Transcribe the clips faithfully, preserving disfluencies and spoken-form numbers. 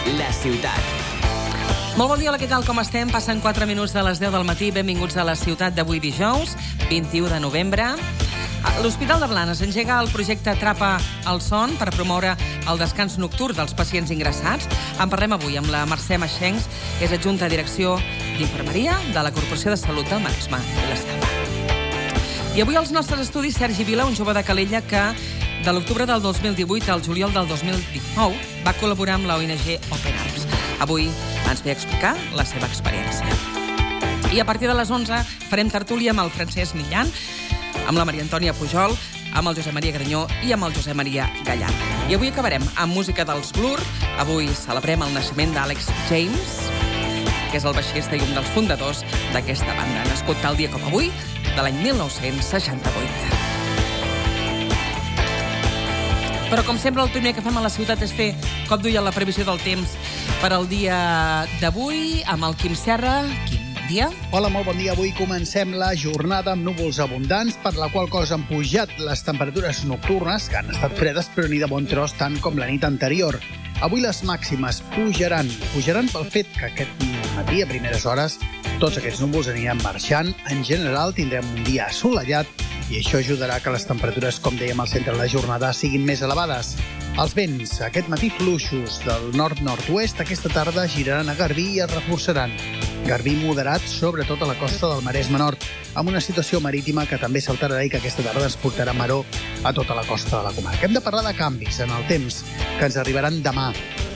la ciutat. Molt bon dia, hola, què tal, com estem? Passen quatre minuts de les deu del matí. Benvinguts a la ciutat d'avui dijous, vint-i-u de novembre. L'Hospital de Blanes engega el projecte Atrapa el son per promoure el descans nocturn dels pacients ingressats. En parlem avui amb la Mercè Maxencs, que és adjunta a direcció d'Infermeria de la Corporació de Salut del Maresme i la Selva. I avui als nostres estudis Sergi Vila, un jove de Calella que de l'octubre del dos mil divuit al juliol del dos mil dinou va col·laborar amb la O N G Open Arms. Avui ens ve a explicar la seva experiència. I a partir de les onze farem tertúlia amb el Francesc Millan, amb la Maria Antònia Pujol, amb el Josep Maria Granyó i amb el Josep Maria Gallar. I avui acabarem amb música dels Blur. Avui celebrem el naixement d'Alex James, que és el baixista i un dels fundadors d'aquesta banda, nascut tal dia com avui, de l'any mil nou-cents seixanta-vuit. Però, com sempre, el primer que fem a la ciutat és fer, com duia la previsió del temps per al dia d'avui, amb el Quim Serra. Quim, bon dia. Hola, molt bon dia. Avui comencem la jornada amb núvols abundants, per la qual cosa han pujat les temperatures nocturnes, que han estat fredes, però ni de bon tros, tant com la nit anterior. Avui les màximes pujaran. Pujaran pel fet que aquest matí, a primeres hores, tots aquests núvols aniran marxant. En general, tindrem un dia assolellat, i això ajudarà que les temperatures, com dèiem al centre de la jornada, siguin més elevades. Els vents, aquest matí fluixos del nord-nord-oest, aquesta tarda giraran a Garbí i es reforçaran. Garbí moderat, sobretot a la costa del Maresme Nord, amb una situació marítima que també s'alterarà i que aquesta tarda ens portarà maró a tota la costa de la comarca. Hem de parlar de canvis en el temps que ens arribaran demà,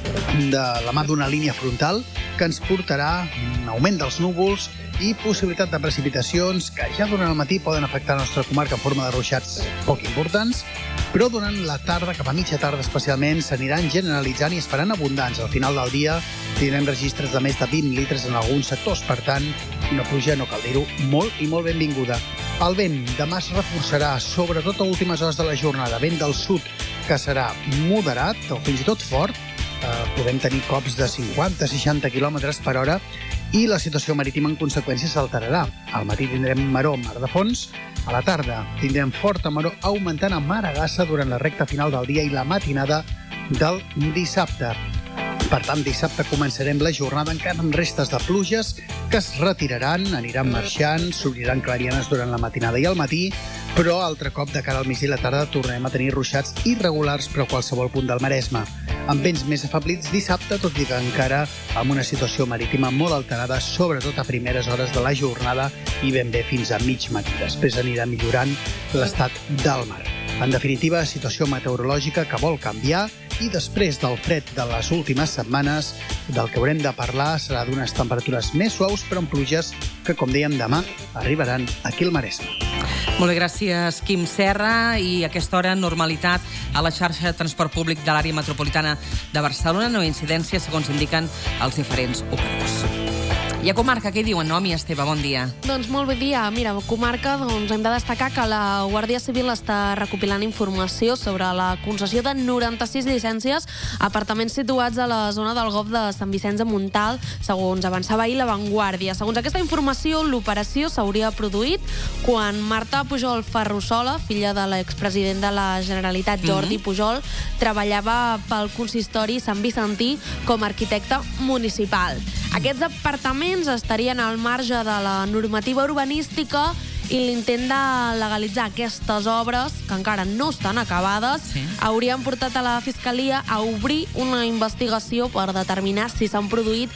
de la mà d'una línia frontal que ens portarà un augment dels núvols i possibilitat de precipitacions que ja durant el matí poden afectar la nostra comarca en forma de ruixats poc importants, però durant la tarda, cap a mitja tarda especialment, s'aniran generalitzant i es faran abundants. Al final del dia tindrem registres de més de vint litres en alguns sectors, per tant, una pluja, no cal dir-ho, molt i molt benvinguda. El vent demà es reforçarà, sobretot a últimes hores de la jornada, vent del sud, que serà moderat o fins i tot fort. Eh, podem tenir cops de cinquanta a seixanta quilòmetres per hora, i la situació marítima en conseqüència s'alterarà. Al matí tindrem maró mar de fons, a la tarda tindrem forta maró augmentant a maragassa durant la recta final del dia i la matinada del dissabte. Per tant, dissabte començarem la jornada encara amb restes de pluges que es retiraran, aniran marxant, s'obriran clarianes durant la matinada i el matí, però altre cop de cara al migdia i la tarda tornarem a tenir ruixats irregulars per a qualsevol punt del Maresme, amb vents més afablits dissabte, tot i que encara amb una situació marítima molt alterada, sobretot a primeres hores de la jornada i ben bé fins a mig matí. Després anirà millorant l'estat del mar. En definitiva, situació meteorològica que vol canviar, i després del fred de les últimes setmanes, del que haurem de parlar serà d'unes temperatures més suaus, però amb pluges que, com dèiem, demà arribaran aquí al Maresme. Molt bé, gràcies, Quim Serra. I a aquesta hora, normalitat a la xarxa de transport públic de l'àrea metropolitana de Barcelona. No incidències, segons indiquen els diferents operadors. I a comarca, què diuen, Noemi Esteve? Bon dia. Doncs molt bon dia. Mira, a comarca doncs, hem de destacar que la Guàrdia Civil està recopilant informació sobre la concessió de noranta-sis llicències a apartaments situats a la zona del Golf de Sant Vicenç de Montalt, segons avançava ahir La Vanguardia. Segons aquesta informació, l'operació s'hauria produït quan Marta Pujol Ferrusola, filla de l'expresident de la Generalitat, Jordi mm-hmm. Pujol, treballava pel consistori Sant Vicentí com a arquitecte municipal. Aquests apartaments estarien al marge de la normativa urbanística i l'intent de legalitzar aquestes obres, que encara no estan acabades, sí. haurien portat a la Fiscalia a obrir una investigació per determinar si s'han produït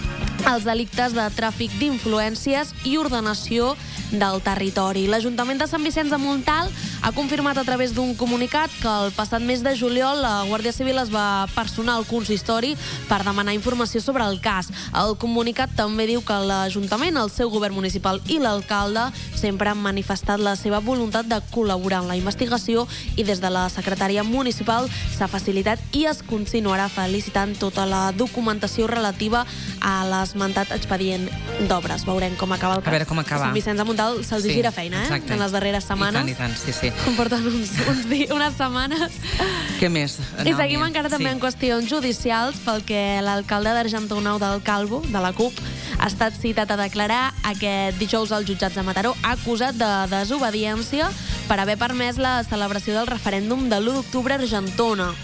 els delictes de tràfic d'influències i ordenació del territori. L'Ajuntament de Sant Vicenç de Montalt ha confirmat a través d'un comunicat que el passat mes de juliol la Guàrdia Civil es va personar al consistori per demanar informació sobre el cas. El comunicat també diu que l'Ajuntament, el seu govern municipal i l'alcalde sempre han manifestat la seva voluntat de col·laborar en la investigació i des de la secretaria municipal s'ha facilitat i es continuarà felicitant tota la documentació relativa a l'esmentat expedient d'obres. Veurem com acaba el cas. A veure com acaba. Sant Vicenç de Montalt se'ls sí, gira feina, eh? Exacte. En les darreres setmanes. I tant, i tant, sí, sí. Porten uns, uns dies, unes setmanes. Què més? I seguim encara també sí. en qüestions judicials, pel que l'alcalde d'Argentonau del Calvo, de la CUP, ha estat citat a declarar aquest dijous als jutjats de Mataró, acusat de desobediència per haver permès la celebració del referèndum de l'u d'octubre a Argentona.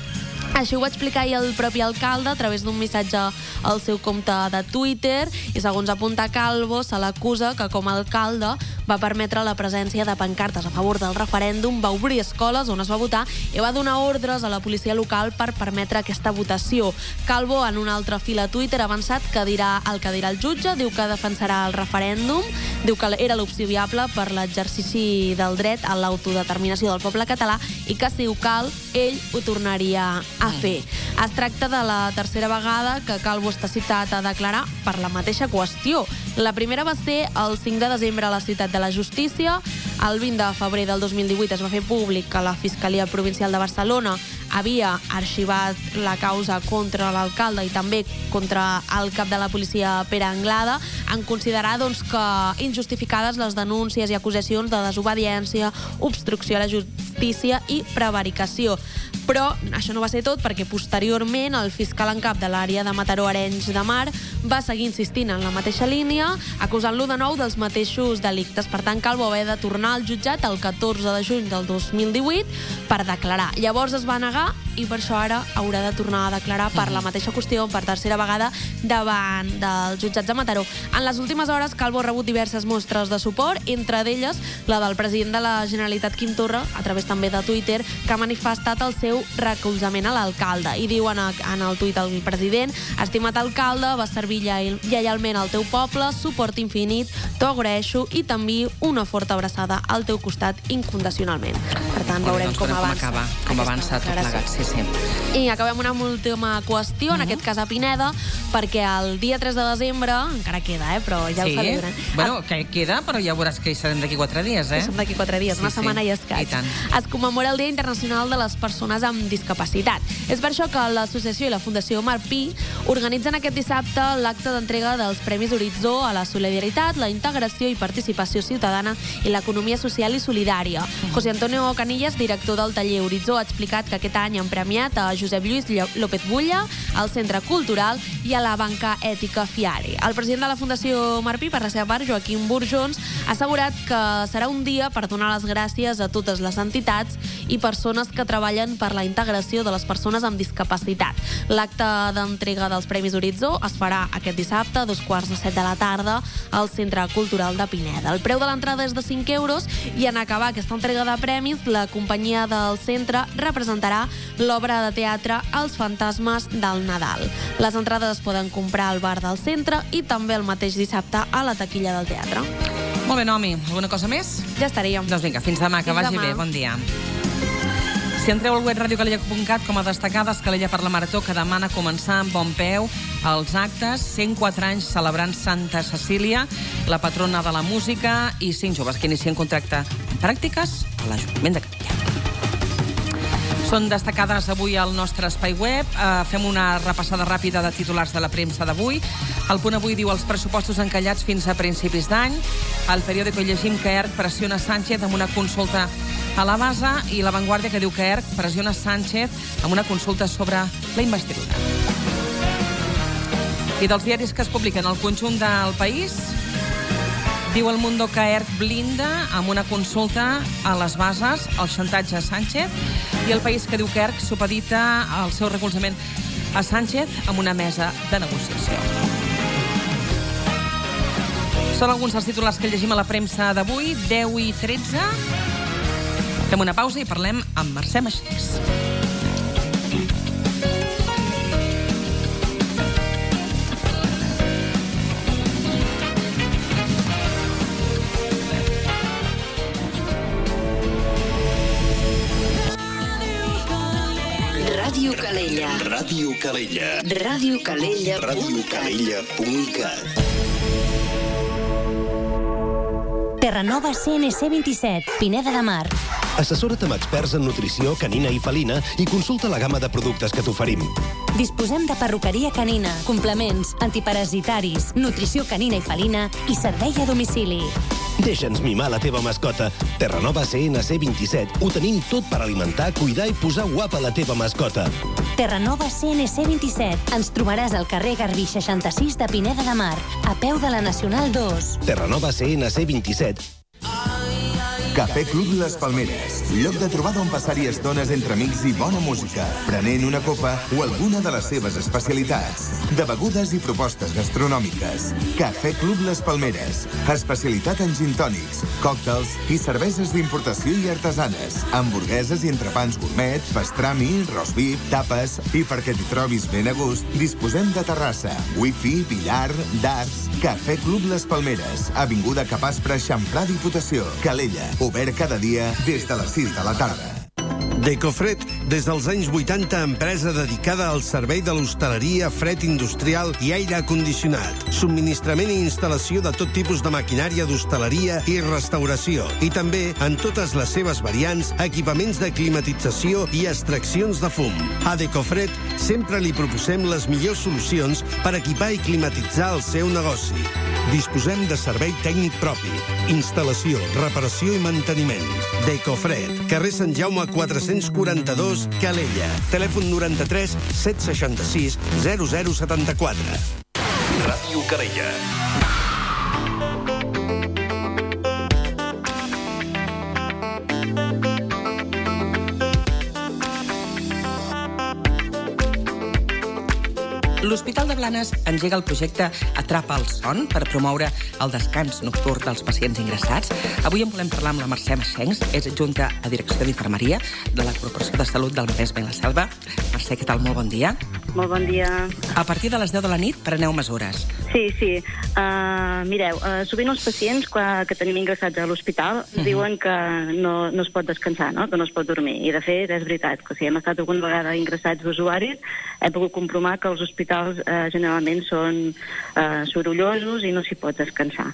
Així ho va explicar ahir el propi alcalde a través d'un missatge al seu compte de Twitter i, segons apunta Calvo, se l'acusa que com a alcalde va permetre la presència de pancartes a favor del referèndum, va obrir escoles on es va votar i va donar ordres a la policia local per permetre aquesta votació. Calvo, en un altre fil a Twitter, ha avançat que dirà el que dirà el jutge, diu que defensarà el referèndum, diu que era l'opció viable per l'exercici del dret a l'autodeterminació del poble català i que, si ho cal, ell ho tornaria a fer. Es tracta de la tercera vegada que Calvo està citat a declarar per la mateixa qüestió. La primera va ser el cinc de desembre a la Ciutat de la Justícia. El vint de febrer del dos mil divuit es va fer públic que la Fiscalia Provincial de Barcelona havia arxivat la causa contra l'alcalde i també contra el cap de la policia, Pere Anglada, en considerar doncs, que injustificades les denúncies i acusacions de desobediència, obstrucció a la justícia i prevaricació. Però això no va ser tot, perquè posteriorment el fiscal en cap de l'àrea de Mataró, Arenys de Mar, va seguir insistint en la mateixa línia, acusant-lo de nou dels mateixos delictes. Per tant, Calvo va haver de tornar al jutjat el catorze de juny del dos mil divuit per declarar. Llavors es va negar i per això ara haurà de tornar a declarar per la mateixa qüestió, per tercera vegada, davant dels jutjats de Mataró. En les últimes hores, Calvo ha rebut diverses mostres de suport, entre d'elles la del president de la Generalitat, Quim Torra, a través també de Twitter, que ha manifestat el seu recolzament a l'alcalde. I diu en el tuit el president: "Estimat alcalde, vas servir lleialment al teu poble, suport infinit, t'ho agraeixo i t'envio una forta abraçada al teu costat incondicionalment." Per tant, veurem com avança. Com avança tot plegat, sí, sí. I acabem una última qüestió, en aquest cas a Pineda, perquè el dia tres de desembre, encara queda, eh, però ja ho celebren. Bueno, que queda, però ja veuràs que hi serem d'aquí quatre dies, eh? Som d'aquí quatre dies, una setmana i escaig. Es commemora el Dia Internacional de les Persones amb Discapacitat. És per això que l'associació i la Fundació Marpí organitzen aquest dissabte l'acte d'entrega dels Premis Horitzó a la solidaritat, la integració i participació ciutadana i l'economia social i solidària. José Antonio Canillas, director del taller Horitzó, ha explicat que aquest any han premiat a Josep Lluís López Bulla, al Centre Cultural i a la Banca Ètica Fiare. El president de la Fundació Marpí, per la seva part, Joaquim Burjons, ha assegurat que serà un dia per donar les gràcies a totes les entitats i persones que treballen per la integració de les persones amb discapacitat. L'acte d'entrega dels Premis Horitzó es farà aquest dissabte a dos quarts de set de la tarda al Centre Cultural de Pineda. El preu de l'entrada és de cinc euros i en acabar aquesta entrega de premis, la companyia del centre representarà l'obra de teatre Els fantasmes del Nadal. Les entrades es poden comprar al bar del centre i també el mateix dissabte a la taquilla del teatre. Molt bé, Nomi. Alguna cosa més? Ja estaríem. Doncs vinga, fins demà, que vagi bé. Bon dia. Si entreu al web radio calella punt cat, com a destacades, Calella per la Marató, que demana començar amb bon peu els actes. cent quatre anys celebrant Santa Cecília, la patrona de la música, i cinc joves que inicien contracte en pràctiques a l'Ajuntament de Calella. Són destacades avui al nostre espai web. Uh, fem una repassada ràpida de titulars de la premsa d'avui. El Punt Avui diu els pressupostos encallats fins a principis d'any. Al periòdico llegim que ERC pressiona Sánchez amb una consulta a la base, i La Vanguardia, que diu que ERC pressiona Sánchez amb una consulta sobre la investidura. I dels diaris que es publiquen al conjunt del país, diu El Mundo que ERC blinda amb una consulta a les bases el xantatge a Sánchez, i El País, que diu que ERC supedita el seu recolzament a Sánchez amb una mesa de negociació. Són alguns dels titulars que llegim a la premsa d'avui, deu i tretze. Fem una pausa i parlem amb Mercè Maxés. Ràdio Calella. Ràdio Calella. Ràdio Calella. Ràdio Calella punt cat. Terranova C N C vint-i-set, Pineda de Mar. Assessora't amb experts en nutrició canina i felina i consulta la gamma de productes que t'oferim. Disposem de perruqueria canina, complements, antiparasitaris, nutrició canina i felina i servei a domicili. Deixa'ns mimar la teva mascota. Terranova C N C vint-i-set. Ho tenim tot per alimentar, cuidar i posar guapa la teva mascota. Terranova C N C vint-i-set. Ens trobaràs al carrer Garbí seixanta-sis de Pineda de Mar, a peu de la Nacional dos. Terranova C N C vint-i-set. Cafè Club Les Palmeres. lloc de trobada on passar-hi estones entre amics i bona música, prenent una copa o alguna de les seves especialitats. De begudes i propostes gastronòmiques. Cafè Club Les Palmeres. Especialitat en gin tònics, còctels i cerveses d'importació i artesanes. Hamburgueses i entrepans gourmet, pastrami, roast beef, tapes... I perquè t'hi trobis ben a gust, disposem de terrassa, wifi, billar, darts... Cafè Club Les Palmeres. Avinguda Capaspre, Xamfrà, Diputació. Calella. Obert cada dia des de les sis de la tarda. Decofred, des dels anys vuitanta, empresa dedicada al servei de l'hostaleria, fred industrial i aire condicionat. Subministrament i instal·lació de tot tipus de maquinària d'hostaleria i restauració. I també, en totes les seves variants, equipaments de climatització i extraccions de fum. A Decofred sempre li proposem les millors solucions per equipar i climatitzar el seu negoci. Disposem de servei tècnic propi, instal·lació, reparació i manteniment. Decofred, carrer Sant Jaume quatre-cents quaranta-dos, Calella. Telèfon noranta-tres set seixanta-sis zero zero setanta-quatre. Ràdio Calella. L'Hospital de Blanes engega el projecte Atrapa el son per promoure el descans nocturn dels pacients ingressats. Avui en volem parlar amb la Mercè Maixencs, és adjunta a Direcció d'Infermeria de la Corporació de Salut del Maresme i la Selva. Mercè, què tal? Molt bon dia. Molt bon dia. A partir de les deu de la nit preneu mesures. Sí, sí. Uh, mireu, uh, sovint els pacients quan, que tenim ingressats a l'hospital uh-huh. diuen que no, no es pot descansar, no? Que no es pot dormir. I, de fet, és veritat, que si hem estat alguna vegada ingressats d'usuaris, hem pogut comprovar que els hospitals uh, generalment són uh, sorollosos i no s'hi pot descansar.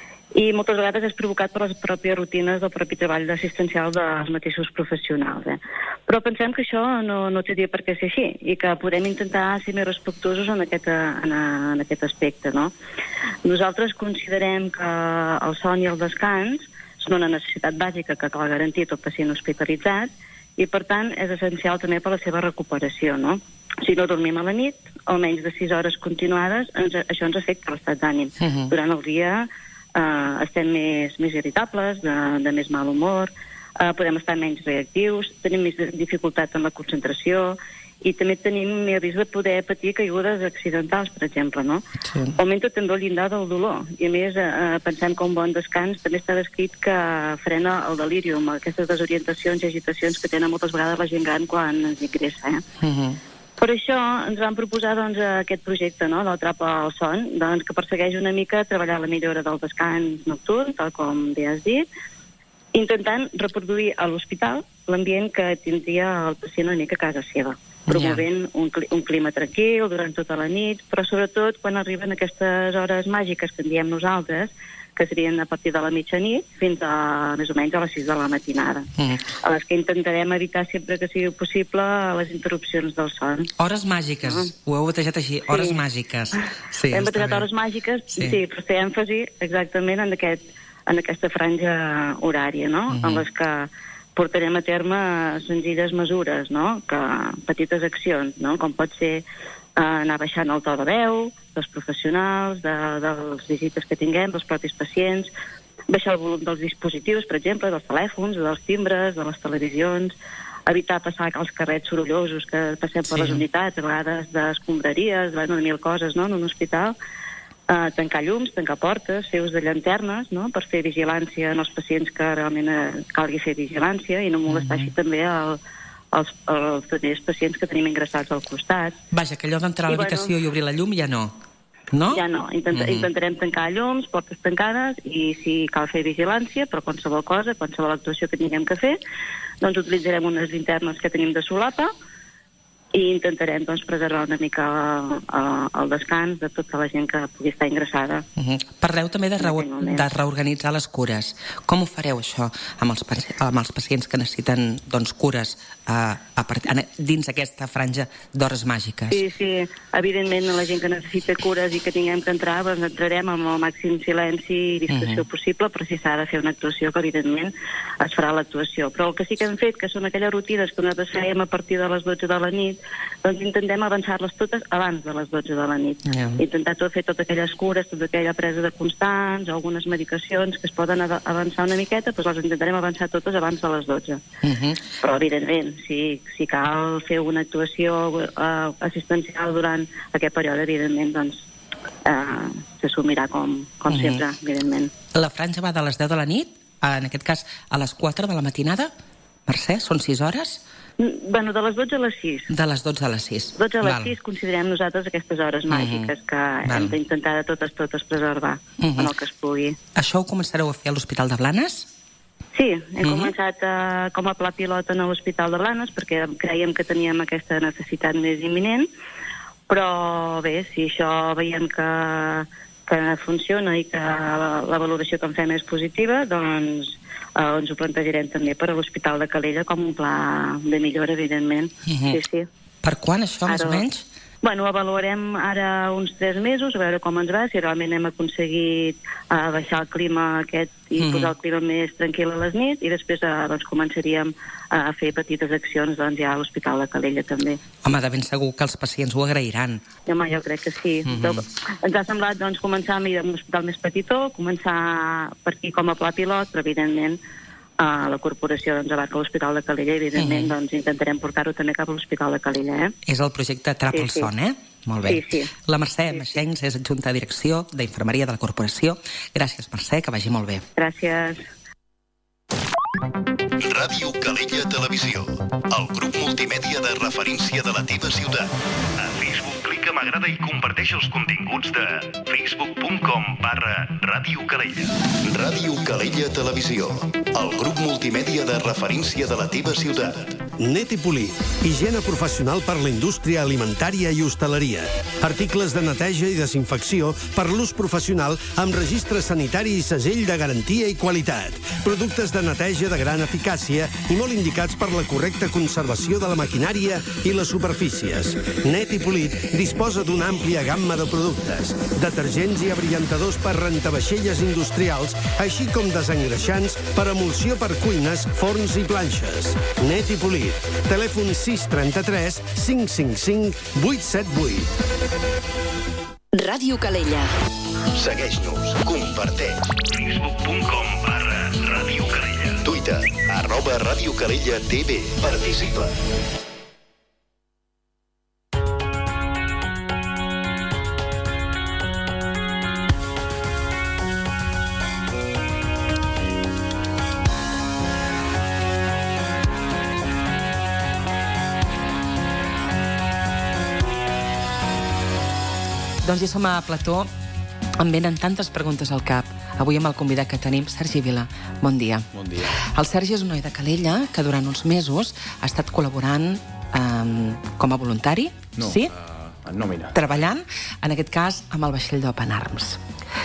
I moltes vegades és provocat per les pròpies rutines del propi treball assistencial dels mateixos professionals. Eh? Però pensem que això no, no tindria per què ser així i que podem intentar ser més respectuosos en aquest, en, en aquest aspecte. No? Nosaltres considerem que el son i el descans són una necessitat bàsica que cal garantir a tot pacient hospitalitzat i, per tant, és essencial també per la seva recuperació. No? Si no dormim a la nit, almenys de sis hores continuades, ens, això ens afecta l'estat d'ànim. Uh-huh. Durant el dia Uh, estem més, més irritables, de, de més mal humor, uh, podem estar menys reactius, tenim més dificultat en la concentració i també tenim més risc de poder patir caigudes accidentals, per exemple, no? Sí. Augmenta també el llindar del dolor i, a més, uh, pensem que un bon descans també està descrit que frena el delirium, aquestes desorientacions i agitacions que tenen moltes vegades la gent gran quan ens ingressa. Eh? Uh-huh. Per això ens vam proposar doncs, aquest projecte, no?, d'Atrapa el son, doncs, que persegueix una mica treballar la millora del descans nocturn, tal com bé has dit, intentant reproduir a l'hospital l'ambient que tindria el pacient una mica a casa seva, promovent yeah. un, un clima tranquil durant tota la nit, però sobretot quan arriben aquestes hores màgiques que en diem nosaltres, que serien a partir de la mitjanit fins a més o menys a les sis de la matinada, mm. a les que intentarem evitar sempre que sigui possible les interrupcions del son. Hores màgiques, no? Ho heu batejat així, hores sí. màgiques. Sí, hem batejat hores màgiques, sí, sí però fer èmfasi exactament en, aquest, en aquesta franja horària, no? Mm-hmm. En les que portarem a terme senzilles mesures, no? Que, petites accions, no? Com pot ser anar baixant el to de veu dels professionals, de, de les visites que tinguem, dels propis pacients, baixar el volum dels dispositius, per exemple, dels telèfons, dels timbres, de les televisions, evitar passar als carrets sorollosos que passem per sí. les unitats, a vegades d'escombraries, de mil coses, no?, en un hospital, uh, tancar llums, tancar portes, fer ús de llanternes, no?, per fer vigilància en els pacients que realment uh, calgui fer vigilància i no molestar mm-hmm. així també el els, els, els pacients que tenim ingressats al costat. Vaja, que allò d'entrar a l'habitació bueno, i obrir la llum ja no, no? Ja no. Intent, mm-hmm. Intentarem tancar llums, portes tancades, i si cal fer vigilància, per qualsevol cosa, qualsevol actuació que tinguem que fer, doncs utilitzarem unes linternes que tenim de solapa i intentarem doncs, preservar una mica el, el descans de tota la gent que pugui estar ingressada. Uh-huh. Parleu també de, reu de reorganitzar les cures. Com ho fareu, això, amb els, amb els pacients que necessiten doncs, cures a, a part, a, dins aquesta franja d'hores màgiques? Sí, sí. Evidentment, la gent que necessita cures i que tinguem que entrar, doncs entrarem amb el màxim silenci i discreció uh-huh. possible, però si s'ha de fer una actuació, que evidentment es farà l'actuació. Però el que sí que hem fet, que són aquelles rutines que nosaltres fèiem a partir de les dotze de la nit, nit, doncs intentem avançar-les totes abans de les dotze de la nit. Yeah. Intentar tot, fer totes aquelles cures, tota aquella presa de constants, algunes medicacions que es poden avançar una miqueta, doncs les intentarem avançar totes abans de les dotze. Uh-huh. Però, evidentment, si, si cal fer una actuació uh, assistencial durant aquest període, evidentment, doncs, uh, s'assumirà com, com uh-huh. sempre, evidentment. La franja va de les deu de la nit, en aquest cas a les quatre de la matinada? Mercè, són sis hores? Bueno, de les dotze a les sis. De les dotze a les sis. dotze a les sis considerem nosaltres aquestes hores uh-huh. màgiques que Val. hem d'intentar de totes, totes preservar uh-huh. en el que es pugui. Això ho començareu a fer a l'Hospital de Blanes? Sí, hem uh-huh. començat uh, com a pla pilot en l'Hospital de Blanes perquè creiem que teníem aquesta necessitat més imminent, però bé, si això veiem que, que funciona i que la, la valoració que en fem és positiva, doncs Uh, ens ho plantejarem també per a l'Hospital de Calella com un pla de millora, evidentment. Uh-huh. Sí, sí. Per quan, això, ara, més o menys? Bueno, avaluarem ara uns tres mesos, a veure com ens va, si realment hem aconseguit uh, baixar el clima aquest i uh-huh. posar el clima més tranquil a les nits, i després uh, doncs, començaríem a fer petites accions doncs, ja a l'Hospital de Calella també. Home, de ben segur que els pacients ho agrairan. Home, jo crec que sí. Uh-huh. Doncs, ens ha semblat doncs, començar amb un hospital més petitó, començar per aquí com a pla pilot, però evidentment Uh, la corporació doncs, abarca l'Hospital de Calella i evidentment uh-huh. doncs, intentarem portar-ho també cap a l'Hospital de Calella. Eh? És el projecte Atrapa sí, el son, sí. eh? Molt bé. Sí, sí. La Mercè sí, Maxencs és adjunta de direcció d'Infermeria de la Corporació. Gràcies, Mercè, que vagi molt bé. Gràcies. Ràdio Calella Televisió, el grup multimèdia de referència de la teva ciutat. A Facebook clica m'agrada i comparteix els continguts de facebook punt com barra Ràdio Calella. Ràdio Calella Televisió, el grup multimèdia de referència de la teva ciutat. Net i Polir, higiene professional per la indústria alimentària i hostaleria. Articles de neteja i desinfecció per l'ús professional amb registre sanitari i segell de garantia i qualitat. Productes de neteja de gran eficàcia i molt indicats per la correcta conservació de la maquinària i les superfícies. Net i Polit disposa d'una àmplia gamma de productes, detergents i abrillantadors per rentavaixelles industrials, així com desengreixants per emulsió per cuines, forns i planxes. Net i Polit. Telèfon sis trenta-tres cinc cinc cinc vuit set vuit. Ràdio Calella. Segueix-nos, comparteix. facebook punt com barra Ràdio Calella. Twitter, arroba Ràdio Calella T V. Participa. Doncs ja som a plató, em venen tantes preguntes al cap. Avui amb el convidat que tenim, Sergi Vila. Bon dia. Bon dia. El Sergi és un noi de Calella que durant uns mesos ha estat col·laborant eh, com a voluntari, no, sí? Uh, en nòmina. Treballant, en aquest cas, amb el vaixell d'Open Arms.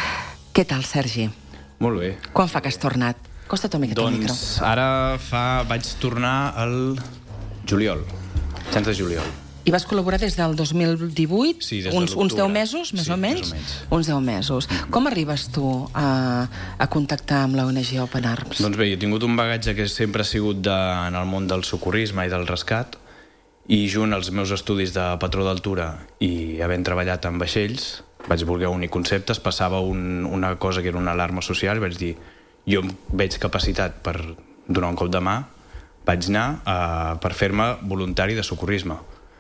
Què tal, Sergi? Molt bé. Quan fa que has tornat? Costa't una miqueta el micro. Doncs ara fa... vaig tornar al juliol, setze de juliol. I vas col·laborar des del dos mil divuit? Sí, des de uns, uns deu mesos, més sí, o menys? Més o menys. Uns deu mesos. Mm-hmm. Com arribes tu a, a contactar amb la O N G Open Arms? Doncs bé, jo he tingut un bagatge que sempre ha sigut de, en el món del socorrisme i del rescat, i junt als meus estudis de patró d'altura i havent treballat en vaixells, vaig voler unir conceptes, passava un, una cosa que era una alarma social, i vaig dir, jo veig capacitat per donar un cop de mà, vaig anar uh, per fer-me voluntari de socorrisme.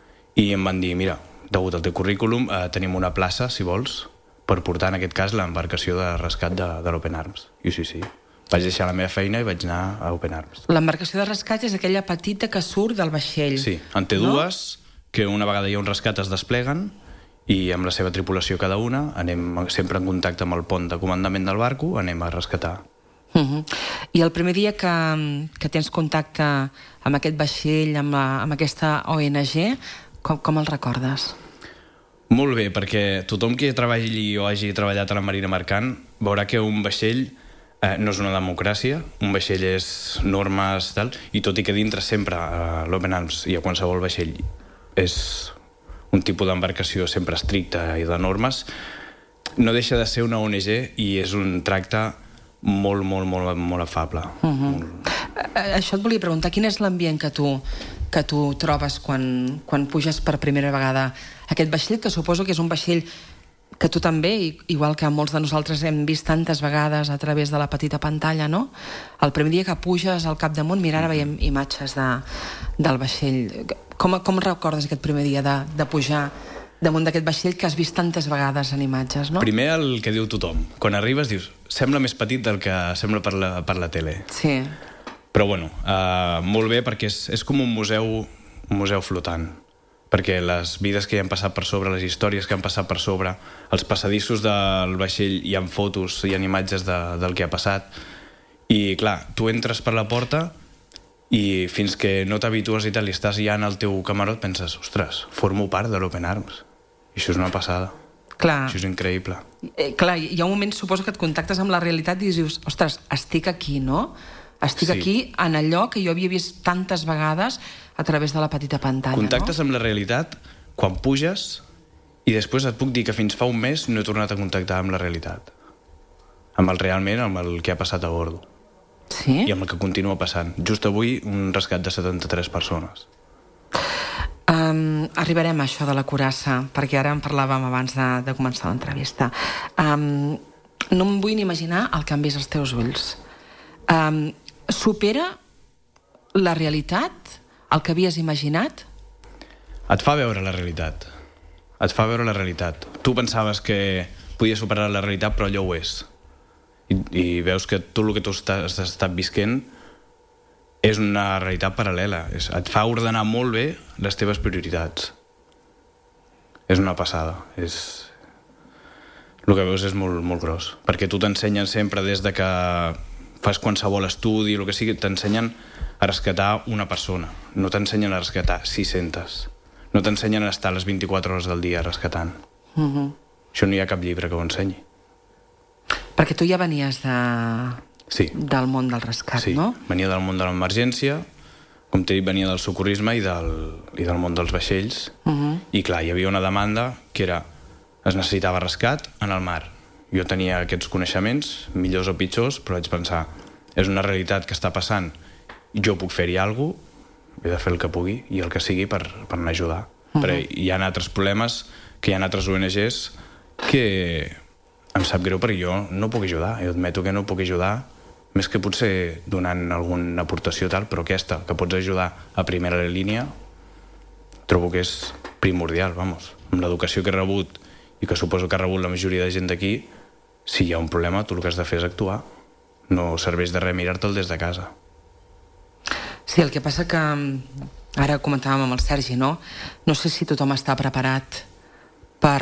I em van dir, mira, degut al teu currículum, eh, tenim una plaça, si vols, per portar, en aquest cas, l'embarcació de rescat de, de l'Open Arms. I sí, sí. Vaig deixar la meva feina i vaig anar a Open Arms. L'embarcació de rescat és aquella petita que surt del vaixell. Sí, en té no? dues, que una vegada hi ha un rescat es despleguen, i amb la seva tripulació cada una anem sempre en contacte amb el pont de comandament del barco, anem a rescatar. Uh-huh. I el primer dia que, que tens contacte amb aquest vaixell, amb, la, amb aquesta O N G, Com, com el recordes? Molt bé, perquè tothom que treballi o hagi treballat a la Marina Mercant veurà que un vaixell eh, no és una democràcia, un vaixell és normes, tal, i tot i que dintre sempre a l'Open Arms i a qualsevol vaixell és un tipus d'embarcació sempre estricta i de normes, no deixa de ser una O N G i és un tracte molt, molt, molt, molt afable. Uh-huh. molt... Això et volia preguntar, quin és l'ambient que tu que tu trobes quan, quan puges per primera vegada aquest vaixell, que suposo que és un vaixell que tu també, igual que molts de nosaltres hem vist tantes vegades a través de la petita pantalla, no? El primer dia que puges al capdamunt, mira, ara veiem imatges de, del vaixell. Com, com recordes aquest primer dia de, de pujar damunt d'aquest vaixell que has vist tantes vegades en imatges, no? Primer el que diu tothom. Quan arribes dius, sembla més petit del que sembla per la, per la tele. Sí. Però bueno, uh, molt bé perquè és, és com un museu, un museu flotant. Perquè les vides que hi han passat per sobre, les històries que han passat per sobre, els passadissos del vaixell, hi ha fotos, hi ha imatges de, del que ha passat. I clar, tu entres per la porta i fins que no t'habitues i tal, i estàs ja en el teu camarot, penses, ostres, formo part de l'Open Arms. I això és una passada. Clar. Això és increïble. Eh, clar, hi ha un moment, suposo, que et contactes amb la realitat i dius, ostres, estic aquí, no? Estic sí. aquí en allò que jo havia vist tantes vegades a través de la petita pantalla. Contactes no? amb la realitat quan puges i després et puc dir que fins fa un mes no he tornat a contactar amb la realitat. Amb el realment, amb el que ha passat a bordo. Sí? I amb el que continua passant. Just avui, un rescat de setanta-tres persones. Um, arribarem a això de la curassa, perquè ara en parlàvem abans de, de començar l'entrevista. Um, no em vull ni imaginar el que han vist els teus ulls. Um, supera la realitat el que havies imaginat? Et fa veure la realitat. Et fa veure la realitat. Tu pensaves que podies superar la realitat, però allò ho és. I, i veus que tu el que tu has estat visquent és una realitat paral·lela. És, et fa ordenar molt bé les teves prioritats. És una passada. És... El que veus és molt, molt gros. Perquè tu t'ensenyen sempre des de que fas qualsevol estudi, el que sigui, t'ensenyen a rescatar una persona. No t'ensenyen a rescatar sis-centes. No t'ensenyen a estar les vint-i-quatre hores del dia rescatant. Uh-huh. Això no hi ha cap llibre que ho ensenyi. Perquè tu ja venies de... sí. del món del rescat, sí. no? Venia del món de l'emergència, com t'he dit, venia del socorrisme i del, i del món dels vaixells. Uh-huh. I clar, hi havia una demanda que era es necessitava rescat en el mar. Jo tenia aquests coneixements, millors o pitjors, però vaig pensar, és una realitat que està passant, jo puc fer-hi alguna cosa, he de fer el que pugui i el que sigui per, per anar a ajudar. Uh-huh. Però hi ha altres problemes, que hi ha altres O N Ges que em sap greu perquè jo no puc ajudar, jo admeto que no puc ajudar, més que potser donant alguna aportació tal, però aquesta, que pots ajudar a primera línia, trobo que és primordial, vamos. Amb l'educació que he rebut i que suposo que ha rebut la majoria de gent d'aquí, si hi ha un problema, tu el que has de fer és actuar. No serveix de res mirar-te'l des de casa. Sí, el que passa que ara comentàvem amb el Sergi, no? No sé si tothom està preparat per,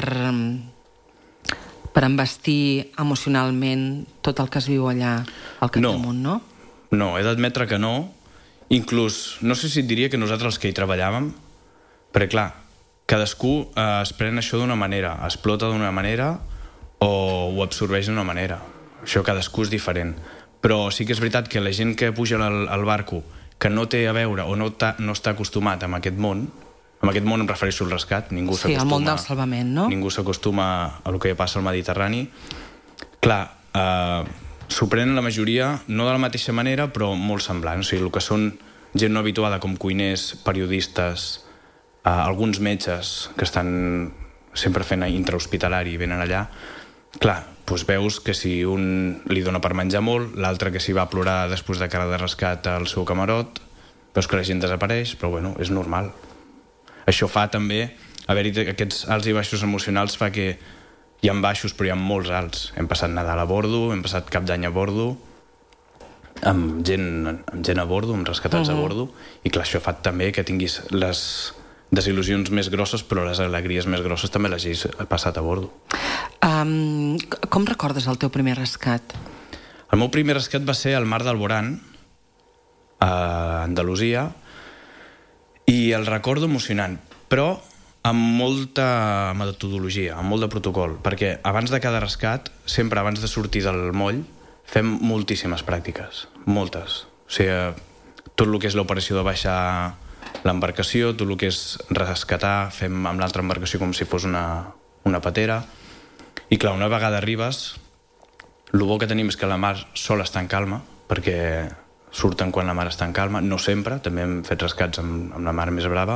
per embastir emocionalment tot el que es viu allà al capdamunt, no? No, he d'admetre que no. Inclús, no sé si et diria que nosaltres els que hi treballàvem, perquè clar, cadascú eh, es pren això d'una manera, explota d'una manera o ho absorbeix d'una manera. Això cadascú és diferent. Però sí que és veritat que la gent que puja al, al barco que no té a veure o no, ta, no està acostumat amb aquest món, amb aquest món em refereixo al rescat, ningú sí, al món del salvament, no? Ningú s'acostuma a el que passa al Mediterrani. Clar, eh, s'ho prenen la majoria, no de la mateixa manera, però molt semblant. O sigui, el que són gent no habituada com cuiners, periodistes, eh, alguns metges que estan sempre fent intrahospitalari i venen allà, clar, doncs veus que si un li dona per menjar molt, l'altre que s'hi va a plorar després de cara de rescat al seu camarot, veus que la gent desapareix, però bueno, és normal. Això fa també, haver-hi aquests alts i baixos emocionals fa que hi ha baixos però hi ha molts alts. Hem passat Nadal a bordo, hem passat Cap d'Any a bordo, amb gent, amb gent a bordo, amb rescatats uh-huh. a bordo, i clar, això fa també que tinguis les desil·lusions més grosses, però les alegries més grosses també les hagis passat a bordo. Um, com recordes el teu primer rescat? El meu primer rescat va ser al mar d'Alborán, a Andalusia, i el recordo emocionant, però amb molta metodologia, amb molt de protocol, perquè abans de cada rescat, sempre abans de sortir del moll, fem moltíssimes pràctiques, moltes. O sigui, tot el que és l'operació de baixar l'embarcació, tot el que és rescatar, fem amb l'altra embarcació com si fos una, una patera. I clar, una vegada arribes, el bo que tenim és que la mar sol està en calma, perquè surten quan la mar està en calma, no sempre, també hem fet rescats amb, amb la mar més brava,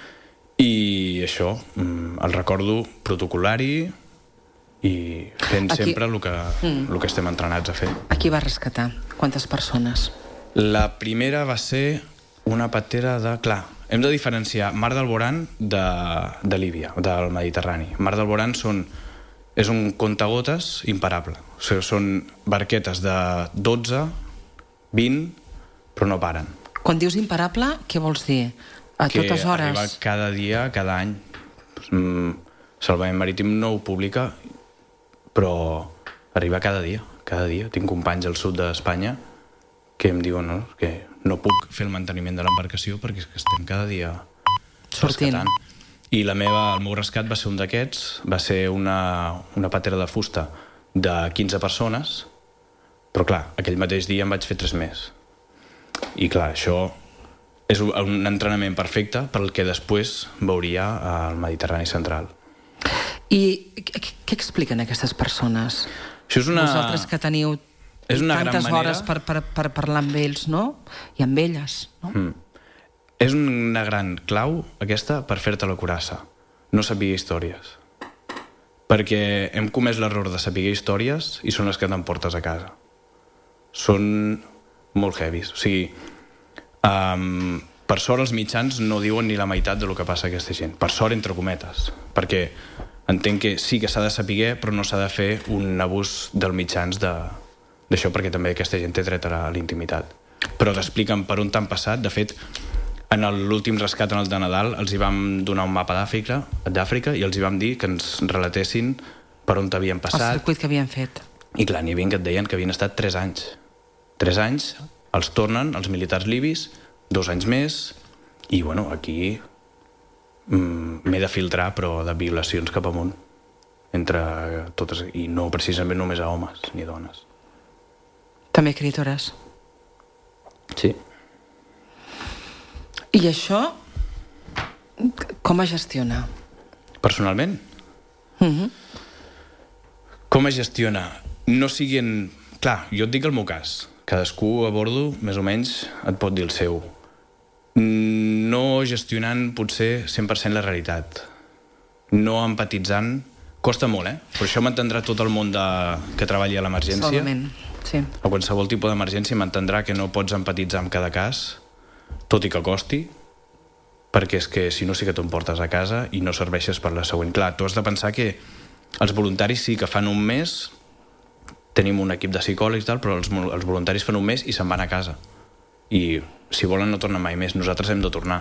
i això, el recordo protocolari i fent Aquí... sempre el que, mm. el que estem entrenats a fer. A qui va rescatar? Quantes persones? La primera va ser una patera de... Clar, hem de diferenciar Mar d'Alborán de, de Líbia, del Mediterrani. Mar d'Alborán són... és un contagotes imparable. O sigui, són barquetes de dotze, vint, però no paren. Quan dius imparable, què vols dir? A que totes hores? Que arriba cada dia, cada any. Mm, Salvament Marítim no ho publica, però arriba cada dia, cada dia. Tinc companys al sud d'Espanya que em diuen no, que no puc fer el manteniment de l'embarcació perquè és que estem cada dia sortint. Rescatant. I la meva, el meu rescat va ser un d'aquests, va ser una, una patera de fusta de quinze persones, però clar, aquell mateix dia en vaig fer tres més. I clar, això és un entrenament perfecte per al que després veuria al Mediterrani central. I què expliquen aquestes persones? Això és una... Vosaltres que teniu és una tantes gran hores per, per, per parlar amb ells, no? I amb elles, no? Mm. És una gran clau, aquesta, per fer-te la curassa. No saber històries. Perquè hem comès l'error de saber històries i són les que t'emportes a casa. Són molt heavies. O sigui, um, per sort els mitjans no diuen ni la meitat del que passa a aquesta gent. Per sort, entre cometes. Perquè entenc que sí que s'ha de saber, però no s'ha de fer un abús dels mitjans d'això, perquè també aquesta gent té dret a l'intimitat. Però t'expliquen per on t'han passat. De fet, en l'últim rescat, en el de Nadal, els hi vam donar un mapa d'Àfrica d'Àfrica i els hi vam dir que ens relatessin per on t'havien passat. El circuit que havien fet. I clar, n'hi havia que et deien que havien estat tres anys. Tres anys, els tornen, els militars libis, dos anys més, i bueno, aquí mm, m'he de filtrar, però de violacions cap amunt, entre totes, i no precisament només a homes ni dones. També critores. Sí. I això, com es gestiona? Personalment? Mm-hmm. Com es gestiona? No siguin... Clar, jo et dic el meu cas. Cadascú a bordo, més o menys, et pot dir el seu. No gestionant, potser, cent per cent la realitat. No empatitzant. Costa molt, eh? Per això m'entendrà tot el món de... que treballi a l'emergència. Solament, sí. A qualsevol tipus d'emergència m'entendrà que no pots empatitzar amb cada cas, tot i que costi, perquè és que si no sí que t'ho emportes a casa i no serveixes per la següent. Clar, tu has de pensar que els voluntaris sí que fan un mes, tenim un equip de psicòlegs i tal, però els, els voluntaris fan un mes i se'n van a casa. I si volen no tornen mai més, nosaltres hem de tornar.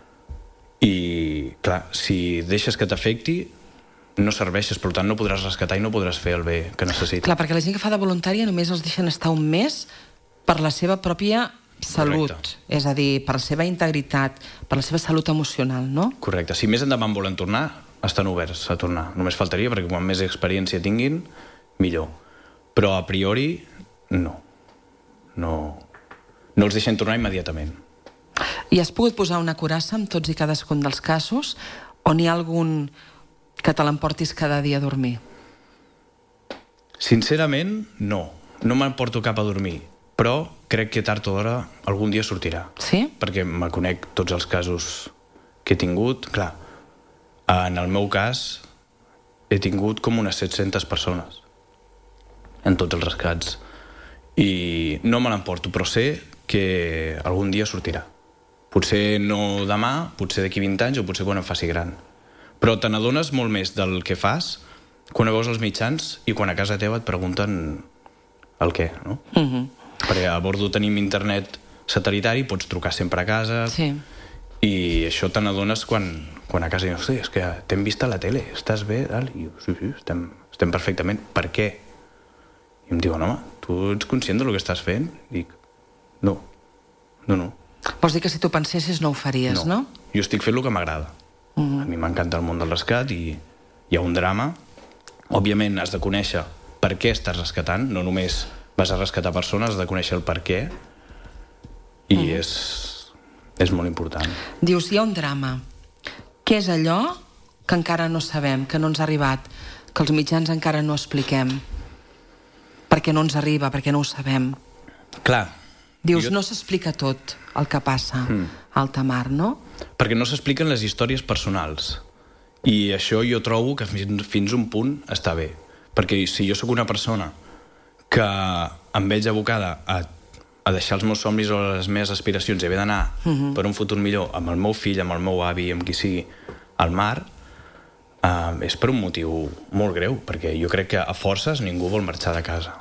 I clar, si deixes que t'afecti, no serveixes, per tant no podràs rescatar i no podràs fer el bé que necessites. Clar, perquè la gent que fa de voluntària només els deixen estar un mes per la seva pròpia salut. Correcte. És a dir, per la seva integritat, per la seva salut emocional, no? Correcte. Si més endavant volen tornar, estan oberts a tornar. Només faltaria, perquè quan més experiència tinguin, millor. Però a priori, no. No, no els deixen tornar immediatament. I has pogut posar una curassa amb tots i cadascun dels casos? O n'hi ha algun que te l'emportis cada dia a dormir? Sincerament, no. No m'emporto cap a dormir. Però crec que tard o d'hora algun dia sortirà. Sí? Perquè me conec tots els casos que he tingut. Clar, en el meu cas he tingut com unes set-centes persones en tots els rescats. I no me l'emporto, però sé que algun dia sortirà. Potser no demà, potser d'aquí vint anys o potser quan em faci gran. Però te n'adones molt més del que fas quan veus els mitjans i quan a casa teva et pregunten el què, no? Mhm. Perquè a bordo tenim internet satellitari, pots trucar sempre a casa, sí. I això te n'adones quan, quan a casa dius, és que t'hem vist a la tele, estàs bé? Tal? I jo, sí, sí, estem, estem perfectament. Per què? I em diuen, home, tu ets conscient del que estàs fent? I dic, no, no, no. Vols dir que si tu pensessis no ho faries, no? No, jo estic fent el que m'agrada. Mm-hmm. A mi m'encanta el món del rescat i hi ha un drama. Òbviament has de conèixer per què estàs rescatant, no només vas a rescatar persones, has de conèixer el per què i mm. és, és molt important. Dius, hi ha un drama. Què és allò que encara no sabem, que no ens ha arribat, que els mitjans encara no expliquem? Perquè no ens arriba, perquè no ho sabem. Clar, Dius, no s'explica tot el que passa a alta mar, no? Perquè no s'expliquen les històries personals. I això jo trobo que fins, fins un punt està bé. Perquè si jo sóc una persona que em veig abocada a, a deixar els meus somnis o les meves aspiracions i haver d'anar uh-huh. per un futur millor amb el meu fill, amb el meu avi, amb qui sigui, al mar, eh, és per un motiu molt greu, perquè jo crec que a forces ningú vol marxar de casa.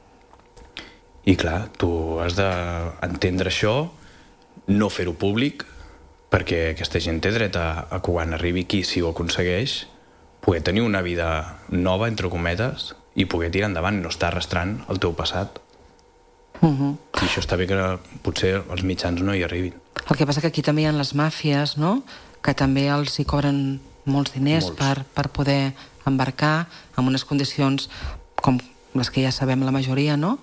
I clar, tu has d'entendre això, no fer-ho públic, perquè aquesta gent té dret a, a quan arribi aquí, si ho aconsegueix, poder tenir una vida nova, entre cometes, i poder tirar endavant, no estar arrastrant el teu passat. Uh-huh. I això està bé que potser els mitjans no hi arribin. El que passa que aquí també hi ha les màfies, no?, que també els hi cobren molts diners molts. Per, per poder embarcar en unes condicions com les que ja sabem la majoria, no?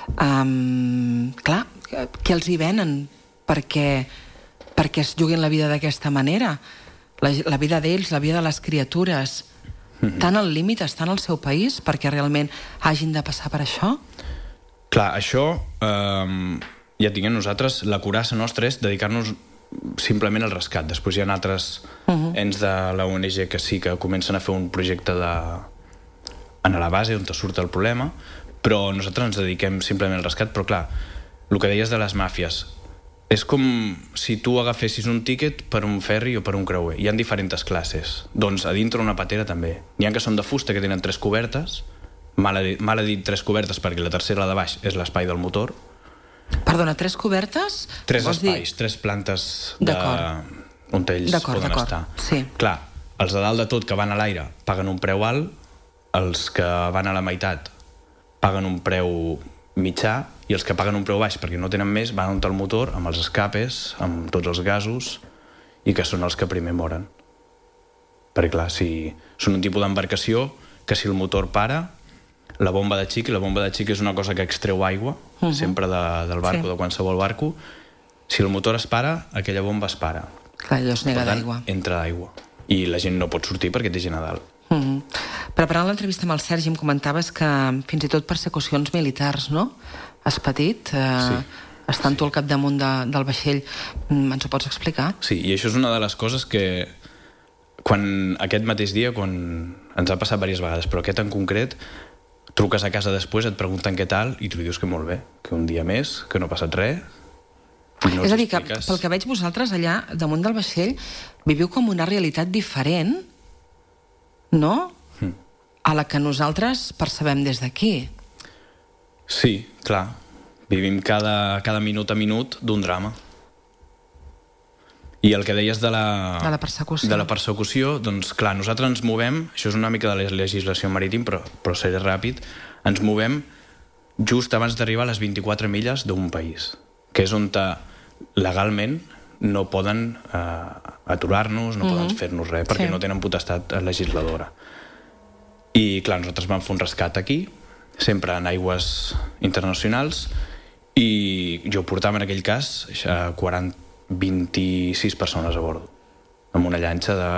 Um, clar, què els hi venen perquè, perquè es juguin la vida d'aquesta manera? La, la vida d'ells, la vida de les criatures, mm-hmm. tan al límit estan al seu país perquè realment hagin de passar per això? Clar, això, eh, ja tinguem nosaltres, la curassa nostra és dedicar-nos simplement al rescat. Després hi ha altres uh-huh. ens de la O N G que sí que comencen a fer un projecte de... en la base on te surt el problema, però nosaltres ens dediquem simplement al rescat. Però clar, el que deies de les màfies, és com si tu agafessis un tíquet per un ferri o per un creuer. Hi ha diferents classes. Doncs a dintre una patera també. N'hi ha que són de fusta, que tenen tres cobertes, mal he dit, mal he dit tres cobertes perquè la tercera, la de baix, és l'espai del motor. Perdona, tres cobertes? Tres espais, dir... tres plantes de... on ells poden estar. Sí. Clar, els de dalt de tot que van a l'aire paguen un preu alt, els que van a la meitat paguen un preu mitjà i els que paguen un preu baix perquè no tenen més van on el motor, amb els escapes, amb tots els gasos, i que són els que primer moren. Perquè clar, si són un tipus d'embarcació que si el motor para, la bomba de xic, i la bomba de xic és una cosa que extreu aigua, uh-huh. sempre de, del barco, sí. de qualsevol barco, si el motor es para, aquella bomba es para. Clar, allò es nega d'aigua. Entra d'aigua. I la gent no pot sortir perquè té gent a dalt. Mm-hmm. Preparant l'entrevista amb el Sergi em comentaves que fins i tot persecucions militars, no? Has patit, eh, sí. estant sí. tu al capdamunt de, del vaixell. Ens ho pots explicar? Sí, i això és una de les coses que quan aquest mateix dia, quan ens ha passat diverses vegades, però aquest en concret, truques a casa després, et pregunten què tal, i tu li dius que molt bé, que un dia més, que no ha passat res. No és a dir, que pel que veig vosaltres allà, damunt del vaixell, viviu com una realitat diferent, no? Mm. A la que nosaltres percebem des d'aquí. Sí, clar. Vivim cada, cada minut a minut d'un drama. I el que deies de la, de la persecució, de la persecució, doncs clar, nosaltres ens movem, això és una mica de la legislació marítim, però, però seré ràpid, ens movem just abans d'arribar a les vint-i-quatre milles d'un país, que és on te, legalment no poden eh, aturar-nos, no mm-hmm. poden fer-nos res, perquè sí. no tenen potestat legisladora. I, clar, nosaltres vam fer un rescat aquí, sempre en aigües internacionals, i jo portava en aquell cas quaranta, vint-i-sis persones a bord, amb una llanxa de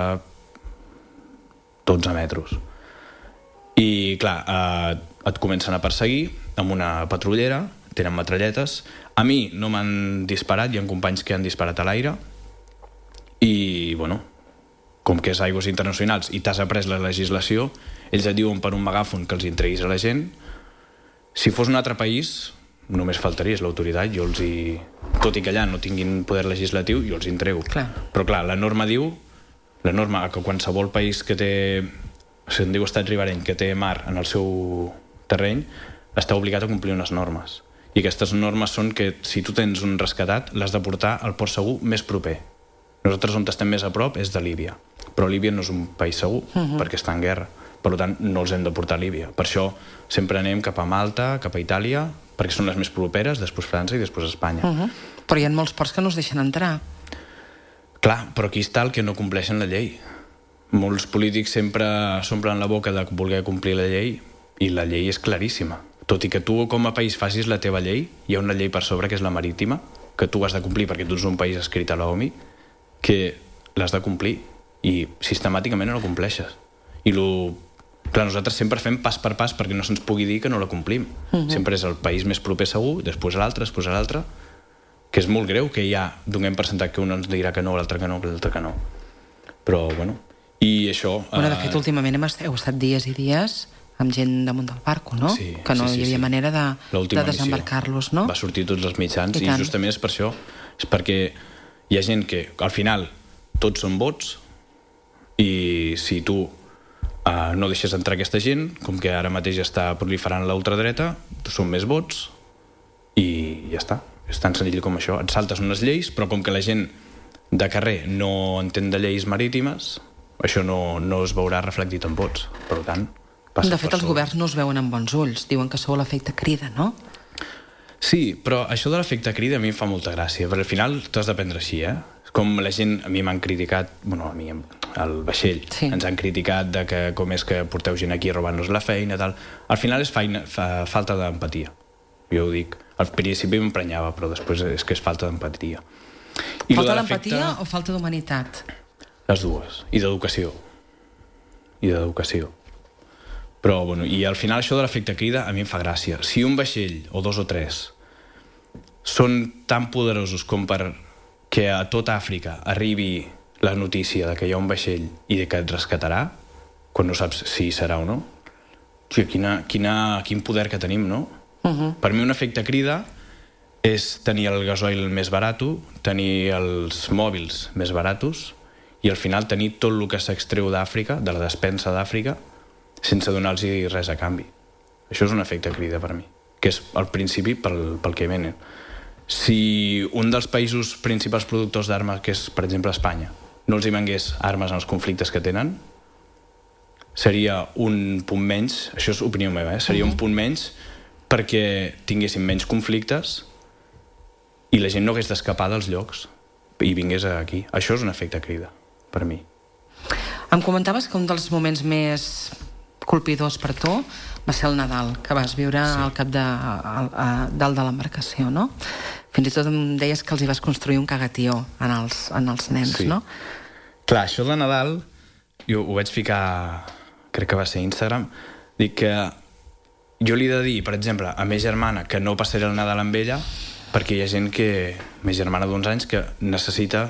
dotze metres. I, clar, eh, et comencen a perseguir amb una patrullera, tenen metralletes. A mi no m'han disparat, hi ha companys que han disparat a l'aire, i, bueno, com que és aigües internacionals i t'has après la legislació, ells et diuen per un megàfon que els entreguis a la gent. Si fos un altre país, només faltaria, és l'autoritat, jo els hi... Tot i que allà no tinguin poder legislatiu, jo els hi entrego. Clar. Però, clar, la norma diu, la norma que qualsevol país que té, se'n diu estat ribereny, que té mar en el seu terreny, està obligat a complir unes normes. I aquestes normes són que si tu tens un rescatat, l'has de portar al port segur més proper. Nosaltres on estem més a prop és de Líbia, però Líbia no és un país segur, uh-huh. perquè està en guerra. Per tant, no els hem de portar a Líbia. Per això sempre anem cap a Malta, cap a Itàlia, perquè són les més properes, després França i després Espanya. Uh-huh. Però hi ha molts ports que no es deixen entrar. Clar, però aquí està el que no compleixen la llei. Molts polítics sempre s'omplen la boca de voler complir la llei, i la llei és claríssima. Tot i que tu com a país facis la teva llei, hi ha una llei per sobre que és la marítima, que tu has de complir perquè tu ets un país escrit a l'OMI, que l'has de complir, i sistemàticament no la compleixes. I lo... Clar, nosaltres sempre fem pas per pas perquè no se'ns pugui dir que no la complim. Uh-huh. Sempre és el país més proper segur, després l'altre, després l'altre, que és molt greu que ja donem per sentat que un ens dirà que no, l'altre que no, l'altre que no. Però, bueno, i això... Bueno, de fet, últimament hem estat, heu estat dies i dies amb gent damunt del barco, no? Sí, que no sí, sí, hi havia sí. manera de, L'última de desembarcar-los, no? Va sortir tots els mitjans I i, i justament és per això. És perquè hi ha gent que, al final, tots són vots i si tu uh, no deixes entrar aquesta gent, com que ara mateix està proliferant l'ultradreta, són més vots i ja està. És tan senzill com això. Et saltes unes lleis, però com que la gent de carrer no entén de lleis marítimes, això no, no es veurà reflectit en vots. Per tant, passa de fet, els governs no us veuen amb bons ulls. Diuen que sou l'efecte crida, no? Sí, però això de l'efecte crida a mi em fa molta gràcia, perquè al final t'has de prendre així, eh? Com la gent, a mi m'han criticat, bueno, a mi, al vaixell, sí. ens han criticat de que com és que porteu gent aquí robant-nos la feina, tal. Al final és feina, fa, falta d'empatia. Jo ho dic. Al principi m'emprenyava, però després és que és falta d'empatia. I falta d'empatia o falta d'humanitat? Les dues. I d'educació. I d'educació. Però, bueno, i al final això de l'efecte crida a mi em fa gràcia. Si un vaixell, o dos o tres, són tan poderosos com per que a tota Àfrica arribi la notícia de que hi ha un vaixell i de que et rescatarà, quan no saps si serà o no, quina, quina, quin poder que tenim, no? Uh-huh. Per mi un efecte crida és tenir el gasoil més barat, tenir els mòbils més baratos i al final tenir tot el que s'extreu d'Àfrica, de la despensa d'Àfrica, sense donar-los res a canvi. Això és un efecte crida per mi, que és al principi pel, pel que venen. Si un dels països principals productors d'armes, que és per exemple Espanya, no els hi vengués armes en els conflictes que tenen, seria un punt menys, això és opinió meva, eh? seria uh-huh. un punt menys perquè tinguessin menys conflictes i la gent no hagués d'escapar dels llocs i vingués aquí. Això és un efecte crida, per mi. Em comentaves que un dels moments més colpidors per tu va ser el Nadal, que vas viure sí. al cap de, al, a, dalt de l'embarcació, no? Fins i tot em deies que els hi vas construir un cagatió en els, en els nens, sí. no? Clar, això de Nadal, jo ho vaig ficar, crec que va ser a Instagram, dic que jo li he de dir, per exemple, a meva germana que no passaré el Nadal amb ella perquè hi ha gent que, meva germana d'uns anys, que necessita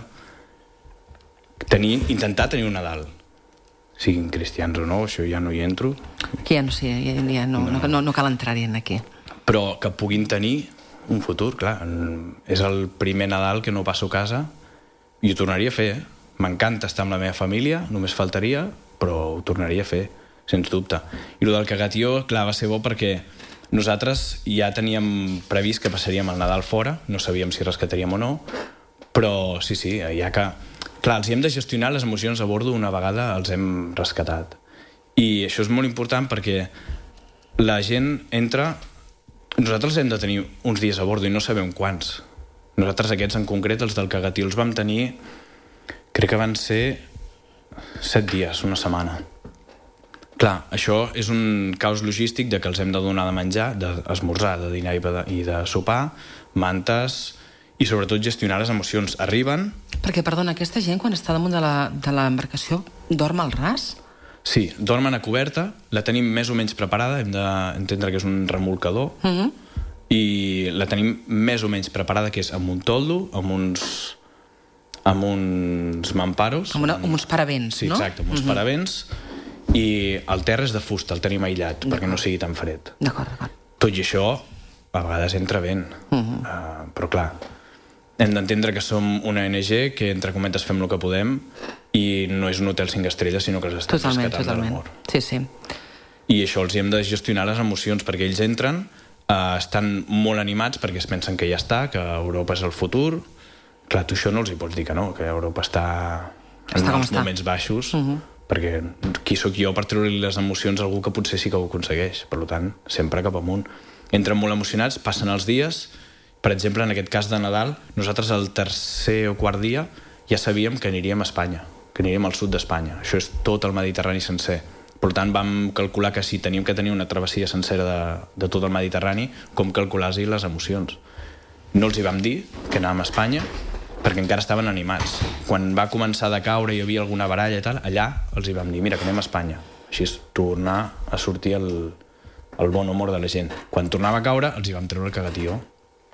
tenir, intentar tenir un Nadal. Siguin cristians o no, això ja no hi entro. Aquí ja no, sí, ja, ja no, no. No, no cal entrar-hi aquí. Però que puguin tenir un futur, clar. És el primer Nadal que no passo a casa i ho tornaria a fer. Eh? M'encanta estar amb la meva família, només faltaria, però ho tornaria a fer, sens dubte. I el del cagatió, clar, va ser bo perquè nosaltres ja teníem previst que passaríem el Nadal fora, no sabíem si rescataríem o no, però sí, sí, ja que... Clar, els hi hem de gestionar les emocions a bordo una vegada els hem rescatat. I això és molt important perquè la gent entra... Nosaltres hem de tenir uns dies a bordo i no sabem quants. Nosaltres aquests en concret, els del cagatió, els vam tenir... Crec que van ser set dies, una setmana. Clar, això és un caos logístic de que els hem de donar de menjar, d'esmorzar, de dinar i de sopar, mantes... i sobretot gestionar les emocions. Arriben... Perquè, perdona, aquesta gent quan està damunt de l'embarcació dorm al ras? Sí, dormen a coberta, la tenim més o menys preparada, hem d'entendre que és un remolcador, uh-huh. i la tenim més o menys preparada, que és amb un toldo, amb uns, amb uns mamparos... Com una, amb uns paravents, sí, no? Sí, exacte, amb uns uh-huh. paravents, i el terra és de fusta, el tenim aïllat, perquè no sigui tan fred. D'acord, d'acord. Tot i això, a vegades entra vent, uh-huh. uh, però clar... Hem d'entendre que som una O N G que, entre cometes, fem el que podem i no és un hotel cinc estrelles, sinó que els estem totalment, rescatant totalment. de l'amor. Sí, sí. I això els hi hem de gestionar les emocions, perquè ells entren, eh, estan molt animats perquè es pensen que ja està, que Europa és el futur. Clar, tu això no els hi pots dir que no, que Europa està en està els moments baixos, uh-huh. perquè qui sóc jo per treure-li les emocions a algú que potser sí que ho aconsegueix. Per tant, sempre cap amunt. Entren molt emocionats, passen els dies... Per exemple, en aquest cas de Nadal, nosaltres el tercer o quart dia ja sabíem que aniríem a Espanya, que aniríem al sud d'Espanya. Això és tot el Mediterrani sencer. Per tant, vam calcular que si teníem que tenir una travessia sencera de, de tot el Mediterrani, com calcular-hi les emocions. No els hi vam dir que anàvem a Espanya, perquè encara estaven animats. Quan va començar de caure i hi havia alguna baralla i tal, allà els hi vam dir, mira, que anem a Espanya. Així és tornar a sortir el, el bon humor de la gent. Quan tornava a caure, els hi vam treure el cagatió.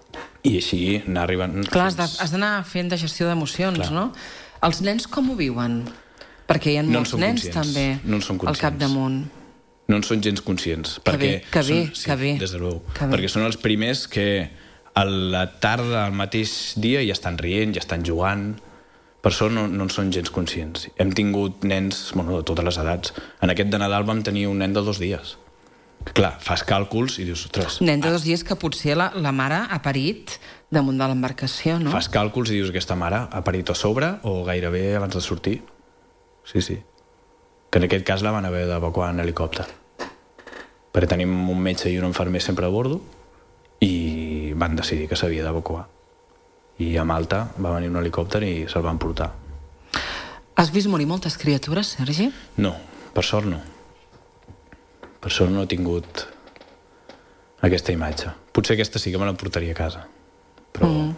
I així anar arribant... Clar, has de- has d'anar fent de gestió d'emocions, Clar. no? Els nens com ho viuen? Perquè hi ha No en molts són nens, conscients. també, No en són al conscients. capdamunt. No en són gens conscients. Que perquè bé, que bé, són, sí, que bé. Des de veu. Que bé. Perquè són els primers que a la tarda, al mateix dia, ja estan rient, ja estan jugant. Per això no, no en són gens conscients. Hem tingut nens, bueno, de totes les edats. En aquest de Nadal vam tenir un nen de dos dies. Clar, fas càlculs i dius, ostres... Nen de dos dies que potser la, la mare ha parit damunt de l'embarcació, no? Fas càlculs i dius, aquesta mare ha parit a sobre o gairebé abans de sortir. Sí, sí. Que en aquest cas la van haver d'evacuar en helicòpter. Perquè tenim un metge i un infermer sempre a bordo i van decidir que s'havia d'evacuar. I a Malta va venir un helicòpter i se'l van portar. Has vist morir moltes criatures, Sergi? No, per sort no. Per sort no he tingut aquesta imatge. Potser aquesta sí que me la portaria a casa. Però... Mm.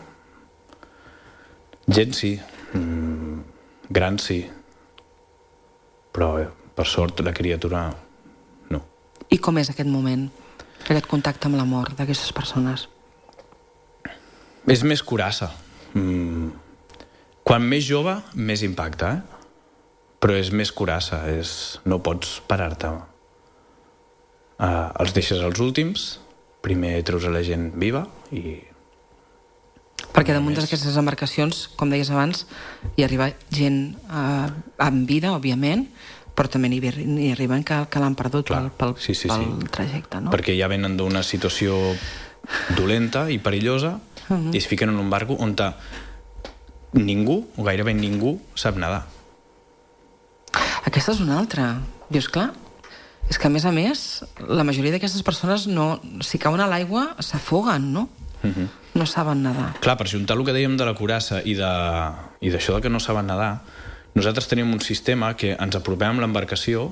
Gent sí. Mm, gran sí. Però, eh, per sort, la criatura no. I com és aquest moment? Aquest contacte amb la mort d'aquestes persones? És més curassa. Mm. Quan més jove, més impacte, eh? Però és més curassa. És... No pots parar-te. Uh, els deixes els últims, primer treus a la gent viva i... Perquè damunt d'aquestes embarcacions, com deies abans, hi arriba gent eh, amb vida, òbviament, però també n'hi hi arriben que, que l'han perdut Clar, pel, pel, sí, sí, pel sí. trajecte, no? Perquè ja venen d'una situació dolenta i perillosa uh -huh. i es fiquen en un barco on ningú, o gairebé ningú, sap nedar. Aquesta és una altra. Dius, clar, és que a més a més la majoria d'aquestes persones no, si cauen a l'aigua s'afoguen, no? Uh -huh. No saben nedar. Clar, per juntar el que dèiem de la curassa i de, i d'això de que no saben nedar, nosaltres tenim un sistema que ens apropem amb l'embarcació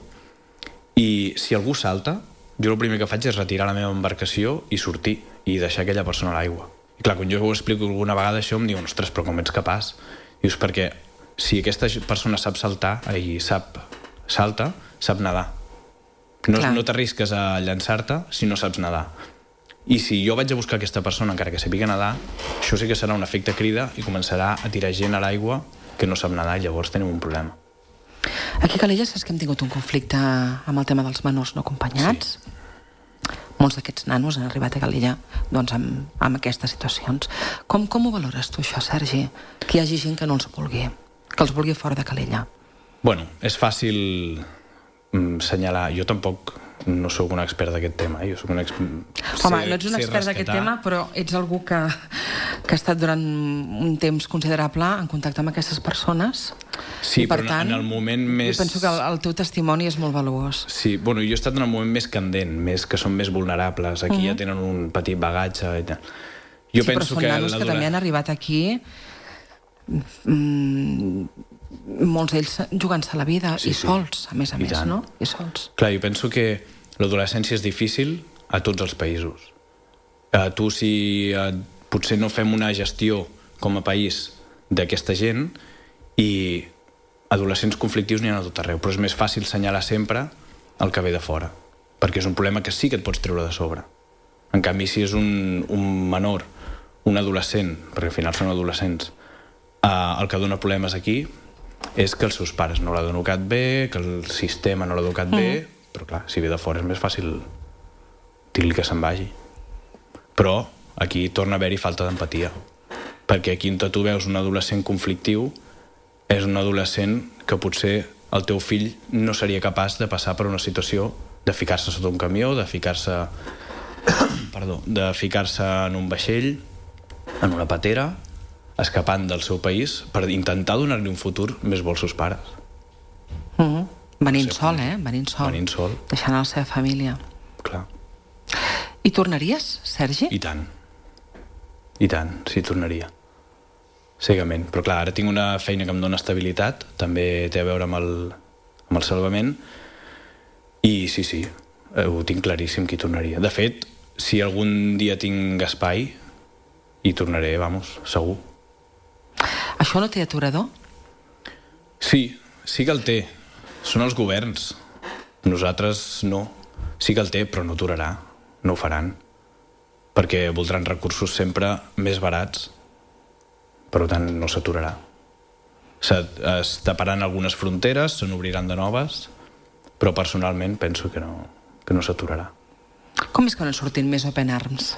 i si algú salta, jo el primer que faig és retirar la meva embarcació i sortir i deixar aquella persona a l'aigua. I clar, quan jo ho explico alguna vegada això em diuen, ostres, però com ets capaç? Dius, perquè si aquesta persona sap saltar i sap salta, sap nedar. No, no t'arrisques a llançar-te si no saps nedar. I si jo vaig a buscar aquesta persona encara que sàpiga nedar, això sí que serà un efecte crida i començarà a tirar gent a l'aigua que no sap nedar i llavors tenim un problema. Aquí a Calella saps que hem tingut un conflicte amb el tema dels menors no acompanyats. Sí. Molts d'aquests nanos han arribat a Calella doncs, amb, amb aquestes situacions. Com, com ho valores tu, això, Sergi? Que hi hagi gent que no els vulgui, que els vulgui fora de Calella. Bueno, és fàcil mm, senyalar. Jo tampoc no sóc un expert d'aquest tema. Eh? Jo sóc un ex... Home, sé, no ets un expert d'aquest tema, però ets algú que, que ha estat durant un temps considerable en contacte amb aquestes persones. Sí, i, per però tant, en el moment més... Jo penso que el, el teu testimoni és molt valuós. Sí, bueno, jo he estat en el moment més candent, més que són més vulnerables. Aquí uh -huh. ja tenen un petit bagatge i tal. Jo sí, penso però són que nanos que també han arribat aquí... Mm, molts d'ells jugant-se la vida sí, i sí. sols, a més a I més, tant. no? I sols. Clar, jo penso que l'adolescència és difícil a tots els països. A tu, si uh, potser no fem una gestió com a país d'aquesta gent i adolescents conflictius n'hi ha a tot arreu, però és més fàcil senyalar sempre el que ve de fora, perquè és un problema que sí que et pots treure de sobre. En canvi, si és un, un menor, un adolescent, perquè al final són adolescents, uh, el que dona problemes aquí és que els seus pares no l'han educat bé, que el sistema no l'ha educat mm. bé, però clar, si ve de fora és més fàcil dir-li que se'n vagi. Però aquí torna a haver-hi falta d'empatia, perquè aquí on tu veus un adolescent conflictiu és un adolescent que potser el teu fill no seria capaç de passar per una situació de ficar-se sota un camió, de ficar-se perdó, de ficar-se en un vaixell, en una patera, escapant del seu país per intentar donar-li un futur més bo als seus pares. Mm-hmm. Venint no sé, sol, eh? Venint sol. Venint sol. Deixant la seva família. Clar. I tornaries, Sergi? I tant. I tant, sí, tornaria. Cegament. Però clar, ara tinc una feina que em dona estabilitat, també té a veure amb el, amb el salvament, i sí, sí, ho tinc claríssim que hi tornaria. De fet, si algun dia tinc espai, hi tornaré, vamos, segur. Això no té aturador? Sí, sí que el té. Són els governs. Nosaltres no. Sí que el té, però no aturarà. No ho faran. perquè voldran recursos sempre més barats, per tant no s'aturarà. Es taparan algunes fronteres, se n'obriran de noves, però personalment penso que no, que no s'aturarà. Com és que no han sortit més Open Arms?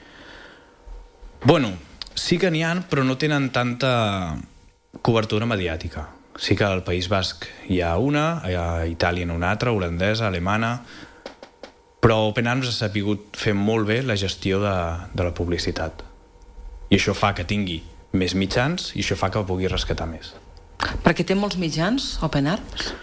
Bueno, sí que n'hi ha, però no tenen tanta cobertura mediàtica. Sí que al País Basc hi ha una, a Itàlia una altra, holandesa, alemana, però Open Arms ha sapigut fer molt bé la gestió de, de la publicitat. I això fa que tingui més mitjans i això fa que pugui rescatar més. Perquè té molts mitjans, Open Arms?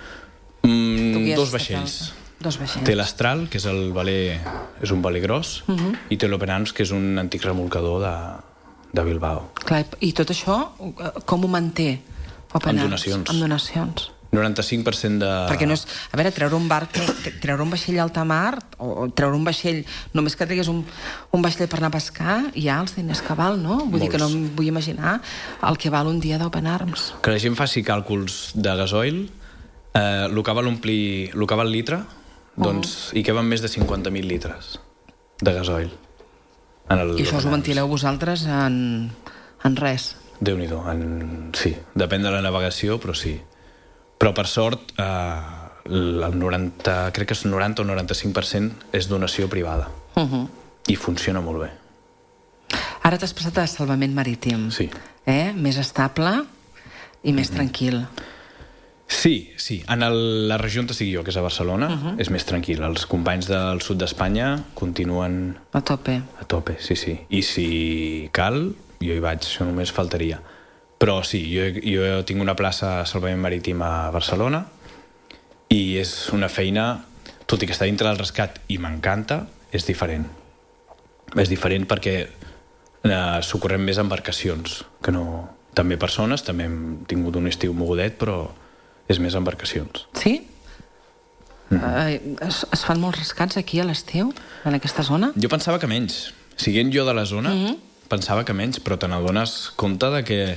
Mm, dos vaixells. Dos vaixells. Té l'Astral, que és el veler, és un veler gros, uh -huh. i té l'Open Arms, que és un antic remolcador de, de Bilbao. Clar, i tot això, com ho manté Open Amb Arms? donacions. Amb donacions. noranta-cinc per cent de... Perquè no és... A veure, treure un barc, treure un vaixell a alta mar, o treure un vaixell, només que tregués un, un vaixell per anar a pescar, hi ha els diners que val, no? Vull Molts. dir que no em vull imaginar el que val un dia d'Open Arms. Que la gent faci càlculs de gasoil, eh, el que val omplir, el que val litre, doncs, uh -huh. hi queben més de cinquanta mil litres de gasoil. En el I això us ho ventileu vosaltres en, en res? Déu-n'hi-do, en... sí, depèn de la navegació, però sí. Però per sort, eh, el noranta, crec que és noranta o noranta-cinc per cent és donació privada. Uh -huh. I funciona molt bé. Ara t'has passat a salvament marítim. Sí. Eh? Més estable i més uh -huh. tranquil. Sí, sí. En el, la regió on estic jo, que és a Barcelona, uh -huh. és més tranquil. Els companys del sud d'Espanya continuen... A tope. A tope, sí, sí. I si cal, jo hi vaig, això només faltaria. Però sí, jo, jo tinc una plaça a salvament marítim a Barcelona i és una feina, tot i que està dintre del rescat i m'encanta, és diferent. És diferent perquè eh, socorrem més embarcacions, que no... També persones, també hem tingut un estiu mogudet, però és més embarcacions. Sí? Mm-hmm. eh, es, es fan molts rescats aquí a l'estiu, en aquesta zona? Jo pensava que menys. Siguent jo de la zona, mm-hmm. pensava que menys, però te n'adones compte de que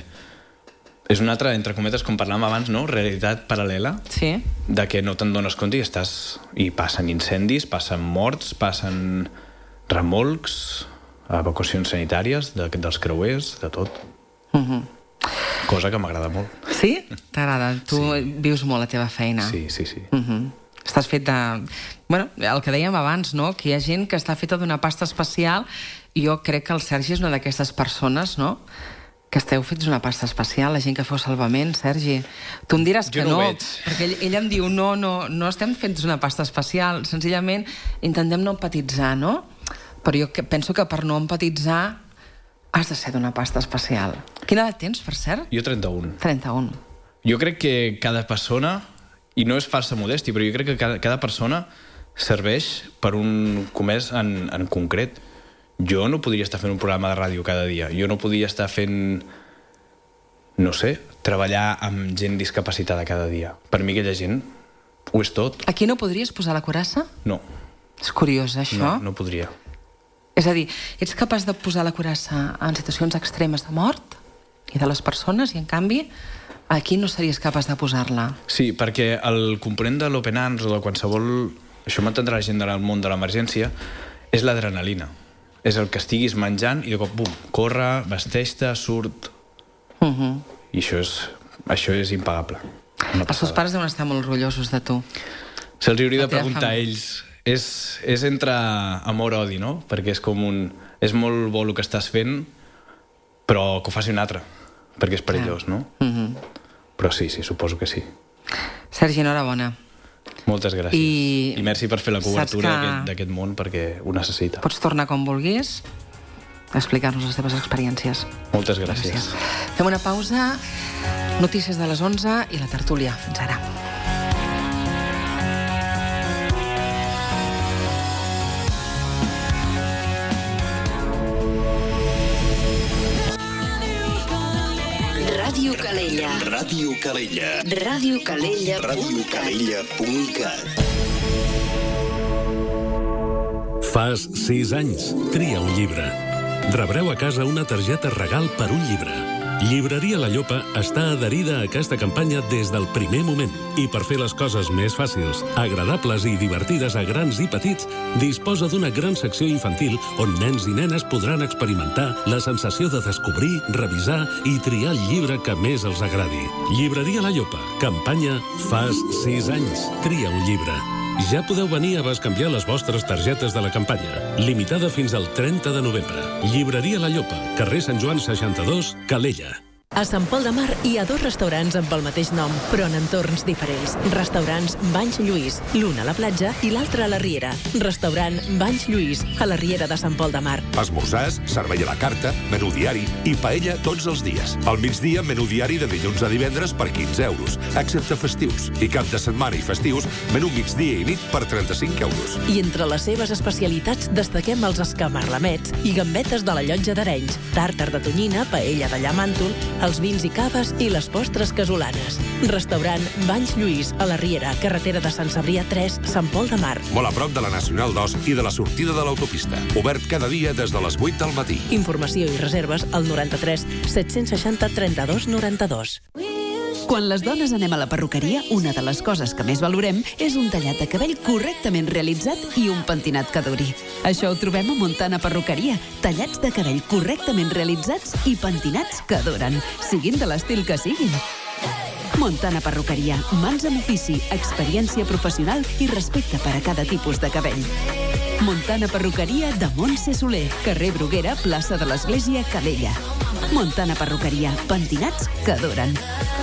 és una altra, entre cometes, com parlàvem abans, no? Realitat paral·lela, sí. de que no te'n dones compte i estàs... I passen incendis, passen morts, passen remolcs, evacuacions sanitàries de, dels creuers, de tot. Mm-hmm. Cosa que m'agrada molt. Sí? T'agrada? Tu sí. Vius molt la teva feina. Sí, sí, sí. Mm-hmm. Estàs fet de... Bueno, el que dèiem abans, no? Que hi ha gent que està feta d'una pasta especial i jo crec que el Sergi és una d'aquestes persones, no?, que esteu fets d'una pasta especial, la gent que feu salvament, Sergi. Tu em diràs que no, no perquè ell, ell em diu, no, no, no estem fets d'una pasta especial, senzillament intentem no empatitzar, no? Però jo penso que per no empatitzar has de ser d'una pasta especial. Quina edat tens, per cert? Jo trenta-un. trenta-un. Jo crec que cada persona, i no és falsa modèstia, però jo crec que cada, cada persona serveix per un comès en, en concret. Jo no podria estar fent un programa de ràdio cada dia. Jo no podria estar fent, no sé, treballar amb gent discapacitada cada dia. Per mi aquella gent ho és tot. Aquí no podries posar la curassa? No. És curiós, això. No, no podria. És a dir, ets capaç de posar la curassa en situacions extremes de mort i de les persones i, en canvi, aquí no series capaç de posar-la. Sí, perquè el component de l'Open Arms o de qualsevol... Això m'entendrà la gent del món de l'emergència, és l'adrenalina. És el que estiguis menjant i de cop, bum, corre, vesteix-te, surt... Uh -huh. I això és, això és impagable. Els teus pares deuen estar molt orgullosos de tu. Se'ls hauria de preguntar a ells. És, és entre amor-odi, no? Perquè és com un... És molt bo el que estàs fent, però que ho faci un altre, perquè és perillós, no? Uh -huh. Però sí, sí, suposo que sí. Sergi, enhorabona. Moltes gràcies. I, I merci per fer la cobertura d'aquest món, perquè ho necessita. Pots tornar com vulguis a explicar-nos les teves experiències. Moltes gràcies. gràcies. Fem una pausa, notícies de les onze i la tertúlia. Fins ara. Ràdio Calella. Ràdio Calella. Ràdio Calella. Ràdio Calella punt cat. Fas sis anys. Tria un llibre. Rebreu a casa una targeta regal per un llibre. Llibreria La Llopa està adherida a aquesta campanya des del primer moment i per fer les coses més fàcils, agradables i divertides a grans i petits, disposa d'una gran secció infantil on nens i nenes podran experimentar la sensació de descobrir, revisar i triar el llibre que més els agradi. Llibreria La Llopa. Campanya Fas sis anys. Tria un llibre. Ja podeu venir a bescanviar les vostres targetes de la campanya. Limitada fins al trenta de novembre. Llibreria La Llopa, carrer Sant Joan seixanta-dos, Calella. A Sant Pol de Mar hi ha dos restaurants amb el mateix nom, però en entorns diferents. Restaurants Banys Lluís, l'un a la platja i l'altre a la Riera. Restaurant Banys Lluís, a la Riera de Sant Pol de Mar. Esmorzars, servei a la carta, menú diari i paella tots els dies. Al migdia, menú diari de dilluns a divendres per quinze euros, excepte festius. I cap de setmana i festius, menú migdia i nit per trenta-cinc euros. I entre les seves especialitats destaquem els escamarlamets i gambetes de la Llotja d'Arenys, tàrtar de tonyina, paella de llàmantol, els vins i caves i les postres casolanes. Restaurant Banys Lluís, a la Riera, carretera de Sant Cebrià tres, Sant Pol de Mar. Molt a prop de la Nacional dos i de la sortida de l'autopista. Obert cada dia des de les vuit del matí. Informació i reserves al noranta-tres set-cents seixanta trenta-dos noranta-dos. Quan les dones anem a la perruqueria, una de les coses que més valorem és un tallat de cabell correctament realitzat i un pentinat que duri. Això ho trobem a Montana Perruqueria. Tallats de cabell correctament realitzats i pentinats que duren, siguin de l'estil que siguin. Montana Perruqueria. Mans amb ofici, experiència professional i respecte per a cada tipus de cabell. Montana Perruqueria de Montse Soler, carrer Bruguera, plaça de l'Església, Calella. Montana Perruqueria. Pentinats que duren.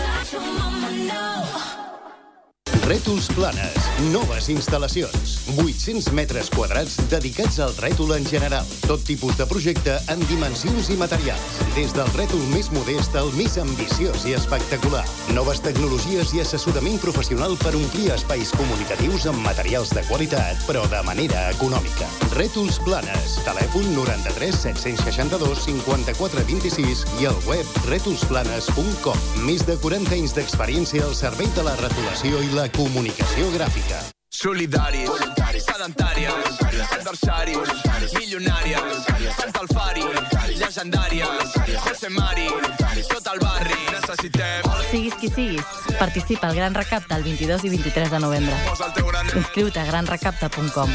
Rètols Planes, noves instal·lacions. vuit-cents metres quadrats dedicats al rètol en general. Tot tipus de projecte en dimensions i materials. Des del rètol més modest al més ambiciós i espectacular. Noves tecnologies i assessorament professional per omplir espais comunicatius amb materials de qualitat, però de manera econòmica. Rètols Planes. Telèfon noranta-tres set-cents seixanta-dos cinquanta-quatre vint-i-sis i al web rètols planes punt com. Més de quaranta anys d'experiència al servei de la retolació i la comunicació gràfica. Solidaris, voluntaris, sedentàries, adversaris, milionàries, Sants Alfari, llegendàries, José Mari, tot el barri, necessitem... Siguis qui siguis, participa al Gran Recapte el vint-i-dos i vint-i-tres de novembre. Inscriu-te a gran recapte punt com.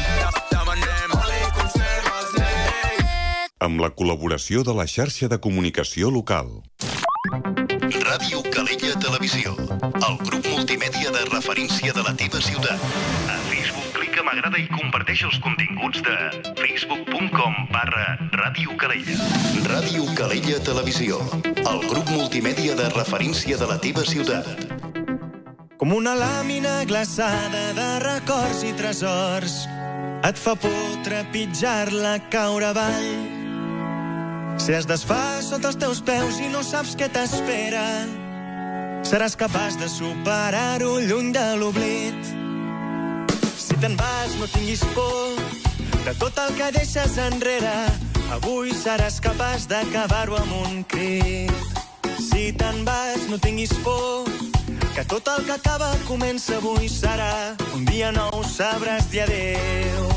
Amb la col·laboració de la xarxa de comunicació local. Ràdio Calella Televisió, el grup multimèdia de referència de la teva ciutat. A Facebook clica m'agrada i comparteix els continguts de facebook punt com barra Ràdio Calella. Ràdio Calella Televisió, el grup multimèdia de referència de la teva ciutat. Com una làmina glaçada de records i tresors, et fa por trepitjar-la caure avall. Si es desfà sota els teus peus i no saps què t'espera, seràs capaç de superar-ho lluny de l'oblit. Si te'n vas, no tinguis por de tot el que deixes enrere. Avui seràs capaç d'acabar-ho amb un crit. Si te'n vas, no tinguis por, que tot el que acaba comença avui. Serà un dia nou, sabràs dir adéu.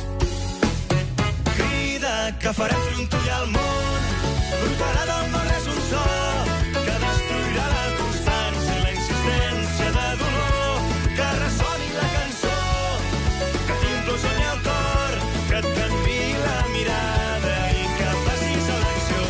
Crida, que farem fer un tull al món. Brotarà del no res un so que destruirà la constància i la insistència de dolor. Que ressoni la cançó, que t'implosioni el cor, que et canviï la mirada i que facis elecció.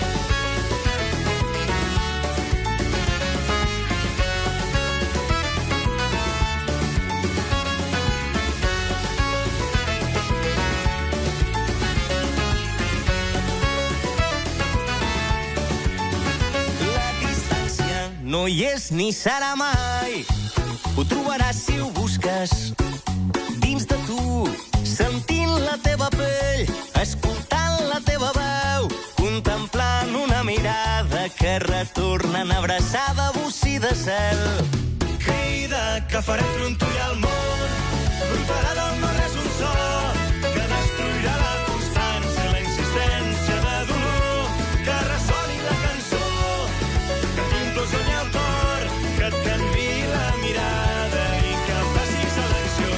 No hi és ni serà mai. Ho trobaràs si ho busques dins de tu, sentint la teva pell, escoltant la teva veu, contemplant una mirada que retorna en abraçada bocí de cel. Crida, que farem fer un tull al món. Brotarà del no res un so que destruirà la constància i la insistència de dolor. Que ressoni la cançó, que t'implosioni el cor, que et canviï la mirada i que facis elecció.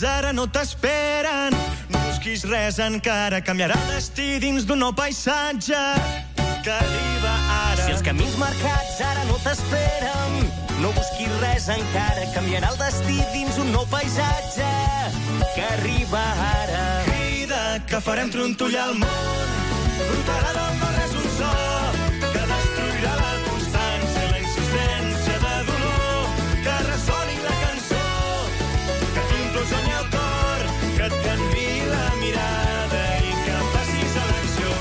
mercats ara no t'esperen. No busquis res encara, canviarà el destí dins d'un nou paisatge que arriba ara. Si els camins marcats ara no t'esperen, no busquis res encara, canviarà el destí dins un nou paisatge que arriba ara. Crida que farem trontollar el món, brotarà del no-res un so que destruirà la constància, la insistència de dolor, que ressoni la cançó, que t'implosioni el cor, que et canviï la mirada i que passis a l'acció.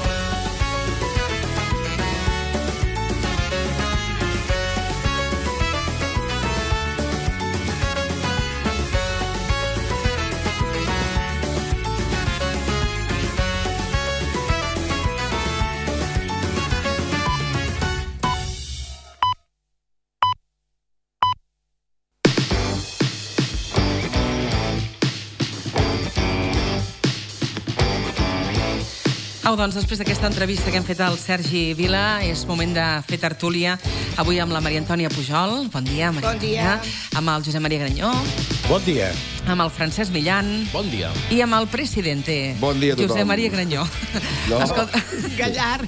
Au, doncs, després d'aquesta entrevista que hem fet al Sergi Vila, és moment de fer tertúlia. Avui amb la Maria Antònia Pujol. Bon dia, Maria Bon dia. Antònia. Amb el Josep Maria Granyó. Bon dia. Amb el Francesc Millan. Bon dia. I amb el presidente. Bon dia a tothom. Josep Maria Granyó. No. Escolta... Gallar.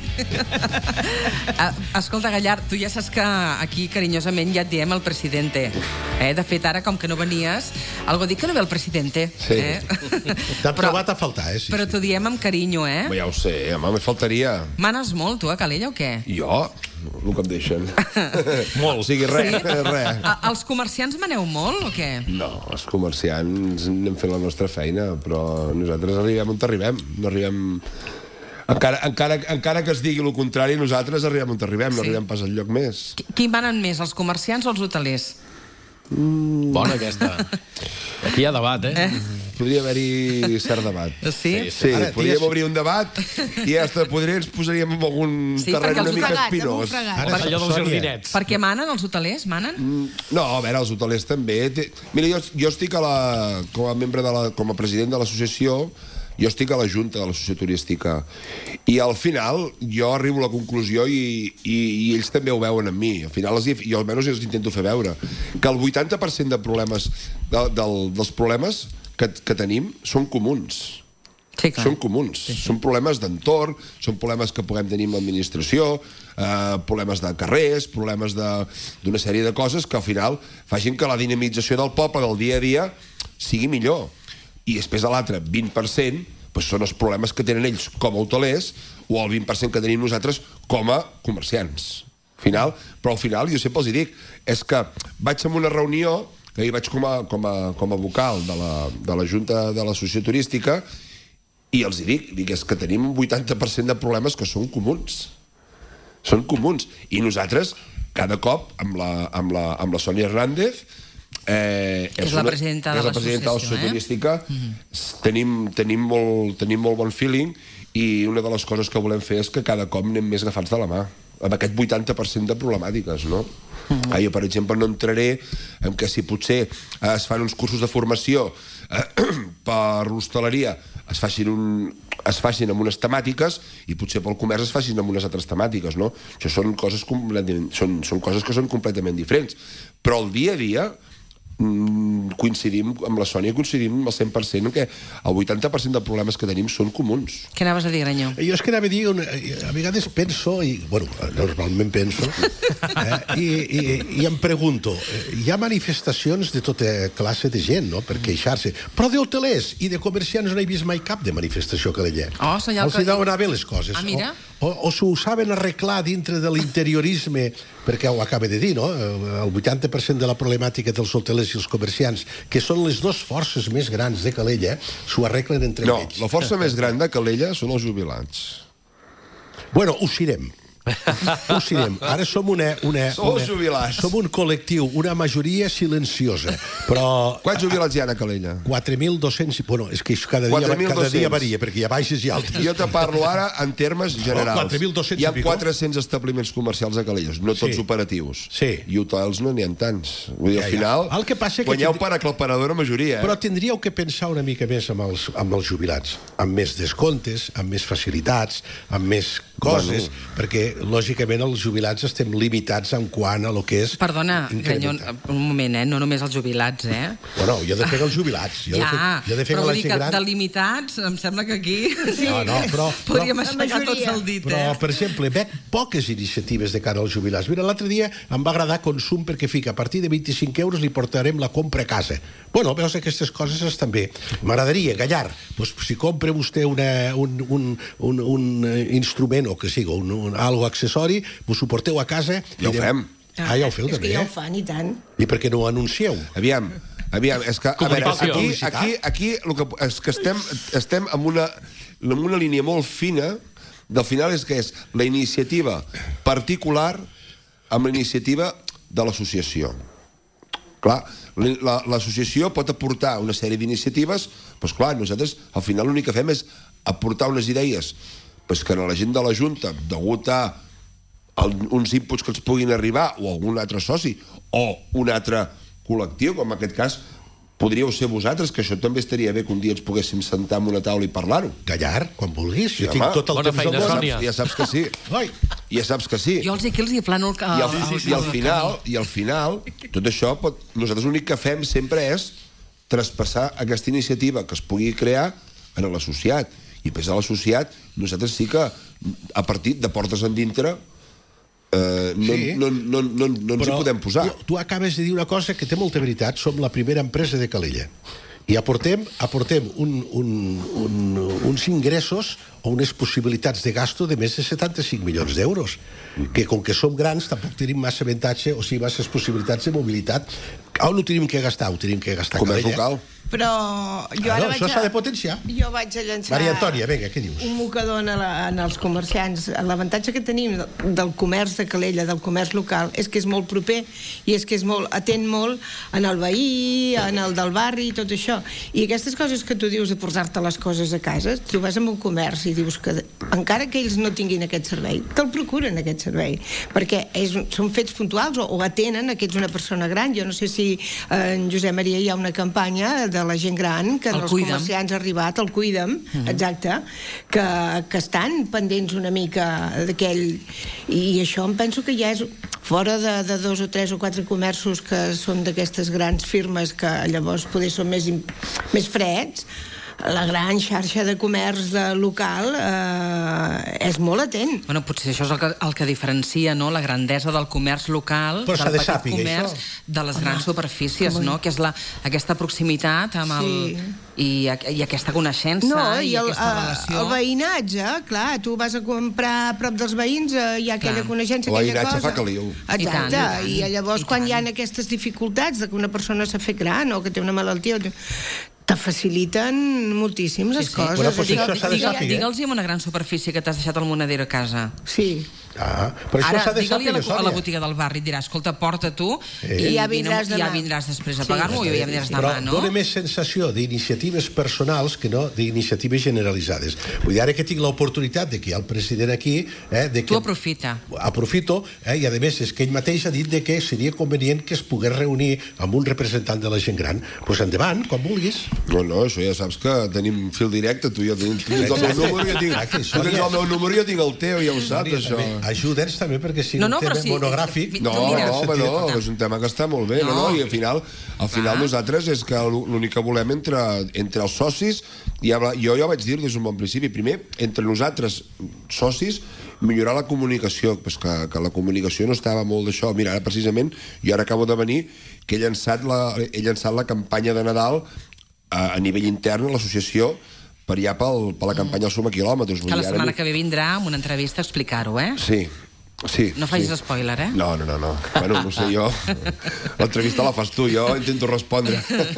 Escolta, Gallar, tu ja saps que aquí carinyosament ja et diem el presidente. Eh? De fet, ara, com que no venies, algú dic que no ve el presidente. Sí. Eh? T'ha trobat a faltar, eh? Sí, Però t'ho diem amb carinyo, eh? ja ho sé, home, me faltaria. Manes molt, tu, a Calella, o què? Jo? El que em deixen. Molt. O sigui, res, Sí? res. A- Els comerciants maneu molt, o què? No, els comerciants anem fent la nostra feina, però nosaltres arribem on arribem. No arribem... Encara, encara, encara que es digui el contrari, nosaltres arribem on arribem, no Sí. arribem pas enlloc més. Qui manen més, els comerciants o els hotelers? Mm. Bona aquesta. Aquí hi ha debat, eh? Eh? Podria haver-hi cert debat. Sí? Sí, Ara, podríem digues- obrir un debat i hasta podria ens posaríem en algun Sí, terreny perquè una els mica hotelers- espinós. Ara, allò dels jardinets. Perquè manen, els hotelers, manen? No, a veure, els hotelers també. Té- Mira, jo, jo estic a la, com a membre de la, com a president de l'associació, jo estic a la junta de l'associació turística i al final jo arribo a la conclusió i, i, i ells també ho veuen en mi. Al final els, hi- jo almenys els intento fer veure que el vuitanta per cent de problemes de, del, dels problemes que, que tenim són comuns. Sí, clar. Són comuns. Sí, sí. Són problemes d'entorn, són problemes que puguem tenir amb l'administració, eh, problemes de carrers, problemes de- d'una sèrie de coses que al final facin que la dinamització del poble del dia a dia sigui millor. I després a l'altre vint per cent doncs són els problemes que tenen ells com a hotelers o el vint per cent que tenim nosaltres com a comerciants. Final, però al final jo sempre els hi dic, és que vaig a una reunió, que hi vaig com a, com a, com a vocal de la, de la Junta de l'Associació Turística, i els hi dic, dic, és que tenim un vuitanta per cent de problemes que són comuns. Són comuns. I nosaltres, cada cop, amb la, amb la, amb la Sònia Hernández, eh, És la presidenta de és la presidenta de l'associació, l'associació eh? turística, Mhm. tenim, tenim, molt, tenim molt bon feeling i una de les coses que volem fer és que cada cop anem més agafats de la mà amb aquest vuitanta per cent de problemàtiques, no? Mm-hmm. Ah, jo, per exemple, no entraré en que si potser eh, es fan uns cursos de formació eh, per l'hostaleria es facin, un, es facin amb unes temàtiques i potser pel comerç es facin amb unes altres temàtiques, no? Això són coses, completament, són, són coses que són completament diferents. Però el dia a dia mm, coincidim, amb la Sònia coincidim al cent per cent que el vuitanta per cent de problemes que tenim són comuns. Què anaves a dir, Granyó? Jo és que anava a dir, una, a vegades penso, i, bueno, normalment penso, eh, i, i, i em pregunto, eh, hi ha manifestacions de tota classe de gent, no?, per queixar-se, però d'hotelers i de comerciants no he vist mai cap de manifestació que d'allà. Oh, senyal Els que- hi deuen anar bé les coses. Ah, mira. O, o, o s'ho saben arreglar dintre de l'interiorisme, perquè ho acaba de dir, no?, el vuitanta per cent de la problemàtica dels hotelers i els comerciants, que són les dues forces més grans de Calella, s'ho arreglen entre No, ells. la força més gran de Calella són els jubilats. Bueno, ho serem. Ho serem. Ara som una... una, Som els una jubilats. som un col·lectiu, una majoria silenciosa, però... Quants jubilats hi ha a Calella? quatre mil dos-cents... Bueno, és que això cada dia, quatre mil cada dia dos-cents. varia, perquè hi ha baixes i altes. Jo te parlo ara en termes generals. quatre mil dos-cents Hi ha i pico. quatre-cents establiments comercials a Calella, no tots Sí. operatius. Sí. I hotels no n'hi ha tants. Vull dir, Ja, al ja. final, El que passa que guanyeu tindri- per aclaparadora majoria. Eh? Però tindríeu que pensar una mica més amb els, amb els jubilats, amb més descomptes, amb més facilitats, amb més coses, Bueno. perquè lògicament, els jubilats estem limitats en quant a lo que és... Perdona, Granyon, un moment, eh? No només els jubilats, eh? Bueno, jo defenc els jubilats. Jo Ja, defenc, jo defenc però la vull dir gent que gran. de limitats, em sembla que aquí... No, no, però... Podríem però, aixecar tots el dit, però, eh? per exemple, veig poques iniciatives de cara als jubilats. Mira, l'altre dia em va agradar Consum perquè fica a partir de vint-i-cinc euros li portarem la compra a casa. Bueno, veus, aquestes coses estan bé. M'agradaria, Gallar, doncs, si compra vostè una, un, un, un, un instrument o que sigui, un, un, algo accessori, vos ho porteu a casa... Ja ho fem. Ah, ja ho feu és també, que ja eh? ho fan, i tant. I per què no ho anuncieu? Aviam, aviam, és que, a veure, aquí, aquí, aquí el que, és que estem, estem en una, en una línia molt fina, del final és que és la iniciativa particular amb la iniciativa de l'associació. Clar, l'associació pot aportar una sèrie d'iniciatives, doncs clar, nosaltres al final l'únic que fem és aportar unes idees doncs que a la gent de la Junta, degut a el, uns inputs que ens puguin arribar, o algun altre soci, o un altre col·lectiu, com en aquest cas podríeu ser vosaltres, que això també estaria bé que un dia ens poguéssim sentar en una taula i parlar-ho. Gallar, quan vulguis, jo Sí, tinc home. tot el Bona temps feina, del món. Sònia. Ja saps que sí. Oi. Ja saps que sí. Jo els aquí els hi plano el... I al, el- i al el- final, i al final, tot això, pot, nosaltres l'únic que fem sempre és traspassar aquesta iniciativa que es pugui crear en l'associat. I després a l'associat, nosaltres sí que, a partir de portes endintre, eh, no, Sí. no, no, no, no ens hi podem posar. Tu, tu acabes de dir una cosa que té molta veritat. Som la primera empresa de Calella. I aportem, aportem un, un, un, uns ingressos o unes possibilitats de gasto de més de setanta-cinc milions d'euros. Que com que som grans tampoc tenim massa avantatge, o sigui, masses possibilitats de mobilitat. On ho tenim que gastar? Ho tenim que gastar a Comerç Calella. local. Però jo Ah, ara no, vaig això a... s'ha de potenciar. Jo vaig a llançar... Maria Antònia, vinga, què dius? Un mocador en, la, en els comerciants. L'avantatge que tenim del comerç de Calella, del comerç local, és que és molt proper i és que és molt, atén molt en el veí, en el del barri i tot això. I aquestes coses que tu dius de posar-te les coses a casa, tu vas a un comerç i dius que encara que ells no tinguin aquest servei, te'l procuren aquest servei, perquè és, són fets puntuals o, o atenen que ets una persona gran. Jo no sé si eh, en Josep Maria hi ha una campanya de la gent gran que El els Cuida'm. comerciants ha arribat, el Cuida'm, Mhm. exacte, que, que estan pendents una mica d'aquell... I això em penso que ja és fora de, de dos o tres o quatre comerços que són d'aquestes grans firmes que llavors poder són més, im- més freds. La gran xarxa de comerç de local eh, és molt atent. Bueno, potser això és el que, el que diferencia, no?, la grandesa del comerç local Però s'ha del de petit sàpiga, comerç això. de les grans superfícies, Home. no?, que és la, aquesta proximitat amb el, Sí. i, i aquesta coneixença No, i, i el, aquesta eh, relació. el veïnatge, clar, tu vas a comprar a prop dels veïns, eh, hi ha aquella Clar. coneixença, El aquella veïnatge cosa. fa caliu. Exacte, I tant, i tant. i, llavors quan hi ha aquestes dificultats de que una persona s'ha fet gran o que té una malaltia, te faciliten moltíssim les coses. Bueno, pues Això- això s'ha de Digue- saber. Digue'ls amb una gran superfície que t'has deixat el moneder a casa. Sí. Ah, però això Ara, s'ha de digue-li a, saber, la, a la Sònia. botiga del barri, et dirà, escolta, porta tu Eh. i, I ja vine- vindràs i ja demà. vindràs després a Sí. pagar-m'ho i ja vindràs Però demà, no? dona més sensació d'iniciatives personals que no d'iniciatives generalitzades. Vull dir, ara que tinc l'oportunitat de que hi ha el president aquí... Eh, de que Tu aprofita. Aprofito, eh, i a més és que ell mateix ha dit de que seria convenient que es pogués reunir amb un representant de la gent gran. Doncs pues endavant, quan vulguis. No, no, això ja saps que tenim fil directe, tu i jo tenim, tu tens el meu Exacte. número, jo tinc, Exacte, tu tens el meu número, jo tinc el teu, ja ho saps, això. Ajuda'ns també perquè sigui No, un no, tema però sí, monogràfic. No, no, home, no, és un tema que està molt bé, no, no, i al final, al final nosaltres és que l'únic que volem entre, entre els socis, ja, jo ja ho vaig dir des d'un bon principi, primer, entre nosaltres, socis, millorar la comunicació, pues que, que la comunicació no estava molt d'això. Mira, ara precisament, jo ara acabo de venir, que he llançat la, he llançat la campanya de Nadal a, a nivell intern a l'associació per ja pel, per la campanya dels Suma Quilòmetres. Vull Que la dir, ara setmana ni- que ve vindrà amb una entrevista a explicar-ho, eh? Sí, sí. No facis sí. spoiler, eh? No, no, no, no. Bueno, no sé, jo... L'entrevista la fas tu, jo intento respondre.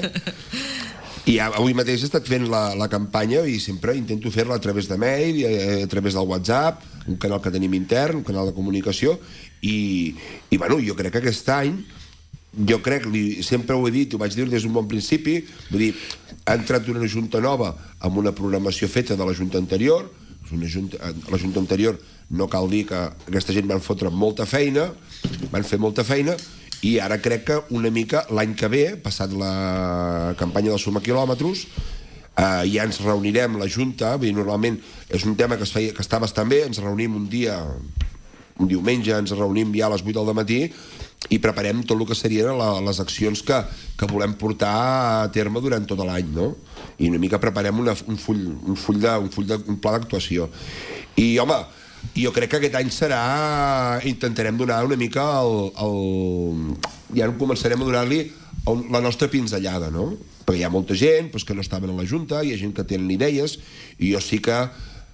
I avui mateix he estat fent la, la campanya i sempre intento fer-la a través de mail, i a, a través del WhatsApp, un canal que tenim intern, un canal de comunicació, i, i bueno, jo crec que aquest any, jo crec, li, sempre ho he dit, ho vaig dir des d'un bon principi, vull dir, ha entrat una junta nova amb una programació feta de la junta anterior, una junta, la junta anterior no cal dir que aquesta gent van fotre molta feina, van fer molta feina, i ara crec que una mica l'any que ve, passat la campanya del Suma Quilòmetres, eh, ja ens reunirem la Junta, vull dir, normalment és un tema que, es feia, que està bastant bé, ens reunim un dia un diumenge ens reunim ja a les vuit del matí i preparem tot el que serien la, les accions que, que volem portar a terme durant tot l'any, no? I una mica preparem una, un, full, un, full de, un, full de, un pla d'actuació. I, home, jo crec que aquest any serà... Intentarem donar una mica el... el ja començarem a donar-li la nostra pinzellada, no? Perquè hi ha molta gent pues, que no estaven a la Junta, hi ha gent que tenen idees, i jo sí que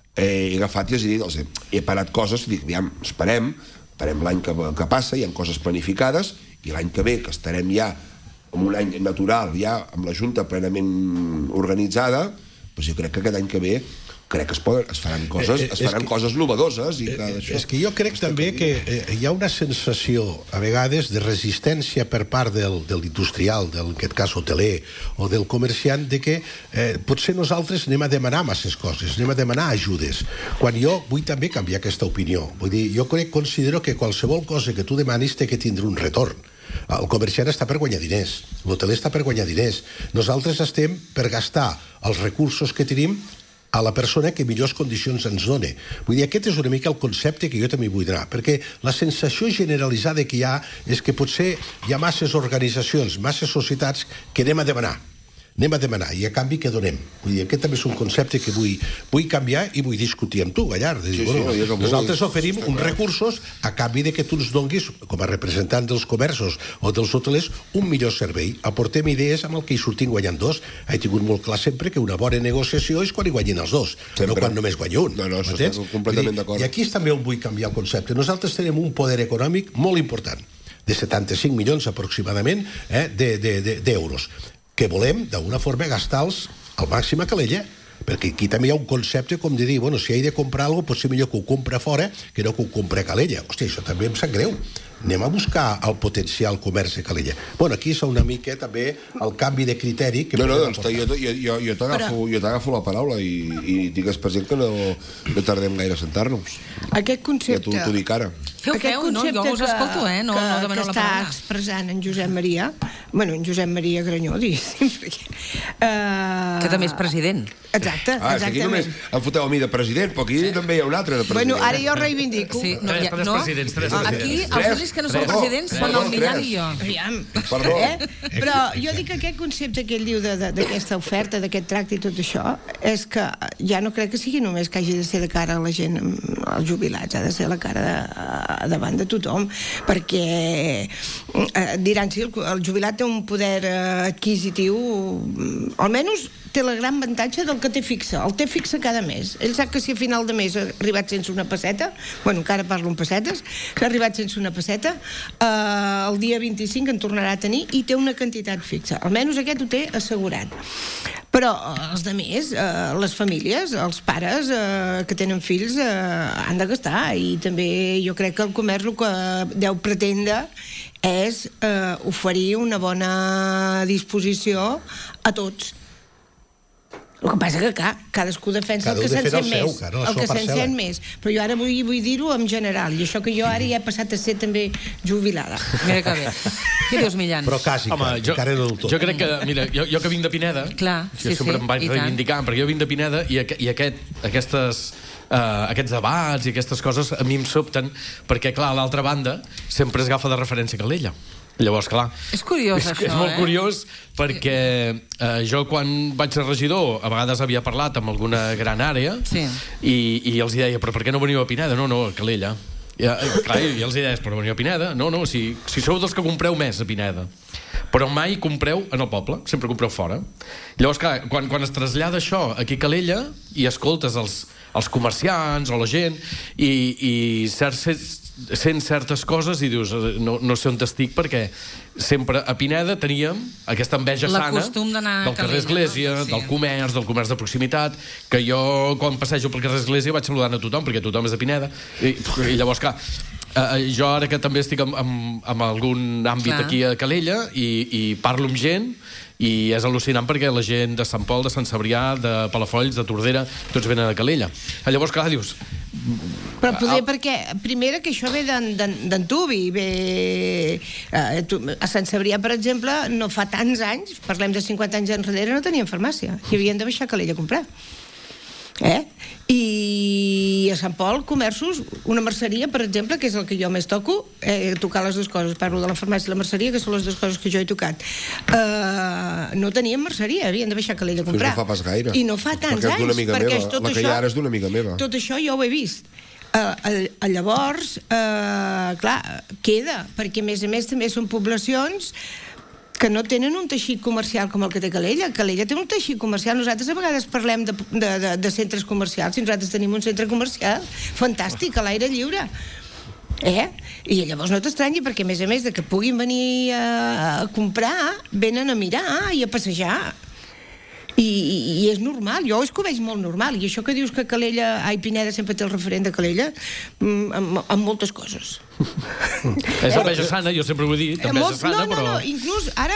he agafat i he dit, he, he parat coses, dic, aviam, esperem, esperem l'any que, que passa, hi ha coses planificades, i l'any que ve, que estarem ja en un any natural, ja amb la Junta plenament organitzada, doncs jo crec que aquest any que ve crec que es, poden, es faran coses, eh, eh, es faran que, coses novedoses. I que eh, és que jo crec també que eh, hi ha una sensació, a vegades, de resistència per part del, de l'industrial, del, en aquest cas hoteler, o del comerciant, de que eh, potser nosaltres anem a demanar masses coses, anem a demanar ajudes. Quan jo vull també canviar aquesta opinió. Vull dir, jo crec, considero que qualsevol cosa que tu demanis té que tindre un retorn. El comerciant està per guanyar diners, l'hoteler està per guanyar diners. Nosaltres estem per gastar els recursos que tenim a la persona que millors condicions ens dona. Vull dir, aquest és una mica el concepte que jo també vull donar, perquè la sensació generalitzada que hi ha és que potser hi ha masses organitzacions, masses societats que anem a demanar. Anem a demanar, i a canvi què donem? Vull dir, aquest també és un concepte que vull, vull canviar i vull discutir amb tu, Gallard. Sí, dir, sí, bueno, no, nosaltres oferim uns recursos a canvi de que tu ens donguis, com a representant dels comerços o dels hotelers, un millor servei. Aportem idees amb el que hi sortim guanyant dos. He tingut molt clar sempre que una bona negociació és quan hi guanyin els dos, sempre. No quan només guanya un. No, no, això està completament d'acord. I aquí també on vull canviar el concepte. Nosaltres tenim un poder econòmic molt important, de setanta-cinc milions aproximadament eh, d'euros. De, de, que volem, d'una forma, gastar-los al màxim a Calella, perquè aquí també hi ha un concepte com de dir, bueno, si he de comprar alguna cosa, potser millor que ho compra fora que no que ho compra a Calella. Hòstia, això també em sap greu. Anem a buscar el potencial comerç de Calella. Bueno, aquí és una mica també el canvi de criteri que... No, no, doncs jo, jo, jo, jo t'agafo Però... la paraula i, i digues, per exemple, que no, no tardem gaire a sentar-nos. Aquest concepte... Ja t'ho dic ara. Feu, feu, no? Jo us escolto, eh? No, que, no demaneu la paraula. Que està expressant en Josep Maria, bueno, en Josep Maria Granyó, diguéssim, perquè... Uh... Que també és president. Exacte, ah, exactament. Aquí només em foteu a mi de president, però aquí sí. també hi ha un altre de president. Bueno, ara jo reivindico. Sí, no, tres, ja, tres no. presidents, tres Aquí, presidents. els únics que no són presidents són el Millán i jo. Aviam. Perdó. Eh? Però jo dic que aquest concepte que ell diu d'aquesta oferta, d'aquest tracte i tot això, és que ja no crec que sigui només que hagi de ser de cara a la gent, als jubilats, ha de ser la cara de, davant de tothom, perquè eh, diran, sí, el, el jubilat té un poder eh, adquisitiu, almenys té el gran avantatge del que té fixa. El té fixa cada mes. Ell sap que si a final de mes ha arribat sense una pesseta, bueno, encara parlo en pessetes, que ha arribat sense una pesseta, eh, el dia vint-i-cinc en tornarà a tenir i té una quantitat fixa. Almenys aquest ho té assegurat. Però els altres, eh, les famílies, els pares eh, que tenen fills eh, han de gastar, i també jo crec que el comerç el que deu pretendre és eh, oferir una bona disposició a tots. El que passa que, clar, cadascú defensa el que se'n sent més. El que se'n sent més. Però jo ara vull, vull dir-ho en general, i això que jo ara ja he passat a ser també jubilada. Mira que bé. Què dius, Millán? Però quasi, Home, jo, encara no del tot. Jo crec que, mira, jo, jo que vinc de Pineda, clar, jo sí, sempre sí, em vaig reivindicar, perquè jo vinc de Pineda i, i aquest, aquestes... Uh, aquests debats i aquestes coses a mi em sobten, perquè, clar, a l'altra banda sempre es agafa de referència a Calella. Llavors, clar... És curiós, és, això, és molt eh? curiós, perquè eh, jo, quan vaig ser regidor, a vegades havia parlat amb alguna gran àrea, sí. i, i els deia, però per què no veniu a Pineda? No, no, a Calella. I, clar, i els deia, però veniu a Pineda? No, no, si, si sou dels que compreu més a Pineda. Però mai compreu en el poble, sempre compreu fora. Llavors, clar, quan, quan es trasllada això aquí a Calella i escoltes els, els comerciants o la gent i, i certs, sents certes coses i dius, no, no sé on estic, perquè sempre a Pineda teníem aquesta enveja la sana del carrer Església, no? Sí. Del comerç, del comerç de proximitat, que jo quan passejo pel carrer Església vaig saludant a tothom, perquè tothom és de Pineda, i, i llavors, clar, Uh, jo ara que també estic en, en, en algun àmbit clar. Aquí a Calella i, i parlo amb gent i és al·lucinant perquè la gent de Sant Pol, de Sant Cebrià, de Palafolls, de Tordera, tots venen a Calella. Llavors, clar, dius... Però poder, perquè, primera, que això ve d'Antuvi, ve... Eh, tu, a Sant Cebrià, per exemple, no fa tants anys, parlem de cinquanta anys enrere, no tenien farmàcia, i havien de baixar a Calella a comprar. Eh? I a Sant Pol, comerços, una merceria, per exemple, que és el que jo més toco, eh, tocar les dues coses, parlo de la farmàcia i la merceria, que són les dues coses que jo he tocat. Uh, no tenien merceria, havien de baixar a Calella a comprar. No fa pas gaire. I no fa tants perquè és d'una anys, amiga perquè meva. és tot La que això, hi ha ara és d'una amiga meva. tot això jo ho he vist. Uh, uh, llavors, uh, clar, queda, perquè a més a més també són poblacions que no tenen un teixit comercial com el que té Calella. Calella té un teixit comercial. Nosaltres a vegades parlem de, de, de, de centres comercials, i nosaltres tenim un centre comercial fantàstic, a l'aire lliure. Eh? I llavors no t'estranyi, perquè a més a més de que puguin venir a, a comprar, venen a mirar i a passejar. I, i, i és normal, jo és que ho veig molt normal, i això que dius que Calella, ai, Pineda sempre té el referent de Calella, amb, amb moltes coses. És enveja sana, jo sempre ho he dit, enveja sana, no, no, no, inclús ara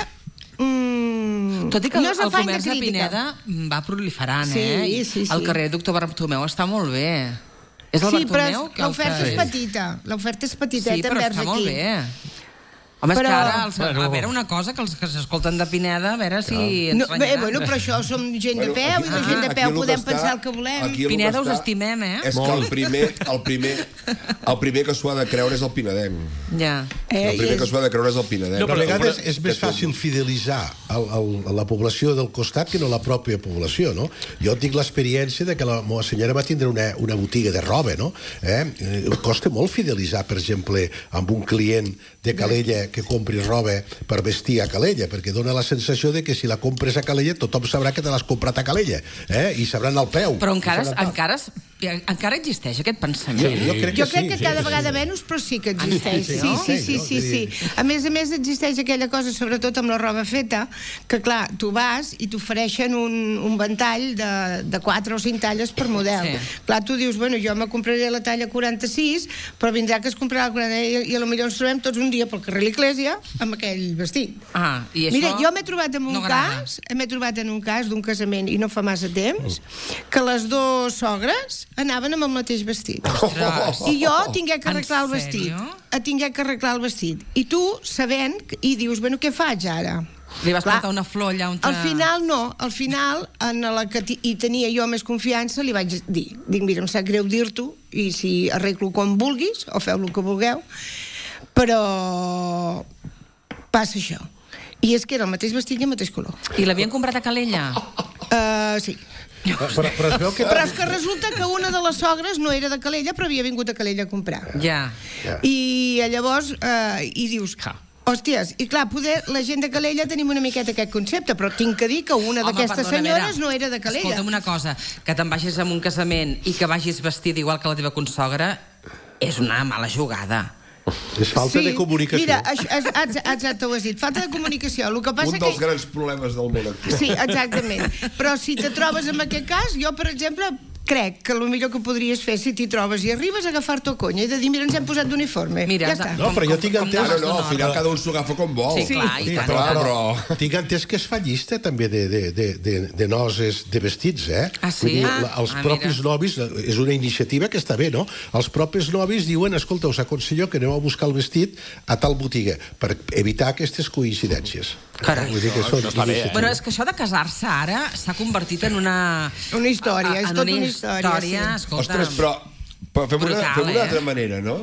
Mm, tot i que no el, el comerç de, de Pineda va proliferant, sí, eh? Sí, sí. El carrer Doctor Bartomeu està molt bé. És el sí, Bartomeu? Però l'oferta és petita. L'oferta és petiteta, sí, però envers està aquí. molt bé. Home, però... és que ara, els, Bueno. a veure una cosa, que els que s'escolten de Pineda, a veure si ens No, bé, renyaran. bueno, però això som gent de Bueno, peu, aquí- i la gent de aquí peu el que podem està- pensar el que volem. aquí el que Pineda us està estimem, eh? És que el primer, el primer, el primer que s'ho ha de creure és el pinadenc. Ja. Eh, El primer és- que s'ho ha de creure és el pinadenc. No, però a vegades Que és més tu- fàcil fidelitzar el, el, la població del costat que no la pròpia població, no? Jo tinc l'experiència de que la meva senyora va tindre una, una botiga de roba, no? Eh? Eh, costa molt fidelitzar, per exemple, amb un client de Calella que compri roba per vestir a Calella, perquè dona la sensació de que si la compres a Calella tothom sabrà que te l'has comprat a Calella, eh? I sabran el preu. Però encara, I sabran- encara, encara existeix aquest pensament. Sí, jo crec que Jo crec sí, que sí, cada sí, vegada sí. menys, però sí que existeix. Sí, Sí, no? sí, sí, sí, sí. A més a més, existeix aquella cosa, sobretot amb la roba feta, que clar, tu vas i t'ofereixen un, un ventall de, de quatre o cinc talles per model. Sí. Clar, tu dius, bueno, jo me compraré la talla quaranta-sis, però vindrà que es comprarà la quaranta i, i potser ens trobem tots un dia pel carrer l'Església amb aquell vestit. Ah, i això Mira, jo m'he trobat en un no agrada. cas, m'he trobat en un cas d'un casament, i no fa massa temps, que les dues sogres anaven amb el mateix vestit. Ostres. I jo tingué que En arreglar el vestit. sèrio? A tingué que arreglar el vestit. I tu, sabent, i dius, bueno, què faig ara? Li vas Clar, plantar una flor allà on... Al final no, al final, en la que ti- hi tenia jo més confiança, li vaig dir, dic, mira, em sap greu dir-t'ho, i si arreglo com vulguis, o feu el que vulgueu, però passa això. I és que era el mateix vestit i el mateix color. I l'havien comprat a Calella? Uh, sí. Però, però es veu que... Però és que resulta que una de les sogres no era de Calella, però havia vingut a Calella a comprar. Ja. I llavors, eh, i dius, hòsties, i clar, poder, la gent de Calella tenim una miqueta aquest concepte, però tinc que dir que una Home, d'aquestes perdona, senyores mira, no era de Calella. Escolta'm una cosa, que te'n vagis a un casament i que vagis vestida igual que la teva consogra és una mala jugada. És falta de comunicació. Mira, això, és- ex- exacte, ho has dit, falta de comunicació. El que passa Un que... dels grans problemes del món actual. Sí, exactament. Però si te trobes en aquest cas, jo, per exemple, crec que el millor que podries fer si t'hi trobes i arribes a agafar-te a conya i de dir, mira, ens hem posat d'uniforme. Mira, ja està. No, però jo tinc entès... No, no, al final cada un s'ho agafa com vol. Sí, clar, i Sí, tant. però, Clar, però, però- tinc entès que es fa llista també de, de, de, de, de noses de vestits, eh? Ah, sí? Vull dir, Ah, la- els ah, propis mira. nobis, és una iniciativa que està bé, no? Els propis nobis diuen, escolta, us aconsello que aneu a buscar el vestit a tal botiga, per evitar aquestes coincidències. Carai. Vull dir que són iniciatives. Bueno, és que això de casar-se ara s'ha convertit en una... Una història, és en tota una una història, sí. escolta... Ostres, però, però fem, una, Brutal, fem una eh? altra manera, no?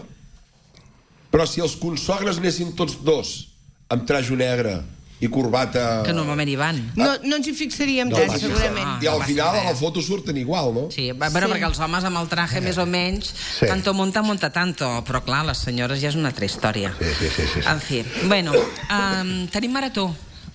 Però si els consogres anessin tots dos amb trajo negre i corbata... Que normalment hi van. No, no ens hi fixaríem No tant, passa segurament. Ah, I al no final passa a la res. foto surten igual, no? Sí, va- bueno, Sí. perquè els homes amb el traje més o menys, Sí. tanto monta, monta tanto, però clar, les senyores ja és una altra història. Sí, sí, sí, sí, sí. En fi, bueno, um, tenim marató.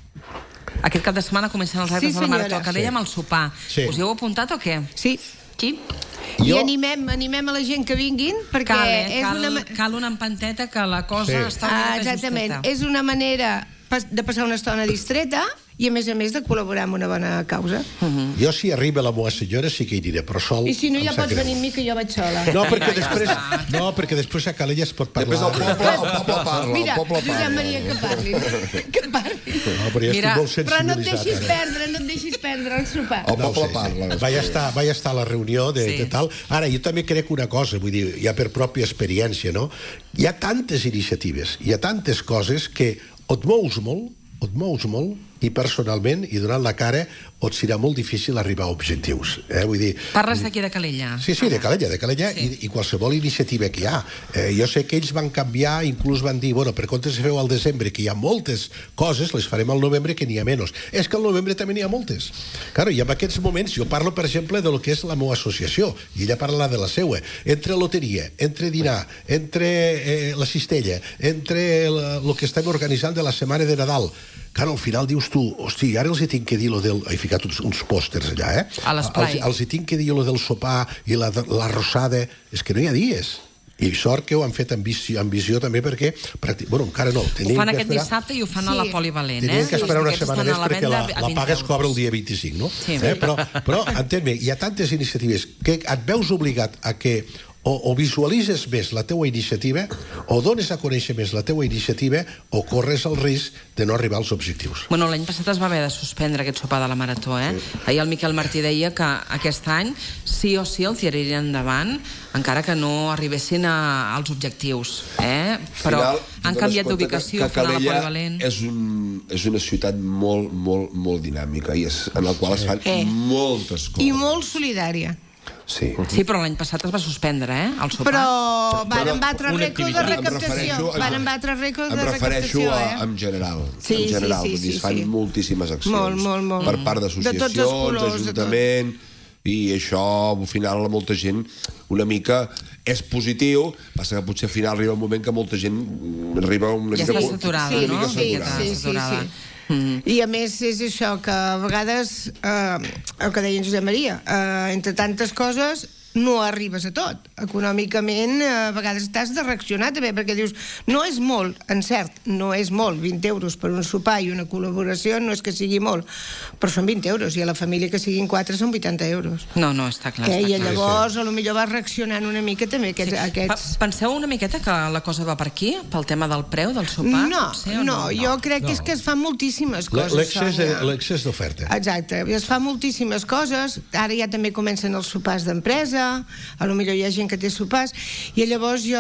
Aquest cap de setmana comencen els actes Sí, de la marató senyora. a Calella Sí. amb el sopar. Sí. Us hi heu apuntat o què? Sí. Sí? I Jo- animem, animem a la gent que vinguin, perquè Cal, eh? és cal, una... ma- cal una empanteta que la cosa Sí. està una Ah, mica exactament. justeta. És una manera pas- de passar una estona distreta i, a més a més, de col·laborar amb una bona causa. Jo, si arriba la meva senyora, sí que hi aniré, però sol... I si no, em ja sap pots greu. venir amb mi, que jo vaig sola. No, perquè Ja després, està. no, perquè després a Calella es pot parlar. Després el poble, el poble parla, Mira, el poble Josep parla. Maria, que parli. Que parli. No, però jo Mira, estic molt Però no et sensibilitzat. deixis ara. perdre, no et deixis perdre el sopar. El No ho poble sé, parla. sí. Vaig estar, vaig estar a la reunió de, Sí. de tal. Ara, jo també crec una cosa, vull dir, ja per pròpia experiència, no? Hi ha tantes iniciatives, hi ha tantes coses que o et mous molt, o et mous molt, i personalment, i donant la cara, et serà molt difícil arribar a objectius. Eh? Vull dir... Parles d'aquí de Calella? Sí, sí, de Calella, de Calella, sí. i, i qualsevol iniciativa que hi ha. Eh, jo sé que ells van canviar, inclús van dir, bueno, per comptes de fer-ho al desembre, que hi ha moltes coses, les farem al novembre, que n'hi ha menys. És que al novembre també n'hi ha moltes. Claro, i en aquests moments, jo parlo, per exemple, de lo que és la meva associació, i ella parla de la seua. Entre loteria, entre dinar, entre eh, la cistella, entre el que estem organitzant de la setmana de Nadal. Clar, al final dius tu, hosti, ara els hi tinc que dir lo del... He ficat uns, uns pòsters allà, eh? A l'esplai. Els, els hi tinc que dir lo del sopar i la, la rosada. És que no hi ha dies. I sort que ho han fet amb visió, amb visió també perquè... Bueno, encara no. Ho fan aquest dissabte i ho fan sí. a la Polivalent, eh? Tenim que esperar una setmana més perquè la, la paga es cobra el dia vint-i-cinc, no? Sí. Eh? Però, però entén-me, hi ha tantes iniciatives que et veus obligat a que o, o visualitzes més la teua iniciativa, o dones a conèixer més la teua iniciativa, o corres el risc de no arribar als objectius. Bueno, l'any passat es va haver de suspendre aquest sopar de la Marató, eh? Sí. Ahir el Miquel Martí deia que aquest any sí o sí el tirarien endavant, encara que no arribessin a, als objectius, eh? Però final, han canviat d'ubicació, fan a la Polivalent. És, un, és una ciutat molt, molt, molt dinàmica, i és, en la qual es fan eh. moltes coses. I molt solidària. Sí. Sí, però l'any passat es va suspendre, eh, el sopar. Però varen batre rècord de recaptació. Varen batre rècord de recaptació, eh? Em refereixo a, en general. Sí, en general, sí, sí, sí, es fan sí. moltíssimes accions. Molt, molt, molt. Per part d'associacions, d'Ajuntament, i això, al final, a molta gent, una mica és positiu, passa que potser al final arriba un moment que molta gent arriba una ja mica... Ja està saturada, sí, no? Sí, sí, sí, sí. Mm. I a més és això que a vegades eh, el que deia en Josep Maria, eh, entre tantes coses no arribes a tot. Econòmicament, a vegades t'has de reaccionar també, perquè dius, no és molt, en cert, no és molt, vint euros per un sopar i una col·laboració no és que sigui molt, però són vint euros, i a la família que siguin quatre són vuitanta euros. No, no, està clar. Eh? Està I llavors, sí, sí. potser vas reaccionant una mica també aquests... Sí. aquests... Penseu una miqueta que la cosa va per aquí, pel tema del preu del sopar? No, potser, no, no, jo crec no. que és que es fan moltíssimes coses. L'excés d'oferta. Exacte, es fan moltíssimes coses, ara ja també comencen els sopars d'empresa, a lo millor hi ha gent que té sopars, i llavors jo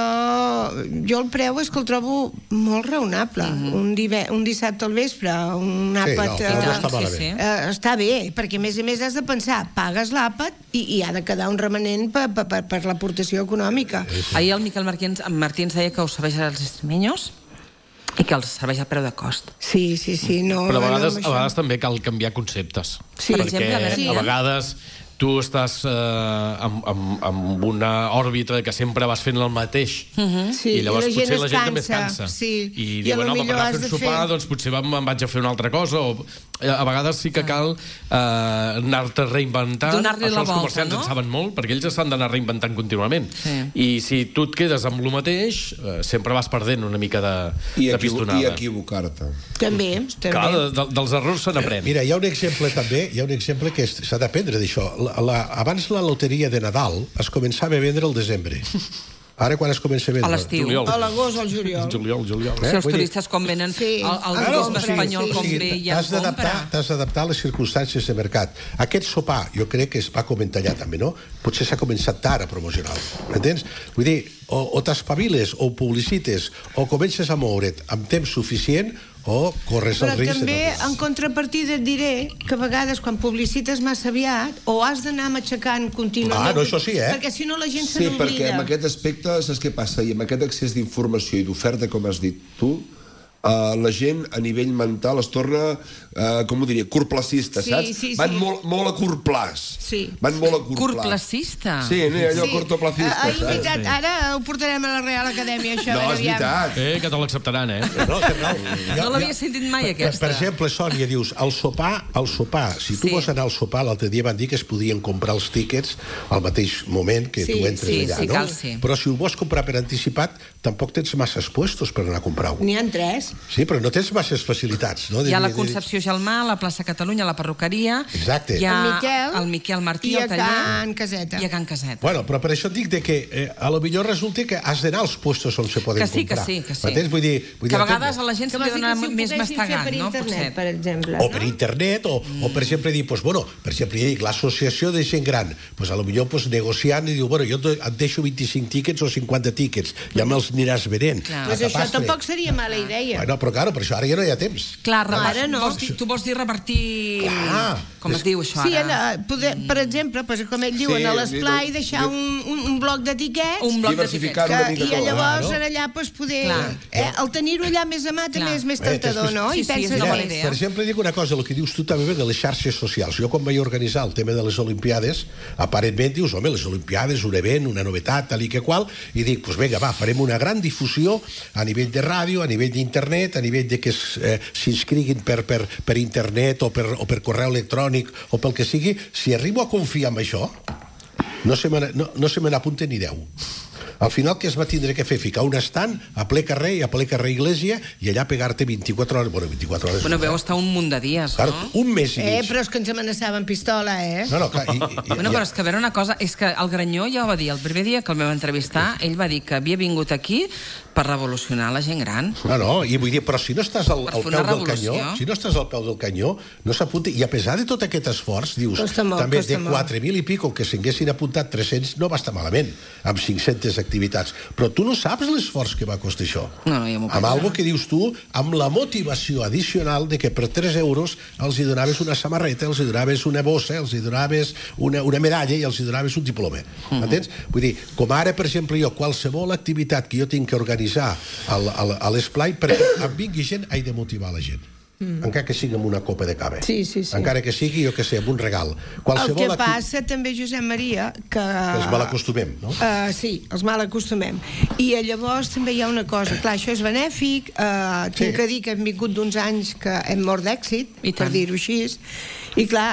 jo el preu és que el trobo molt raonable. Mm-hmm. un, dive, un dissabte al vespre, un àpat... Sí, no, no està sí, sí. Uh, està bé, perquè a més a més has de pensar, pagues l'àpat i, i ha de quedar un remanent per, per, per, per l'aportació econòmica. Sí, sí. Ahir el Miquel Martins, Martins deia que us serveix als extremeños i que els serveix a preu de cost. Sí, sí, sí. No, però a vegades, no, a vegades també cal canviar conceptes. Sí. Perquè per exemple, sí, a vegades tu estàs eh, amb, amb, amb una òrbita que sempre vas fent el mateix, uh-huh. sí, i llavors i la potser la gent cansa, també es cansa. Sí. I, I diuen, no, per anar a fer un sopar, fer... doncs potser me'n vaig a fer una altra cosa, o a vegades sí que cal eh, anar-te reinventant. Donar-li la volta, els comerciants no? en saben molt, perquè ells s'han d'anar reinventant contínuament. Sí. I si tu et quedes amb lo mateix, eh, sempre vas perdent una mica de, I de pistonada. I equivocar-te. També, també. Clar, de, de, dels errors se n'aprèn. Mira, hi ha un exemple també, hi ha un exemple que s'ha d'aprendre d'això. La, la, abans la loteria de Nadal es començava a vendre al desembre. Ara quan es comença a vendre? A l'estiu. A l'agost o al juliol. Juliol, juliol. Eh? Si els turistes com venen, sí. el, el ah, turisme no, espanyol sí, com sí. ve ja en compra. T'has d'adaptar a les circumstàncies de mercat. Aquest sopar, jo crec que es va comentar allà també, no? Potser s'ha començat tard a promocionar-lo. M'entens? Vull dir, o, o t'espaviles, o publicites, o comences a moure't amb temps suficient, o corres el risc... Però també, en contrapartida, et diré que a vegades, quan publicites massa aviat, o has d'anar matxacant contínuament... Ah, no, això sí, eh? Perquè si no la gent sí, se n'oblida. Sí, perquè en aquest aspecte, saps què passa? I amb aquest accés d'informació i d'oferta, com has dit tu, Uh, la gent a nivell mental es torna, uh, com ho diria, curtplacista, sí, saps? Sí, sí. Van molt, molt a curtplaç. Sí. Van molt a curtplaç. Curtplacista? Sí, no, allò sí. curtoplacista, uh, saps? Veritat, sí. Ara ho portarem a la Real Acadèmia, això. No, és veritat. Eh, que te l'acceptaran, eh? No, no, no l'havia sentit mai, aquesta. Per exemple, Sònia, dius, el sopar, el sopar, si tu sí. vols anar al sopar, l'altre dia van dir que es podien comprar els tíquets al mateix moment que sí, tu entres sí, allà, sí, no? Cal, sí. Però si ho vols comprar per anticipat, tampoc tens masses puestos per anar a comprar-ho. N'hi ha tres. Sí, però no tens masses facilitats, no? Hi ha la Concepció Gelmà, la plaça Catalunya, la perruqueria... Exacte. Hi ha el Miquel, el Miquel Martí, i el taller... I a Can Caseta. I a Can Caseta. Bueno, però per això et dic de que eh, a lo millor resulta que has d'anar als puestos on se poden que sí, comprar. Que sí, que sí. Mateix, vull dir, vull que dir, a vegades a la gent se li dona si més mastegat, no? Internet, per exemple. O per internet, o, mm. o per exemple dir, pues, bueno, per exemple, dic, l'associació de gent gran, pues, a lo millor pues, negociant i diu, bueno, jo et deixo vint-i-cinc tíquets o cinquanta tíquets, ja me'ls aniràs venent. Pues això tampoc seria mala idea. no, però claro, per això ara ja no hi ha temps. Clar, No, ara no. Vols dir, tu vols dir revertir... Clar. Com es diu això Sí, ara? en, poder, per exemple, pues, com ell diu, Sí, a l'esplai diu- deixar un, un, un bloc d'etiquets Un bloc Diversificar que, una mica i tot. llavors Claro. en allà pues, poder... Clar. Eh, el tenir-ho allà més a mà també Clar. és més Eh, tentador, després- no? Sí, I sí, penses és una bona més. idea. Per exemple, dic una cosa, el que dius tu també bé de les xarxes socials. Jo quan vaig organitzar el tema de les Olimpiades, aparentment dius, home, les Olimpiades, un event, una novetat, tal i que qual, i dic, doncs pues vinga, va, farem una gran difusió a nivell de ràdio, a nivell d'internet, a nivell de que eh, s'inscriguin per, per, per internet o per, o per correu electrònic o pel que sigui. Si arribo a confiar en això, no se me, no, no se me n'apunten ni deu. Al final, què es va tindre que fer? Ficar un estant a ple carrer i a ple carrer Iglesia i allà pegar-te vint-i-quatre hores... Bueno, vint-i-quatre hores... Bueno, veu estar un munt de dies, Claro, no? un mes i Eh, mig. però és que ens amenaçaven pistola, eh? No, no, clar, i, i, Bueno, però és que a veure una cosa, és que el Granyó ja ho va dir el primer dia que el vam entrevistar, ell va dir que havia vingut aquí per revolucionar la gent gran. No, no, i vull dir, però si no estàs al, Per al fer peu una del canyó, revolució. si no estàs al peu del canyó, no s'apunta, i a pesar de tot aquest esforç, dius, Costa molt, també costa de molt. quatre mil i pico, que s'haguessin apuntat tres-cents, no va estar malament, amb cinc-centes activitats. Però tu no saps l'esforç que va costar això. No, no, ja m'ho Amb penso. algo que dius tu, amb la motivació addicional de que per tres euros els hi donaves una samarreta, els hi donaves una bossa, els hi donaves una, una medalla i els hi donaves un diploma. Mhm. Entens? Vull dir, com ara, per exemple, jo, qualsevol activitat que jo tinc que organitzar al, al, a l'esplai, perquè em vingui gent, he de motivar la gent. Mm. Encara que sigui amb una copa de cava. Sí, sí, sí. Encara que sigui, jo que sé, amb un regal. El Qualsevol que acti- passa també, Josep Maria, que... que els mal acostumem, no? Uh, sí, els mal acostumem. I uh, llavors també hi ha una cosa, clar, això és benèfic, uh, tinc Sí. que dir que hem vingut d'uns anys que hem mort d'èxit, per dir-ho així, i clar,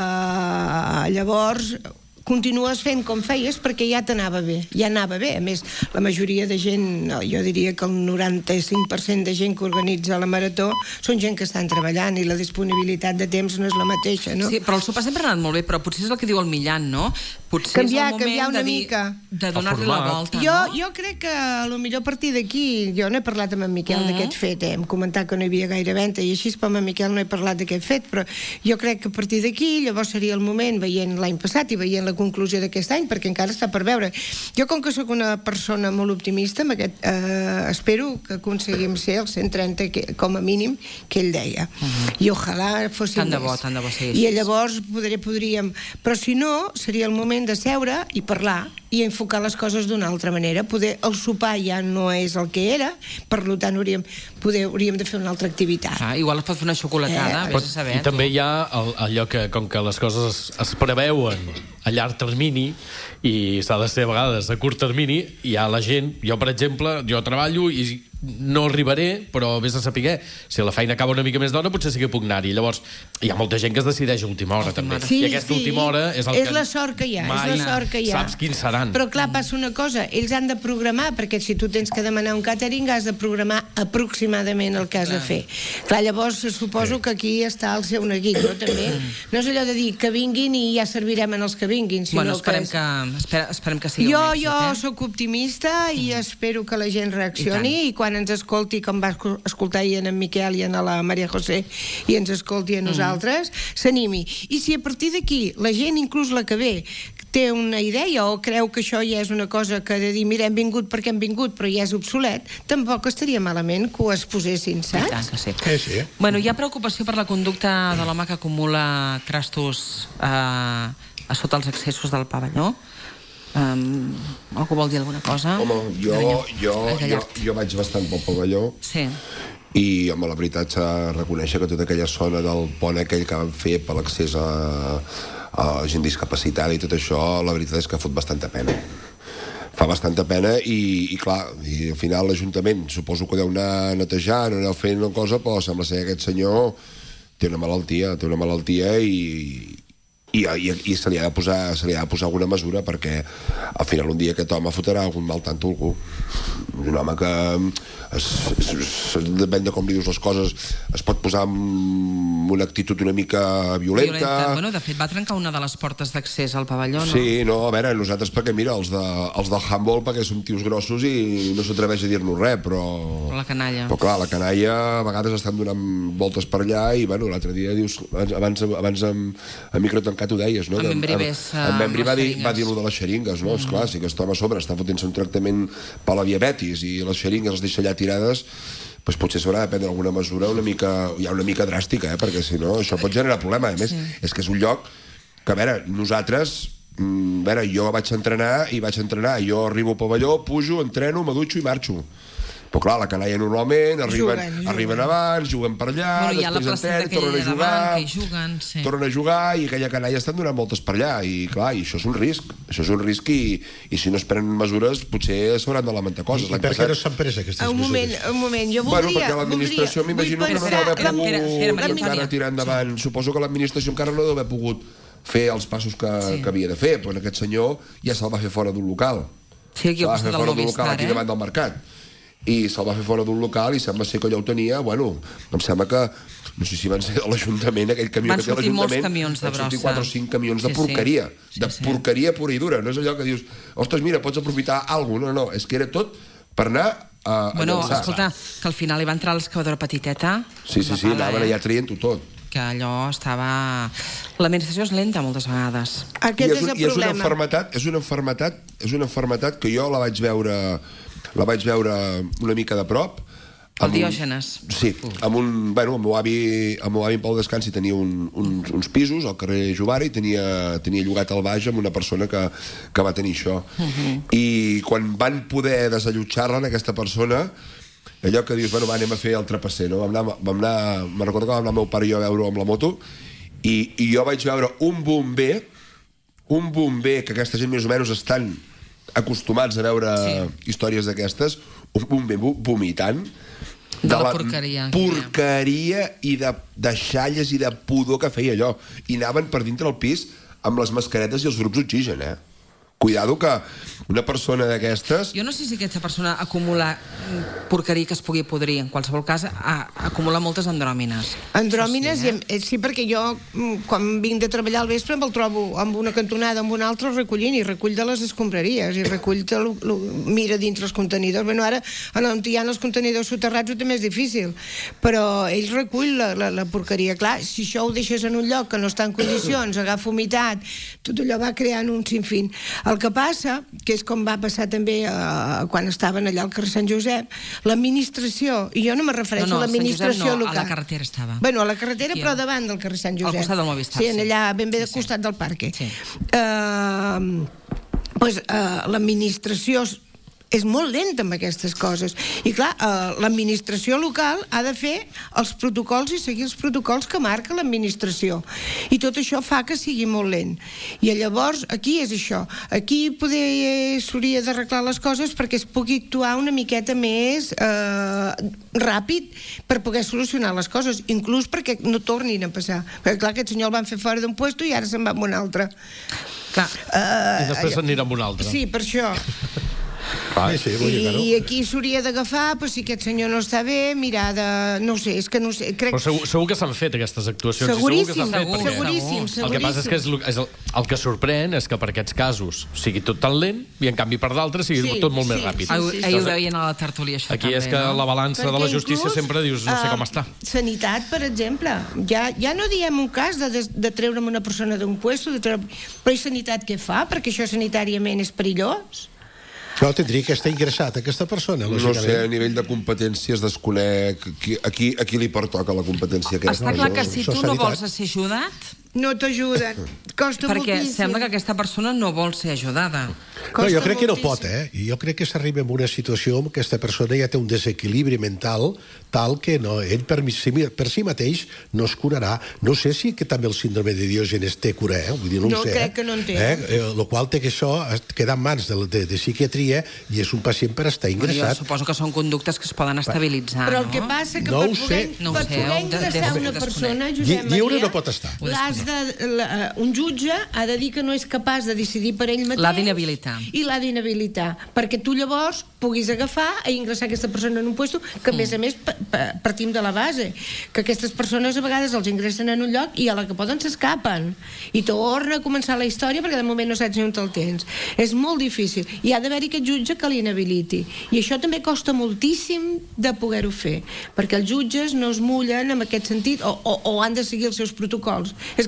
uh, llavors continues fent com feies perquè ja t'anava bé, ja anava bé. A més, la majoria de gent, no, jo diria que el noranta-cinc per cent de gent que organitza la marató són gent que estan treballant i la disponibilitat de temps no és la mateixa, no? Sí, però el sopar sempre ha anat molt bé, però potser és el que diu el Millan, no? Potser Canviar, és el moment canviar una de, dir, mica. de donar-li la volta, jo, no? jo crec que a lo millor a partir d'aquí, jo no he parlat amb en Miquel Mm. d'aquest fet, eh? Hem comentat que no hi havia gaire venda i així, però amb en Miquel no he parlat d'aquest fet, però jo crec que a partir d'aquí llavors seria el moment, veient l'any passat i veient la conclusió d'aquest any, perquè encara està per veure. Jo, com que sóc una persona molt optimista, amb aquest, eh, espero que aconseguim ser els cent trenta, que, com a mínim, que ell deia. Uh-huh. I ojalà fossin Tant de bo, més. tant de bo sigui així. I llavors podré, podríem... Però si no, seria el moment de seure i parlar i enfocar les coses d'una altra manera. Poder, el sopar ja no és el que era, per tant hauríem, poder, hauríem de fer una altra activitat. Ah, igual es pot fer una xocolatada, eh, vés a saber. I també hi ha el, allò que, com que les coses es, es preveuen a llarg termini i s'ha de ser a vegades a curt termini, hi ha la gent, jo per exemple, jo treballo i no arribaré, però vés a saber, si la feina acaba una mica més d'hora, potser sí que puc anar-hi. Llavors, hi ha molta gent que es decideix a última hora, també. Sí, I aquesta sí. última hora és el és que la sort que hi ha, mai és la sort que hi ha. saps quins seran. Però clar, passa una cosa, ells han de programar, perquè si tu tens que demanar un catering has de programar aproximadament el que has de fer. Clar, llavors suposo que aquí està el seu neguit, no? També. No és allò de dir que vinguin i ja servirem en els que vinguin, sinó Bueno, esperem que... que, espera, esperem que sigui Jo, un èxit, jo eh? sóc optimista i espero que la gent reaccioni i, i quan ens escolti, com va escoltar ahir en Miquel i en la Maria José i ens escolti a nosaltres, s'animi. I si a partir d'aquí la gent, inclús la que ve, té una idea o creu que això ja és una cosa que de dir, mira, hem vingut perquè hem vingut, però ja és obsolet, tampoc estaria malament que ho es posessin, saps? I tant que sí. Sí, sí. Bueno, hi ha preocupació per la conducta de l'home que acumula trastos eh, a sota els accessos del pavelló. Um, algú vol dir alguna cosa? Home, jo, Granyo. jo, Ai, jo, Gallart. jo vaig bastant pel pavelló Sí. i, home, la veritat s'ha de reconèixer que tota aquella zona del pont aquell que van fer per l'accés a, a gent discapacitada i tot això, la veritat és que fot bastanta pena. Fa bastanta pena i, i clar, i al final l'Ajuntament suposo que deu anar netejant o anar fent una cosa, però sembla ser que aquest senyor té una malaltia, té una malaltia i, i, i, i se li ha de posar se li ha de posar alguna mesura perquè al final un dia aquest home fotrà algun mal tant a algú. És un home que es, es, es, depèn de com li dius les coses, es pot posar amb una actitud una mica violenta, Violenta. Bueno, de fet, va trencar una de les portes d'accés al pavelló, no? Sí, no, a veure, nosaltres perquè, mira, els, de, els del handball perquè som tios grossos i no s'atreveix a dir-nos res, però... Però la canalla. Però clar, la canalla a vegades estan donant voltes per allà i, bueno, l'altre dia dius... Abans, abans amb, amb micro tancat ho deies, no? En Membri ves, uh, En Membri amb va les dir, xeringues. va dir lo de les xeringues, no? Mm. Esclar, sí que aquest home a sobre està fotent-se un tractament per la diabetis i les xeringues les deixa allà tirades doncs potser s'haurà de prendre alguna mesura una mica, ja una mica dràstica, eh? Perquè si no això pot generar problema. A més, sí. És que és un lloc que, a veure, nosaltres, mm, a veure, jo vaig entrenar i vaig entrenar, jo arribo al pavelló, pujo, entreno, me dutxo i marxo. Però clar, la canalla normalment arriben, juguen, juguen. arriben abans, juguen per allà, bueno, després entren, tornen a jugar, davant, juguen, sí. tornen a jugar i aquella canalla estan donant moltes per allà i clar, i això és un risc, això és un risc i, i si no es prenen mesures potser s'hauran de lamentar coses. I, i per què no s'han pres aquestes un moment, mesures? Un moment, jo voldria... Bueno, perquè l'administració m'imagino que no deu haver pogut encara tirar endavant. Suposo que l'administració encara no deu haver pogut fer els passos que, sí. que havia de fer, però aquest senyor ja se'l va fer fora d'un local. Sí, aquí al costat del Movistar, aquí davant del mercat. I se'l va fer fora d'un local i sembla ser que allò ho tenia, bueno, em sembla que no sé si van ser de l'Ajuntament, aquell camió van que té l'Ajuntament, molts camions de brossa. Van sortir quatre o cinc camions de sí, porqueria, sí. de sí, sí. porqueria pura i dura, no és allò que dius, ostres, mira, pots aprofitar alguna cosa, no, no, és que era tot per anar a, a bueno, llançar. Escolta, que al final hi va entrar l'excavadora petiteta. Sí, sí, sí, anaven eh? allà traient-ho tot. Que allò estava... L'administració és lenta moltes vegades. Aquest és, és, un, el i és una problema. enfermetat, és una enfermetat, és una enfermetat que jo la vaig veure, la vaig veure una mica de prop. El Diògenes. Un, sí, amb un, bueno, el meu avi, el meu avi en Pau Descansi tenia un, un, uns pisos al carrer Jovara i tenia, tenia llogat al baix amb una persona que, que va tenir això. Uh-huh. I quan van poder desallotjar-la en aquesta persona, allò que dius, bueno, va, anem a fer el trapasser, no? Vam anar, vam anar, me'n recordo que vam anar el meu pare i jo a veure-ho amb la moto, i, i jo vaig veure un bomber, un bomber, que aquesta gent més o menys estan acostumats a veure sí. històries d'aquestes, un bomber vomitant, de, de la, la porqueria. Porqueria i de, de xalles i de pudor que feia allò. I anaven per dintre el pis amb les mascaretes i els grups d'oxigen, eh? Cuidado que una persona d'aquestes... Jo no sé si aquesta persona acumula porqueria que es pugui podrir. En qualsevol cas, a, acumula moltes andròmines. Andròmines, sí, eh? sí, perquè jo, quan vinc de treballar al vespre, me'l trobo amb una cantonada, amb una altra, recollint, i recull de les escombraries, i recull, de lo, lo, mira dintre els contenidors. Bueno, ara, on hi ha els contenidors soterrats, ho té més difícil, però ell recull la, la, la porqueria. Clar, si això ho deixes en un lloc que no està en condicions, agafa humitat, tot allò va creant un sinfín. El que passa, que és com va passar també eh, quan estaven allà al carrer Sant Josep, l'administració, i jo no me refereixo no, no, a l'administració no, local. A la carretera estava. Bueno, a la carretera, Aquí, però davant del carrer Sant Josep. Al costat del Movistar. Sí, allà ben bé sí, al costat sí. del parc. Sí. Uh, pues, uh, l'administració és molt lenta amb aquestes coses. I clar, eh, l'administració local ha de fer els protocols i seguir els protocols que marca l'administració. I tot això fa que sigui molt lent. I llavors, aquí és això. Aquí poder s'hauria d'arreglar les coses perquè es pugui actuar una miqueta més eh, ràpid per poder solucionar les coses, inclús perquè no tornin a passar. Perquè clar, aquest senyor el van fer fora d'un puesto i ara se'n va amb un altre. Clar. Uh, I després se'n anirà amb un altre. Sí, per això. Ah, sí, sí, I, I aquí s'hauria d'agafar, però si aquest senyor no està bé, mirar de... No sé, és que no sé... Crec... Però segur, segur que s'han fet aquestes actuacions. Seguríssim, segur que segur, fet, seguríssim, seguríssim. El que passa és que és el, és el, el que sorprèn és que per aquests casos sigui tot tan lent i en canvi per d'altres sigui sí, tot molt sí, més ràpid. Sí, sí, sí. Ahir ho deien a la tertúlia, això aquí també, és que no? la balança Perquè de la justícia inclús, sempre dius no sé com està. Uh, sanitat, per exemple. Ja, ja no diem un cas de, de, de treure'm una persona d'un puesto, de treure... però i sanitat què fa? Perquè això sanitàriament és perillós? No, tindria que estar ingressat aquesta persona, lògicament. No sé, a nivell de competències desconec a qui, a qui li pertoca la competència aquesta. Està clar que si tu no vols ser ajudat... No t'ajuden, costa Perquè moltíssim. sembla que aquesta persona no vol ser ajudada. No, jo crec que no pot, eh? Jo crec que s'arriba a una situació on aquesta persona ja té un desequilibri mental tal que no, ell per si, per si mateix no es curarà. No sé si que també el síndrome de Diògenes té cura, eh? Vull dir, no, no ho sé. No, crec que no en té. Eh? El qual té que això queda en mans de, de, de psiquiatria i és un pacient per estar ingressat. Jo suposo que són conductes que es poden estabilitzar, Però no? el que passa que no per poder, no per poder ingressar una persona, Josep Lliure Maria, no pot estar. L'has de, la, un jutge ha de dir que no és capaç de decidir per ell mateix. L'ha d'inhabilitar. I l'ha d'inhabilitar. Perquè tu llavors puguis agafar i ingressar aquesta persona en un puesto que, a més a més, partim de la base. Que aquestes persones a vegades els ingressen en un lloc i a la que poden s'escapen. I torna a començar la història perquè de moment no saps ni on te'l tens. És molt difícil. I ha d'haver-hi aquest jutge que l'inhabiliti. I això també costa moltíssim de poder-ho fer. Perquè els jutges no es mullen en aquest sentit o, o, o han de seguir els seus protocols. És que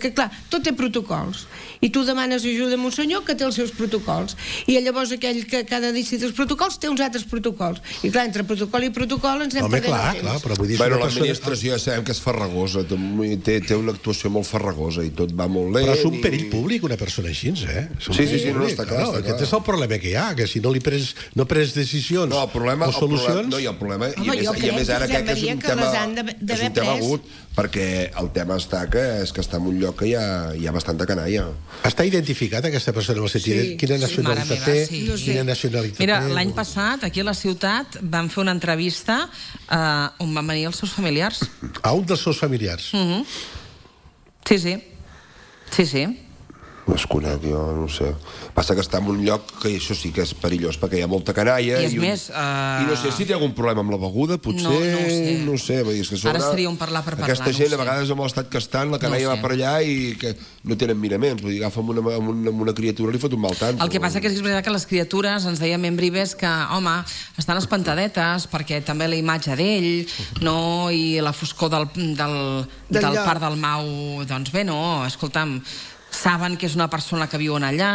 perquè clar, tot té protocols i tu demanes ajuda a un senyor que té els seus protocols i llavors aquell que, que ha de decidir els protocols té uns altres protocols i clar, entre protocol i protocol ens anem perdent el temps. Clar, però vull dir, bueno, l'administració ja sabem que és farragosa, té, té una actuació molt farragosa i tot va molt lent. Però és un perill públic una persona així, eh? Sí, sí, sí, no, està clar. Clar, aquest és el problema que hi ha, que si no li pres, no pres decisions no, el problema, o solucions... El problema, no, i el problema, Home, i, a més, i a més ara crec que és un tema, és un tema agut, perquè el tema està que és que està en un lloc que hi ha, hi ha bastanta canalla. Està identificat aquesta persona en el sentit sí, quina nacionalitat té? Sí. No sé. Quina nacionalitat Mira, té? L'any passat, aquí a la ciutat, vam fer una entrevista eh, on van venir els seus familiars. A un dels seus familiars? Mm-hmm. Sí, sí. Sí, sí. No es conec, jo no sé. Passa que està en un lloc que això sí que és perillós, perquè hi ha molta canalla. I és i un... més... Uh... I no sé si té algun problema amb la beguda, potser... No, no ho sé. No sé, vull dir, és que sobre... Ara seria un parlar per parlar, Aquesta gent, no a vegades, amb l'estat que estan, la canalla no va per allà i que no tenen miraments. Vull dir, agafa amb una, amb una, amb una criatura i li fot un mal tant. El que passa que és veritat que les criatures, ens deia Membrives, que, home, estan espantadetes, perquè també la imatge d'ell, no? I la foscor del, del, del, del parc del Mau, doncs bé, no, escolta'm, saben que és una persona que viuen allà,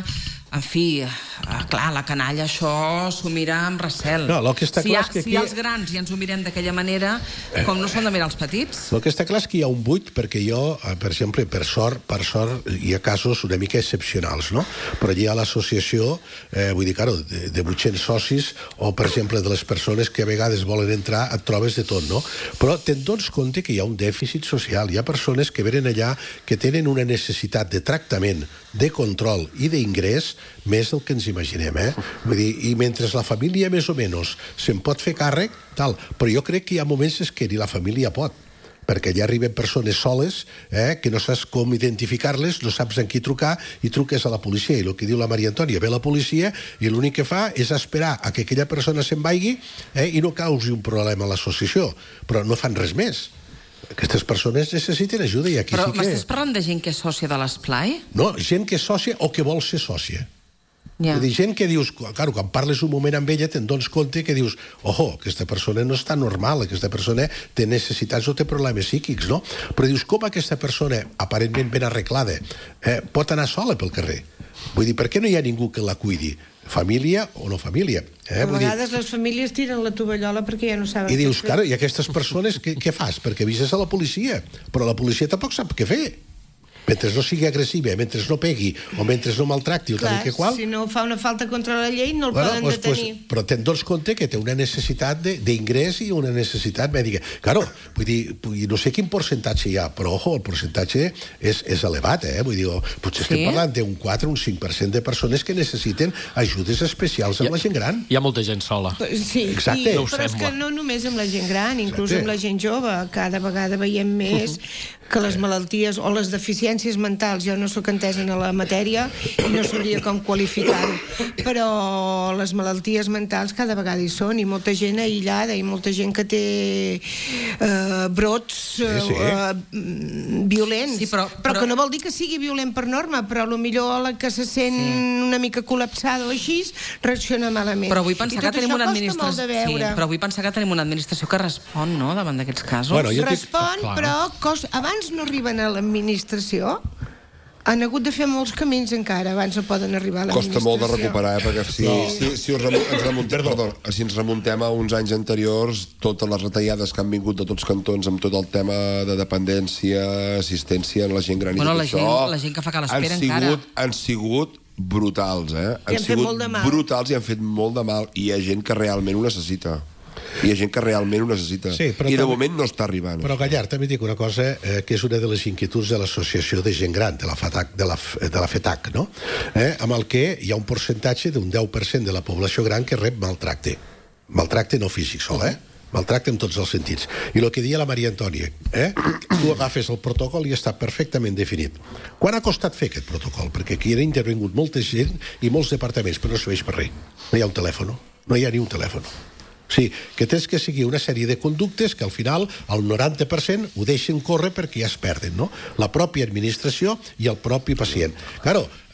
en fi, clar, la canalla això s'ho mira amb recel. No, el que està si clar ha, és que si aquí... els grans ja ens ho mirem d'aquella manera, com no s'han de mirar els petits? El que està clar és que hi ha un buit, perquè jo, per exemple, per sort, per sort hi ha casos una mica excepcionals, no? Però hi ha l'associació, eh, vull dir, claro, de, de vuit-cents socis, o, per exemple, de les persones que a vegades volen entrar, et trobes de tot, no? Però te'n dones compte que hi ha un dèficit social. Hi ha persones que venen allà que tenen una necessitat de tractament, de control i d'ingrés més del que ens imaginem, eh? Vull dir, i mentre la família més o menys se'n pot fer càrrec, tal, però jo crec que hi ha moments que ni la família pot, perquè ja arriben persones soles, eh, que no saps com identificar-les, no saps en qui trucar, i truques a la policia, i el que diu la Maria Antònia, ve la policia, i l'únic que fa és esperar a que aquella persona se'n vagi, eh, i no causi un problema a l'associació, però no fan res més. Aquestes persones necessiten ajuda i aquí però sí que... Però m'estàs parlant de gent que és sòcia de l'Esplai? No, gent que és sòcia o que vol ser sòcia. Ja. Vull dir, gent que dius, claro, quan parles un moment amb ella te'n dones compte que dius, ojo, aquesta persona no està normal, aquesta persona té necessitats o té problemes psíquics, no? Però dius, com aquesta persona, aparentment ben arreglada, eh, pot anar sola pel carrer? Vull dir, per què no hi ha ningú que la cuidi? Família o no família? Eh? A vegades les famílies tiren la tovallola perquè ja no saben I dius, cara, i aquestes persones què, què fas? Perquè avises a la policia, però la policia tampoc sap què fer. Mentre no sigui agressiva, mentre no pegui o mentre no maltracti o tal i que qual... si no fa una falta contra la llei no el bueno, poden pues, detenir. Pues, però te'n dones compte que té una necessitat d'ingrés i una necessitat mèdica. Claro, vull dir, no sé quin percentatge hi ha, però ojo, el percentatge és, és elevat, eh? Vull dir, potser sí? estem parlant d'un quatre o un cinc per cent de persones que necessiten ajudes especials amb ha, la gent gran. Hi ha molta gent sola. Sí, exacte. I, no però és que no només amb la gent gran, inclús exacte. Amb la gent jove. Cada vegada veiem més que les malalties o les deficiències mentals, jo no sóc entesa en la matèria i no sabria com qualificar-ho, però les malalties mentals cada vegada hi són i molta gent aïllada i molta gent que té eh, brots eh, sí, sí. Eh, violents, sí, però, però, però que no vol dir que sigui violent per norma, però potser la que se sent sí. una mica col·lapsada o així reacciona malament. Però vull pensar que tenim una administració sí, però vull pensar que tenim una administració que respon, no?, davant d'aquests casos. Bueno, respon, dic... però cos... abans no arriben a l'administració, han hagut de fer molts camins encara, abans no poden arribar a l'administració. Costa molt de recuperar, eh? Perquè si, no. si, si, us remuntem, ens remuntem, perdó, si ens remuntem a uns anys anteriors, totes les retallades que han vingut de tots cantons amb tot el tema de dependència, assistència en la gent gran bueno, i tot la això, gent, la gent que fa que l'espera encara. Han sigut brutals, eh? Han, han sigut brutals i han fet molt de mal, i hi ha gent que realment ho necessita. Hi ha gent que realment ho necessita. Sí, i de també, moment no està arribant. Però, Gallar, també dic una cosa eh, que és una de les inquietuds de l'Associació de Gent Gran, de la FATAC, de la, de la FETAC, no? Eh, amb el que hi ha un percentatge d'un deu per cent de la població gran que rep maltracte. Maltracte no físic sol, eh? Maltracte en tots els sentits. I el que deia la Maria Antònia, eh? Tu agafes el protocol i està perfectament definit. Quan ha costat fer aquest protocol? Perquè aquí han intervingut molta gent i molts departaments, però no serveix per res. No hi ha un telèfon, no hi ha ni un telèfon. O sigui, que tens que seguir una sèrie de conductes que al final el noranta per cent ho deixen córrer perquè ja es perden, no? La pròpia administració i el propi pacient. Claro,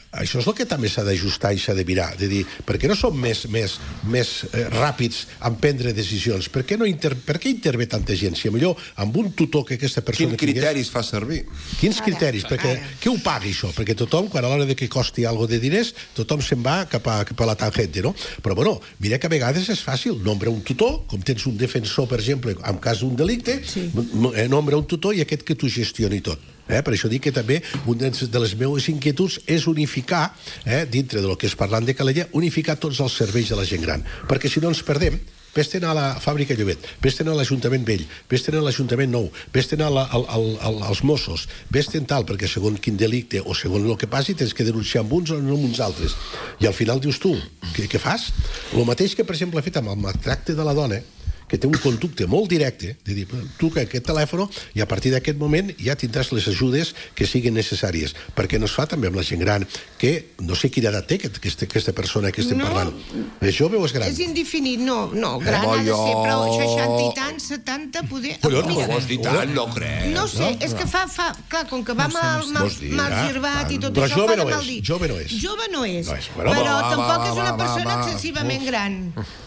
això és el que també s'ha d'ajustar i s'ha de mirar, de dir, per què no som més, més, més eh, ràpids en prendre decisions? Per què, no inter... per què intervé tanta gent? Si millor amb un tutor que aquesta persona... Quins criteris fa servir? Quins criteris? Perquè què ho paga això? Perquè tothom, quan a l'hora de que costi algo de diners, tothom se'n va cap a, cap a la tangente, no? Però, bueno, mira que a vegades és fàcil. Nombre un tutor, com tens un defensor, per exemple, en cas d'un delicte, sí. Nombre un tutor i aquest que tu gestioni tot. Eh? Per això dic que també una de les meves inquietuds és unificar, eh, dintre del que és parlant de Calella, unificar tots els serveis de la gent gran. Perquè si no ens perdem, vés-te'n a la fàbrica Llobet, vés-te'n a l'Ajuntament Vell, vés-te'n a l'Ajuntament Nou, vés-te'n als Mossos, vés-te'n tal, perquè segons quin delicte o segons el que passi tens que denunciar amb uns o no amb uns altres. I al final dius tu, què, què fas? El mateix que, per exemple, ha fet amb el maltracte de la dona, que té un conducte molt directe, de dir, truca aquest telèfon i a partir d'aquest moment ja tindràs les ajudes que siguin necessàries, perquè no es fa també amb la gent gran, que no sé quina edat té aquesta, aquesta persona que estem no, parlant. És jove o és gran? És indefinit, no, no, gran eh, ha de ser, però seixanta i tant, setanta, poder... Collons, no vols dir tant, no crec. No sé, no, és que fa, fa, clar, com que va no mal, no sé, mal, mal girbat i tot però això, jove fa no de mal és, dir. Jove no és. Jove no és, no és. Bueno, però va, tampoc va, és una va, persona va, excessivament uf. gran.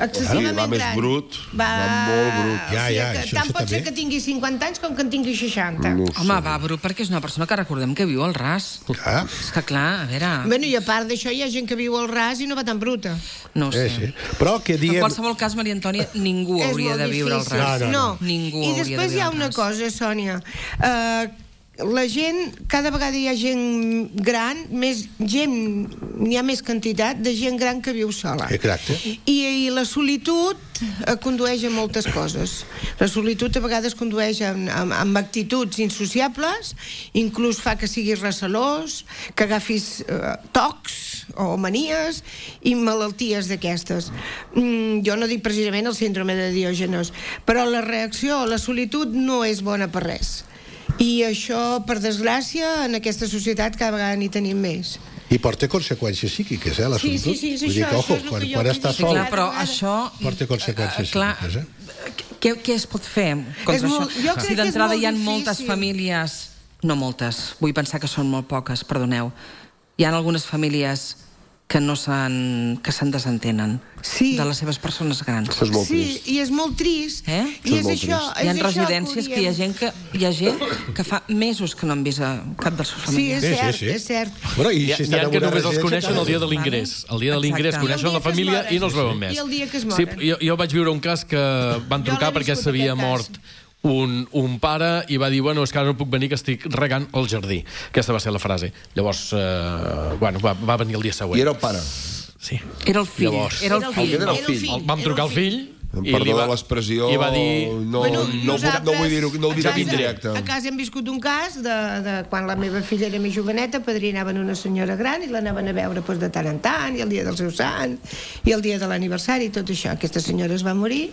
Va Excessivament gran. més brut, va molt brut. Ja, ja, o sigui, això, tant això pot també. ser que tingui cinquanta anys com que en tingui seixanta. No Home, va, Bru, perquè és una persona que recordem que viu al ras. Ah. És que, clar, a veure... Bueno, i a part d'això hi ha gent que viu al ras i no va tan bruta. No ho sé. Eh, sí. Però que diem... En qualsevol cas, Maria Antònia, ningú És hauria molt de viure al difícil. ras. No, no, no. Ningú I hauria de després hi viure ha al una ras. cosa, Sònia. Uh, la gent, cada vegada hi ha gent gran, més gent, n'hi ha més quantitat de gent gran que viu sola. Exacte. I, i la solitud eh, condueix a moltes coses. La solitud a vegades condueix amb, amb, amb actituds insociables, inclús fa que siguis recelós, que agafis eh, tocs o manies i malalties d'aquestes. Mm, jo no dic precisament el síndrome de Diògenes, però la reacció, la solitud no és bona per res. I això, per desgràcia, en aquesta societat cada vegada n'hi tenim més. I porta conseqüències psíquiques, eh, la Sí, solitud. sí, sí, és Vull dir això, que, ojo, això és el quan, que jo quan vull estàs dir. sol, Sí, clar, però això... porta conseqüències clar, psíquiques, eh? Què, què es pot fer contra És molt- això? jo crec Si que d'entrada és hi ha molt moltes difícil. famílies... No moltes, vull pensar que són molt poques, perdoneu. Hi ha algunes famílies que no s'han que se'n desentenen sí. de les seves persones grans. Això és molt Sí, trist. i és molt trist. Eh? I és això, Hi ha és això residències que hi ha gent que hi ha gent que fa mesos que no han vist a cap dels seus Sí, familiars. és cert, és cert. Bueno, i Hi ha, si hi estan ha en que una només els residència, coneixen el dia de vale. l'ingrés. El dia de l'ingrés Exacte. coneixen la família i no els veuen més. I el dia que es Sí, moren. jo, jo vaig viure un cas que van Jo trucar l'he perquè viscut, s'havia aquest mort cas. un, un pare i va dir, bueno, és que ara no puc venir que estic regant el jardí. Aquesta va ser la frase. Llavors, eh, bueno, va, va venir el dia següent. I era el pare. Sí. Era el fill. Llavors, era el fill. Era el fill. El, vam trucar al fill Em i li perdó va, de l'expressió, i va dir... no, Bueno, no, no, no vull dir-ho, no ho diré a en casa- directe. A casa hem viscut un cas de, de quan la meva filla era més joveneta, padrinaven una senyora gran i l'anaven a veure doncs, de tant en tant, i el dia del seu sant, i el dia de l'aniversari, i tot això. Aquesta senyora es va morir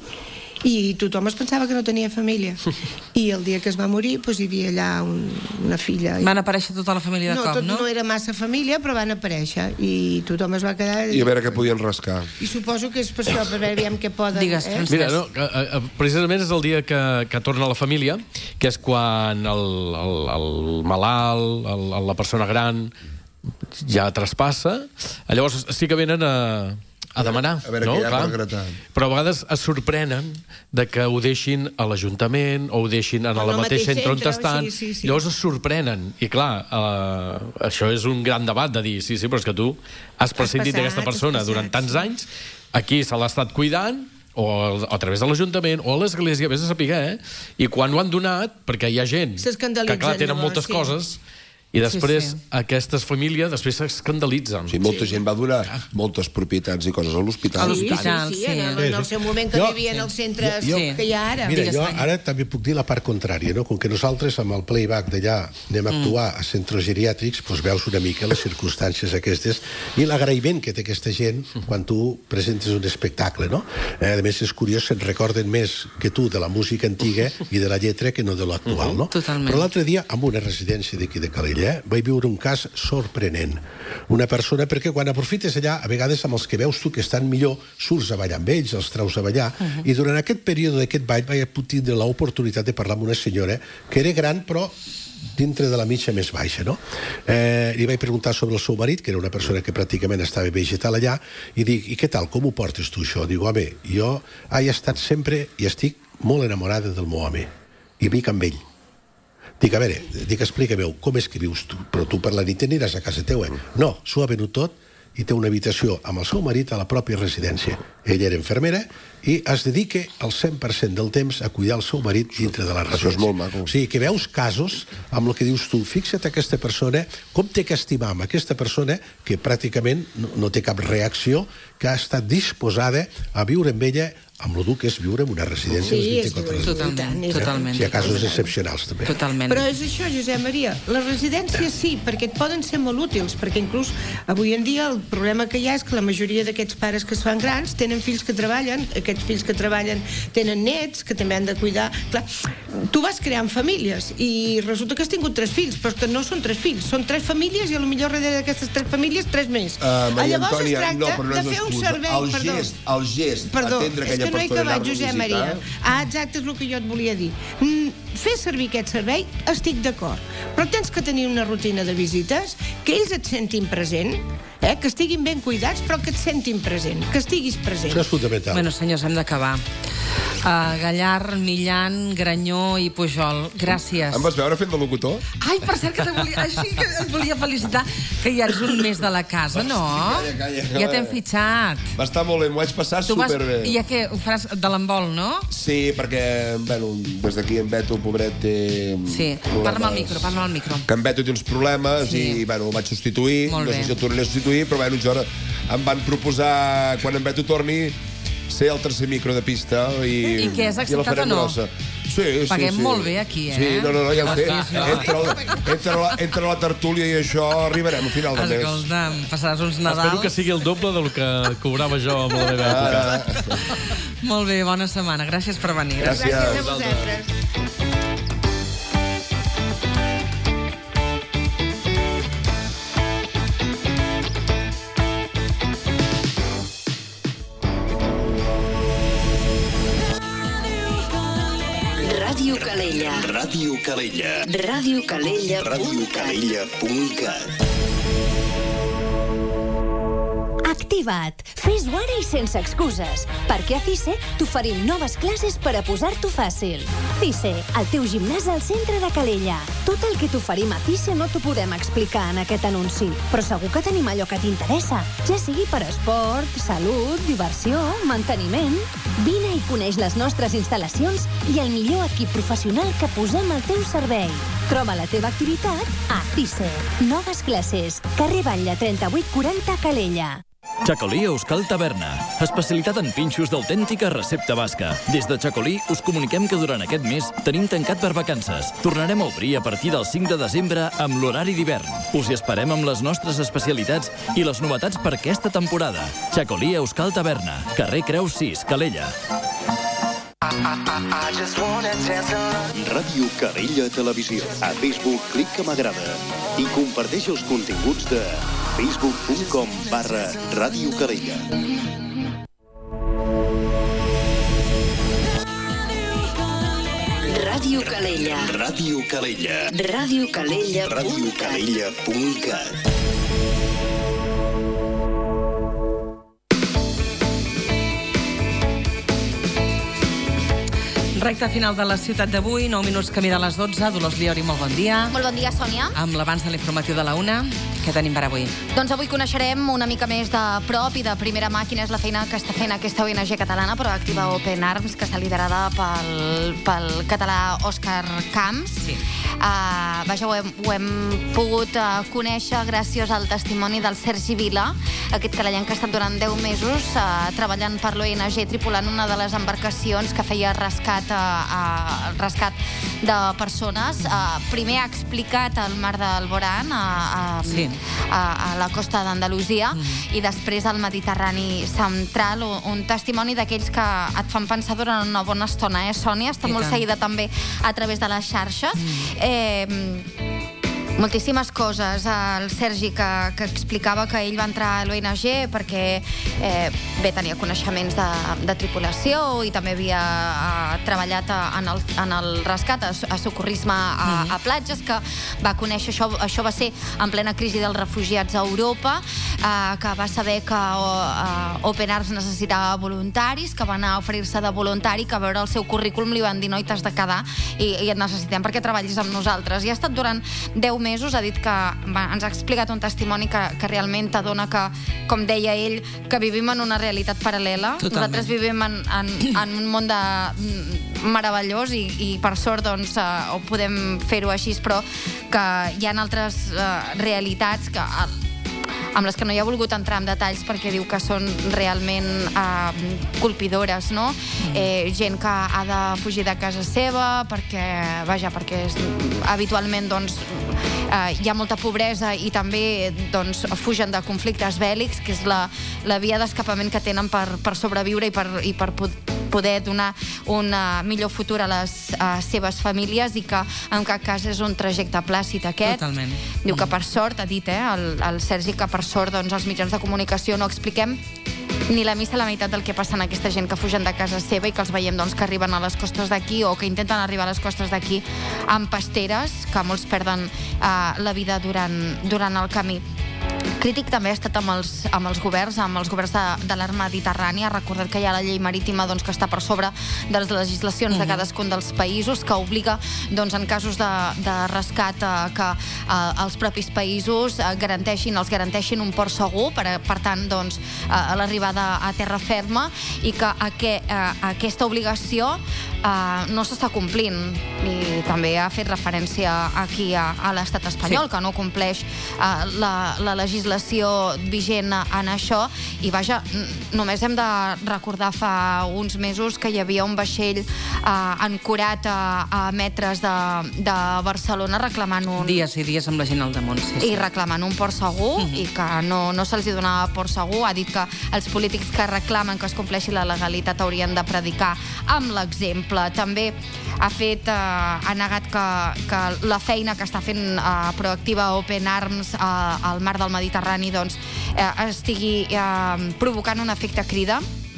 i tothom es pensava que no tenia família. I el dia que es va morir doncs, hi havia allà un, una filla. Van aparèixer tota la família de no, cop, tot no? no era massa família, però van aparèixer i tothom es va quedar... I a veure què podien rascar. I suposo que és per això, per veure aviam què poden... Digues, eh? Mira, no, que, eh, precisament és el dia que, que torna la família, que és quan el, el, el malalt, el, la persona gran, ja traspassa. Llavors sí que venen a, a demanar. A veure no? què hi ha Clar. per gratar. Però a vegades es sorprenen de que ho deixin a l'Ajuntament o ho deixin en En el el mateix mateix centre on centre, estan. sí, sí, sí. Llavors es sorprenen. I clar, eh, això és un gran debat de dir, sí, sí, però és que tu has prescindit passat, d'aquesta has persona passat, durant tants sí. anys, aquí se l'ha estat cuidant, o a través de l'Ajuntament o a l'Església, vés a saber, eh? I quan ho han donat, perquè hi ha gent que, S'escandalitzen, clar, tenen llavors, moltes sí. coses, i després Sí, sí. aquestes famílies després s'escandalitzen. Sí, molta gent va donar moltes propietats i coses a l'hospital. A Sí, l'hospital, sí, sí, sí. en, el, en el seu moment que Jo- vivien als centres jo- que hi ha ara. Mira, Digues, jo Toni. ara també puc dir la part contrària, no? Com que nosaltres amb el playback d'allà anem a actuar a centres geriàtrics, doncs veus una mica les circumstàncies aquestes i l'agraïment que té aquesta gent quan tu presentes un espectacle, no? Eh, a més, és curiós, se'n recorden més que tu de la música antiga i de la lletra que no de l'actual, no? Totalment. Però l'altre dia, en una residència d'aquí de Calella, eh, vaig viure un cas sorprenent. Una persona, perquè quan aprofites allà, a vegades amb els que veus tu que estan millor, surts a ballar amb ells, els traus a ballar, uh -huh. i durant aquest període d'aquest ball vaig tindre l'oportunitat de parlar amb una senyora que era gran, però dintre de la mitja més baixa, no? Eh, li vaig preguntar sobre el seu marit, que era una persona que pràcticament estava vegetal allà, i dic, i què tal, com ho portes tu, això? Dic, home, jo he estat sempre i estic molt enamorada del meu home, i vic amb ell. Dic, a veure, dic, explica-m'ho, com és que vius tu? Però tu per la nit aniràs a casa teua. No, s'ho ha venut tot i té una habitació amb el seu marit a la pròpia residència. Ella era infermera i es dedica al cent per cent del temps a cuidar el seu marit dintre de la residència. Això és molt maco. O sigui, que veus casos amb el que dius tu, fixa't aquesta persona, com té que estimar amb aquesta persona que pràcticament no, no té cap reacció, que ha estat disposada a viure amb ella amb el dur que és viure en una residència sí, les vint-i-quatre hores. Totalment, Sí, totalment. Si hi ha casos excepcionals, també. Totalment. Però és això, Josep Maria, les residències sí, perquè et poden ser molt útils, perquè inclús avui en dia el problema que hi ha és que la majoria d'aquests pares que es fan grans tenen fills que treballen, aquests fills que treballen tenen nets que també han de cuidar. Clar, tu vas creant famílies i resulta que has tingut tres fills, però que no són tres fills, són tres famílies i a lo millor darrere d'aquestes tres famílies tres més. Uh, Maria Llavors Antònia, es tracta no, però no de és fer un excusa. servei... El perdó, gest, el gest, perdó, atendre és aquella que no he persona i acabat, anar-lo a Josep visitar. Maria. Ah, exacte, és el que jo et volia dir. Mm, fer servir aquest servei, estic d'acord, però tens que tenir una rutina de visites, que ells et sentin present, eh? Que estiguin ben cuidats, però que et sentin present, que estiguis present. Això és fundamental. Bueno, senyors, hem d'acabar. Uh, Gallar, Millan, Granyó i Pujol, gràcies. Em vas veure fent de locutor? Ai, per cert, que, te volia, així que et volia felicitar, que ja ets un mes de la casa, no? Calla, calla, calla. Ja t'hem fitxat. Va estar molt bé, m'ho vaig passar Tu vas, superbé. I ja que ho faràs de l'embol, no? Sí, perquè, bueno, des d'aquí en Beto, pobret, té... Sí, parla amb el micro, parla amb el micro. Que en Beto té uns problemes Sí. i, bueno, el vaig substituir. Molt no bé. sé si el tornaré a substituir, però, bueno, jo ara em van proposar, quan en Beto torni, ser el tercer micro de pista i, I què, has i la acceptat farem o no? grossa. Sí, sí, Paguem sí. molt bé aquí, eh? Sí, no, no, no, ja ho sé. Sí, sí. Entre, el, entre, la, entre la tertúlia i això arribarem a final de mes. Escolta'm, passaràs uns Nadals. Espero que sigui el doble del que cobrava jo amb la meva època. Molt bé, bona setmana. Gràcies per venir. Gràcies. Gràcies a vosaltres. Ràdio Calella. Ràdio Calella. Ràdio Calella. Ràdio Calella punt cat. Activa't! Fes-ho ara i sense excuses, perquè a CICE t'oferim noves classes per a posar-t'ho fàcil. CICE, el teu gimnàs al centre de Calella. Tot el que t'oferim a CICE no t'ho podem explicar en aquest anunci, però segur que tenim allò que t'interessa, ja sigui per esport, salut, diversió, manteniment. Vine i coneix les nostres instal·lacions i el millor equip professional que posem al teu servei. Troba la teva activitat a CICE. Noves classes. Carrer Batlle trenta-vuit quaranta, Calella. Chacolí Euskal Taverna. Especialitat en pinxos d'autèntica recepta basca. Des de Chacolí us comuniquem que durant aquest mes tenim tancat per vacances. Tornarem a obrir a partir del cinc de desembre amb l'horari d'hivern. Us hi esperem amb les nostres especialitats i les novetats per aquesta temporada. Chacolí Euskal Taverna. Carrer Creus sis, Calella. Ràdio Calella Televisió. A Facebook, clica m'agrada i comparteix els continguts de facebook punt com barra Ràdio Calella. Ràdio Calella. Ràdio Calella. Ràdio Calella. Ràdio Calella punt cat. Recte final de la ciutat d'avui, nou minuts camí de les dotze. Dolors Liori, molt bon dia. Molt bon dia, Sònia. Amb l'abans de l'informatiu de la una, què tenim per avui? Doncs avui coneixerem una mica més de prop i de primera mà quina és la feina que està fent aquesta O N G catalana proactiva Open Arms, que està liderada pel, pel català Òscar Camps. Sí. Uh, vaja, ho hem, ho hem pogut uh, conèixer gràcies al testimoni del Sergi Vila, aquest calellenc que ha estat durant deu mesos uh, treballant per l'O N G, tripulant una de les embarcacions que feia rescat, uh, uh, rescat de persones. Uh, primer ha explicat el mar d'Alborán a, a, sí. a, a la costa d'Andalusia mm. i després al Mediterrani central, un, un testimoni d'aquells que et fan pensar durant una bona estona, eh, Sònia? Està I molt tant. seguida també a través de les xarxes. Mm. Eh, moltíssimes coses. El Sergi que, que explicava que ell va entrar a l'O N G perquè eh, bé, tenia coneixements de, de tripulació i també havia eh, treballat a, en, el, en el rescat, a, a socorrisme a, mm. a platges, que va conèixer això, això va ser en plena crisi dels refugiats a Europa, eh, que va saber que eh, Open Arms necessitava voluntaris, que va anar a oferir-se de voluntari, que a veure el seu currículum li van dir no, i t'has de quedar i, i et necessitem perquè treballis amb nosaltres. I ha estat durant deu mesos, ha dit que va, ens ha explicat un testimoni que, que realment t'adona que, com deia ell, que vivim en una realitat paral·lela. Totalment. Nosaltres vivim en, en, en un món de meravellós i, i per sort doncs uh, ho podem fer-ho així, però que hi ha altres uh, realitats que uh, amb les que no hi ha volgut entrar en detalls perquè diu que són realment eh, colpidores, no? Eh, gent que ha de fugir de casa seva perquè, vaja, perquè és, habitualment doncs, eh, hi ha molta pobresa i també doncs, fugen de conflictes bèl·lics, que és la, la via d'escapament que tenen per, per sobreviure i per, i per poder donar un uh, millor futur a les uh, seves famílies i que en cap cas és un trajecte plàcid aquest. Totalment. Diu que per sort, ha dit eh, el, el Sergi, que per sort doncs, els mitjans de comunicació no expliquem ni la missa la meitat del que passa en aquesta gent que fugen de casa seva i que els veiem doncs, que arriben a les costes d'aquí o que intenten arribar a les costes d'aquí amb pasteres, que molts perden uh, la vida durant, durant el camí. Crític també ha estat amb els, amb els governs, amb els governs de, de l'Arc Mediterrània. Recordem que hi ha la llei marítima doncs, que està per sobre de les legislacions uh-huh. de cadascun dels països, que obliga doncs, en casos de, de rescat eh, que eh, els propis països eh, garanteixin, els garanteixin un port segur, per, per tant, doncs, eh, l'arribada a terra ferma, i que aqu eh, aquesta obligació eh, no s'està complint. I també ha fet referència aquí a, a l'estat espanyol, sí. que no compleix eh, la, la legislació vigent en això, i vaja, només hem de recordar fa uns mesos que hi havia un vaixell eh, ancorat a, a metres de, de Barcelona reclamant un... Dies i dies amb la gent al damunt, sí, sí. I reclamant un port segur, uh-huh. i que no, no se'ls donava port segur. Ha dit que els polítics que reclamen que es compleixi la legalitat haurien de predicar amb l'exemple. També ha fet, eh, ha negat que, que la feina que està fent eh, proactiva Open Arms eh, al mar del Mediterrani doncs, eh, estigui eh, provocant un efecte crida.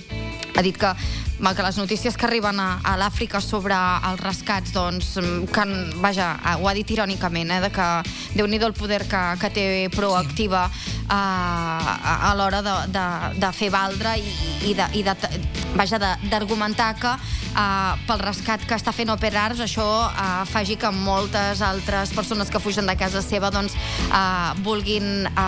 Ha dit que que les notícies que arriben a, a l'Àfrica sobre els rescats, doncs, que, vaja, ho ha dit irònicament, eh, de que Déu-n'hi-do el poder que, que té proactiva eh, a, a l'hora de, de, de fer valdre i, i, de, i de, vaja, d'argumentar que eh, pel rescat que està fent Open Arms això eh, faci que moltes altres persones que fugen de casa seva doncs, eh, vulguin eh,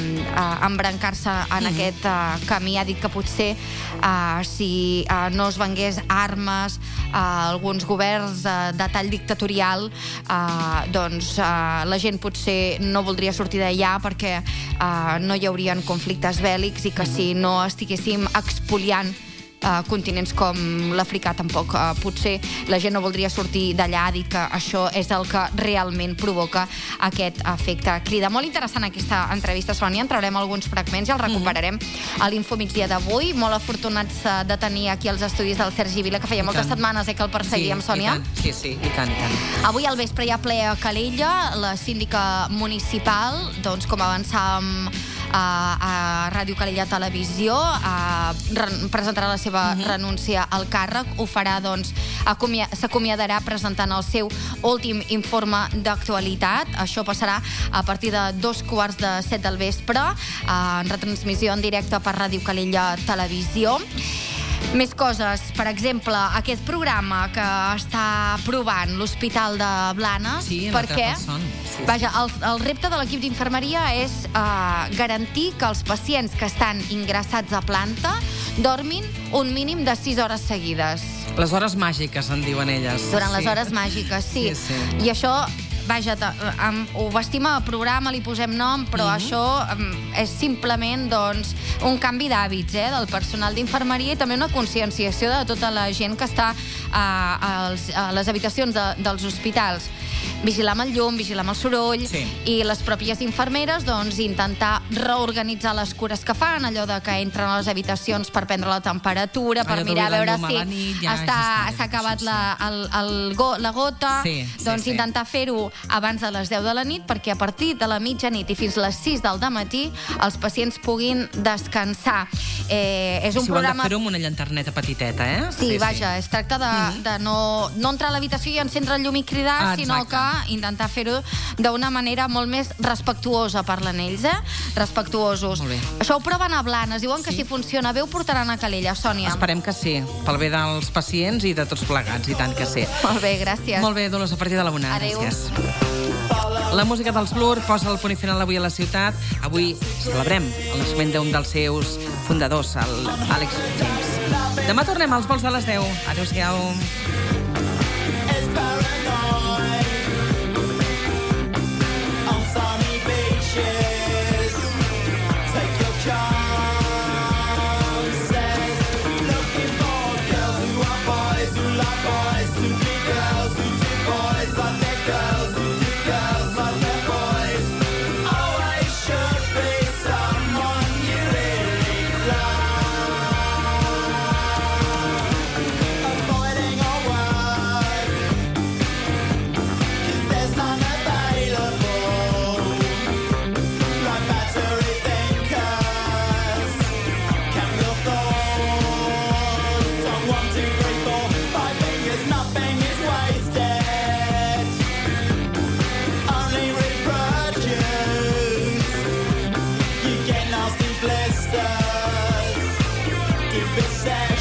eh, embrancar-se en mm-hmm. aquest eh, camí. Ha dit que potser eh, si eh, no es vengués armes a alguns governs uh, de tall dictatorial, uh, doncs uh, la gent potser no voldria sortir d'allà perquè uh, no hi haurien conflictes bèl·lics i que si no estiguéssim expoliant Uh, continents com l'africà tampoc uh, potser la gent no voldria sortir d'allà. Ha dit que això és el que realment provoca aquest efecte crida. Molt interessant aquesta entrevista, Sònia, en traurem alguns fragments i els recuperarem mm-hmm. a l'Infomigdia d'avui. Molt afortunats uh, de tenir aquí els estudis del Sergi Vila, que feia I moltes tant. setmanes eh, que el perseguíem, sí, Sònia. I tant. Sí, sí, i tant, i tant. Avui al vespre hi ha ple a Calella, la síndica municipal, doncs com avançàvem a, a Ràdio Calella Televisió, a, presentarà la seva Uh-huh. renúncia al càrrec. Ho farà, doncs, s'acomiadarà presentant el seu últim informe d'actualitat. Això passarà a partir de dos quarts de set del vespre, en retransmissió en directe per Ràdio Calella Televisió. Més coses, per exemple, aquest programa que està provant l'Hospital de Blanes, sí, perquè sí, sí. Vaja, el, el repte de l'equip d'infermeria és uh, garantir que els pacients que estan ingressats a planta dormin un mínim de sis hores seguides. Les hores màgiques, en diuen elles. Durant sí. les hores màgiques, sí. sí, sí. I això... Vaja, ho vestim a programa, li posem nom, però mm-hmm. això és simplement doncs, un canvi d'hàbits eh, del personal d'infermeria i també una conscienciació de tota la gent que està a, a, a les habitacions de, dels hospitals. vigilar amb el llum, vigilar amb el soroll, sí. I les pròpies infermeres doncs, intentar reorganitzar les cures que fan, allò de que entren a les habitacions per prendre la temperatura, per allò mirar a veure si nit, ja, està, ja s'ha acabat la, el, el go, la gota, sí, sí, doncs sí. Intentar fer-ho abans de les deu de la nit, perquè a partir de la mitjanit i fins a les sis del dematí els pacients puguin descansar. Eh, és un si programa... ho hem de fer-ho amb una llanterneta petiteta, eh? Sí, sí vaja, sí. Es tracta de, mm-hmm. de no, no entrar a l'habitació i encendre el llum i cridar, ah, sinó que intentar fer-ho d'una manera molt més respectuosa, parlen ells, eh? Respectuosos. Això ho proven a Blanes, diuen que sí. Si funciona bé ho portaran a Calella, Sònia. Esperem que sí, pel bé dels pacients i de tots plegats, i tant que sí. Molt bé, gràcies. Molt bé, Dolors, a partir de la una. Adéu. Gràcies. La música dels Blur posa el punt i final avui a la ciutat. Avui celebrem el naixement d'un dels seus fundadors, l'Àlex James. Demà tornem als vols de les deu. Adéu-siau. Blisters, keep it sad.